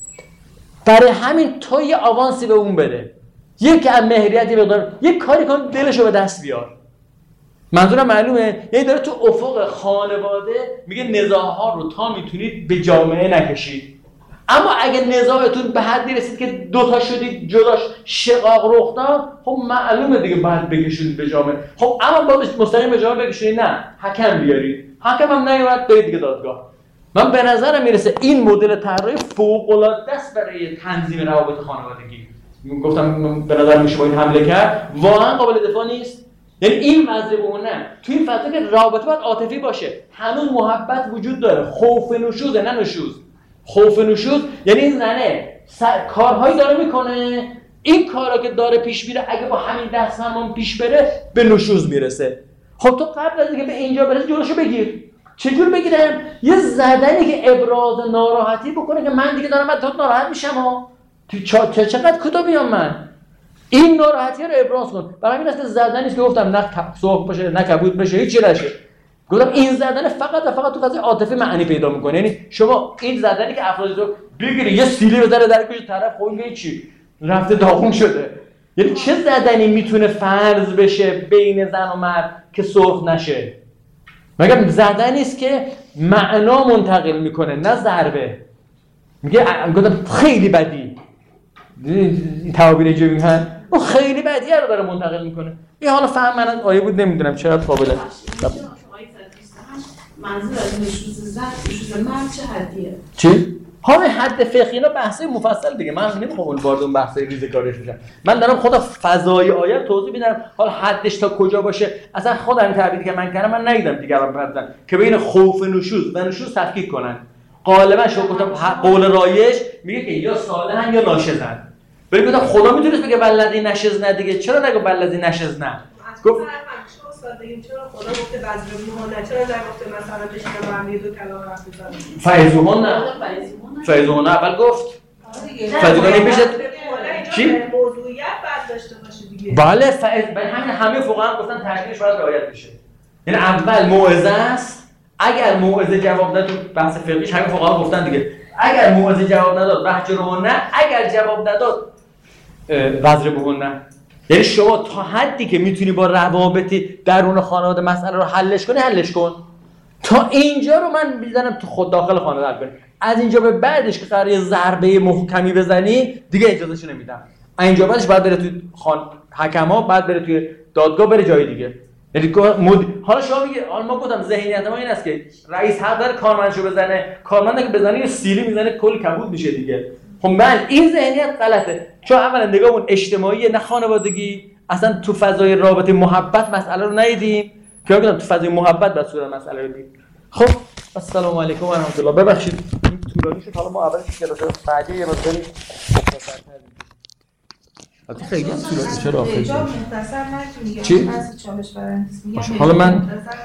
برای همین تو یه آوانسی به اون بده، یک از مهریتی بگذار، یک کاری کن دلشو به دست بیار. منظورم معلومه؟ یعنی داره تو افق خانواده میگه نزاع‌ها رو تا میتونید به جامعه نکشید، اما اگه نزاعتون به حدی رسید که دوتا شدید جداش شقاق رخ داد، خب معلومه دیگه باید بکشید به جامعه. خب اما باید مستقیم به جامعه بکشید؟ نه، حکم بیارید. حکم هم نیومد برید دیگه دادگاه. من به نظرم میرسه این مدل طراحی فوق‌العاده است برای تنظیم روابط خانوادگی. گفتم به نظر میشه با این حمله کرد، واقعا قابل دفاع نیست. یعنی این وضعیه تو این فضا که رابطه باید عاطفی باشه، هنوز محبت وجود داره، خوف نشوزه نه نشوز. خوف نشوز یعنی این زنه کارهایی داره میکنه، این کارا که داره پیش میره اگه با همین دست فرمان پیش بره به نشوز میرسه. خب تو قبل از اینکه به اینجا برسی جلوشو بگیر. چجور بگیرم؟ یه زدنی که ابراز ناراحتی بکنه که من دیگه دارم من تو ناراحت میشم ها. تو چقدر کوتاه بیام من. این ناراحتی رو ابراز کن. برای همین است زدنی که گفتم نه صحبت باشه نه کبود بشه هیچ نشه. گفتم این زدن فقط و فقط تو فضای عاطفی معنی پیدا میکنه. یعنی شما این زدنی که افراد رو بگیری یه سیلی بزنه در گوش طرف، خب میگه چی؟ رفته داغون شده. یعنی چه زدنی میتونه فرض بشه بین زن و مرد که سرخ نشه؟ مگه زدنی است که معنا منتقل میکنه نه ضربه. میگه گفتم خیلی بدی. این تعابیر جوی هست اون خیلی بدیه رو داره منتقل میکنه. این حالا فهم من آیه بود نمیدونم چرا قابله. منظور از نشوز مرد چه حدیه؟ چی؟ حالا حد فقهی اینا بحثای مفصل دیگه، من نمیخوام وارد اون بحثای ریزکاریش بشم. من دارم خدا فضای آیه توضیح میدم، حالا حدش تا کجا باشه. اصلا خودم تعبیری که من کردم من ندیدم دیگران بردن که بین خوف نشوز و نشوز تفکیک کنن. غالبا شما گفتم قول رایج میگه که یا صالحن یا ناشزن. ولی گفتم خدا میتونست بگه بلدی نشز نه دیگه، چرا نگه بلدی نشز نه؟ گفت چرا خدا گفته وزربوهن نه؟ چرا نگفته مثلا بشینه با هم دو کلام حرف بزنن؟ فیضوهن نه. فیضوهن اول گفت. فیضوهن میشه چی؟ موضوعیت بعد داشته باشه دیگه. بله همین همه فقها هم گفتن ترکیبش باید رعایت بشه. یعنی اول موعظه است، اگر موعظه جواب نداد تو بحث فقهیش همین فقها گفتن دیگه. اگر موعظه جواب نداد وحجرهن نه، اگر جواب نداد وزربوهن نه. یعنی شما تا حدی که میتونی با روابطی درون خانواده مسئله رو حلش کنی حلش کن. تا اینجا رو من میذارم تو خود داخل خانواده حل کنی. از اینجا به بعدش که قراره ضربه محکمی بزنی دیگه اجازهشو نمیدم. اینجا بعدش بعد بره تو حکما، بعد بره توی دادگاه، بره جای دیگه. یعنی حالا شما میگه حالا ما گفتم ذهنیت ما این است که رئیس حق داره کارمندشو بزنه، کارمند که بزنه یه سیلی میزنه کل کبود میشه دیگه. خب من این ذهنیت غلطه، چون اولا نگاهمون اجتماعی نه خانوادگی، اصلا تو فضای رابطه محبت مسئله رو ندیدیم که بگم تو فضای محبت بس صورت مسئله رو دیدیم. خب السلام علیکم و رحمت الله. ببخشید این طولانی شد، حالا ما اول کلاس بعدی یه مقداری البته خیلی طولانی. چرا خیلی مختصر نکنی چی؟ چالش برانگیز میگم حالا من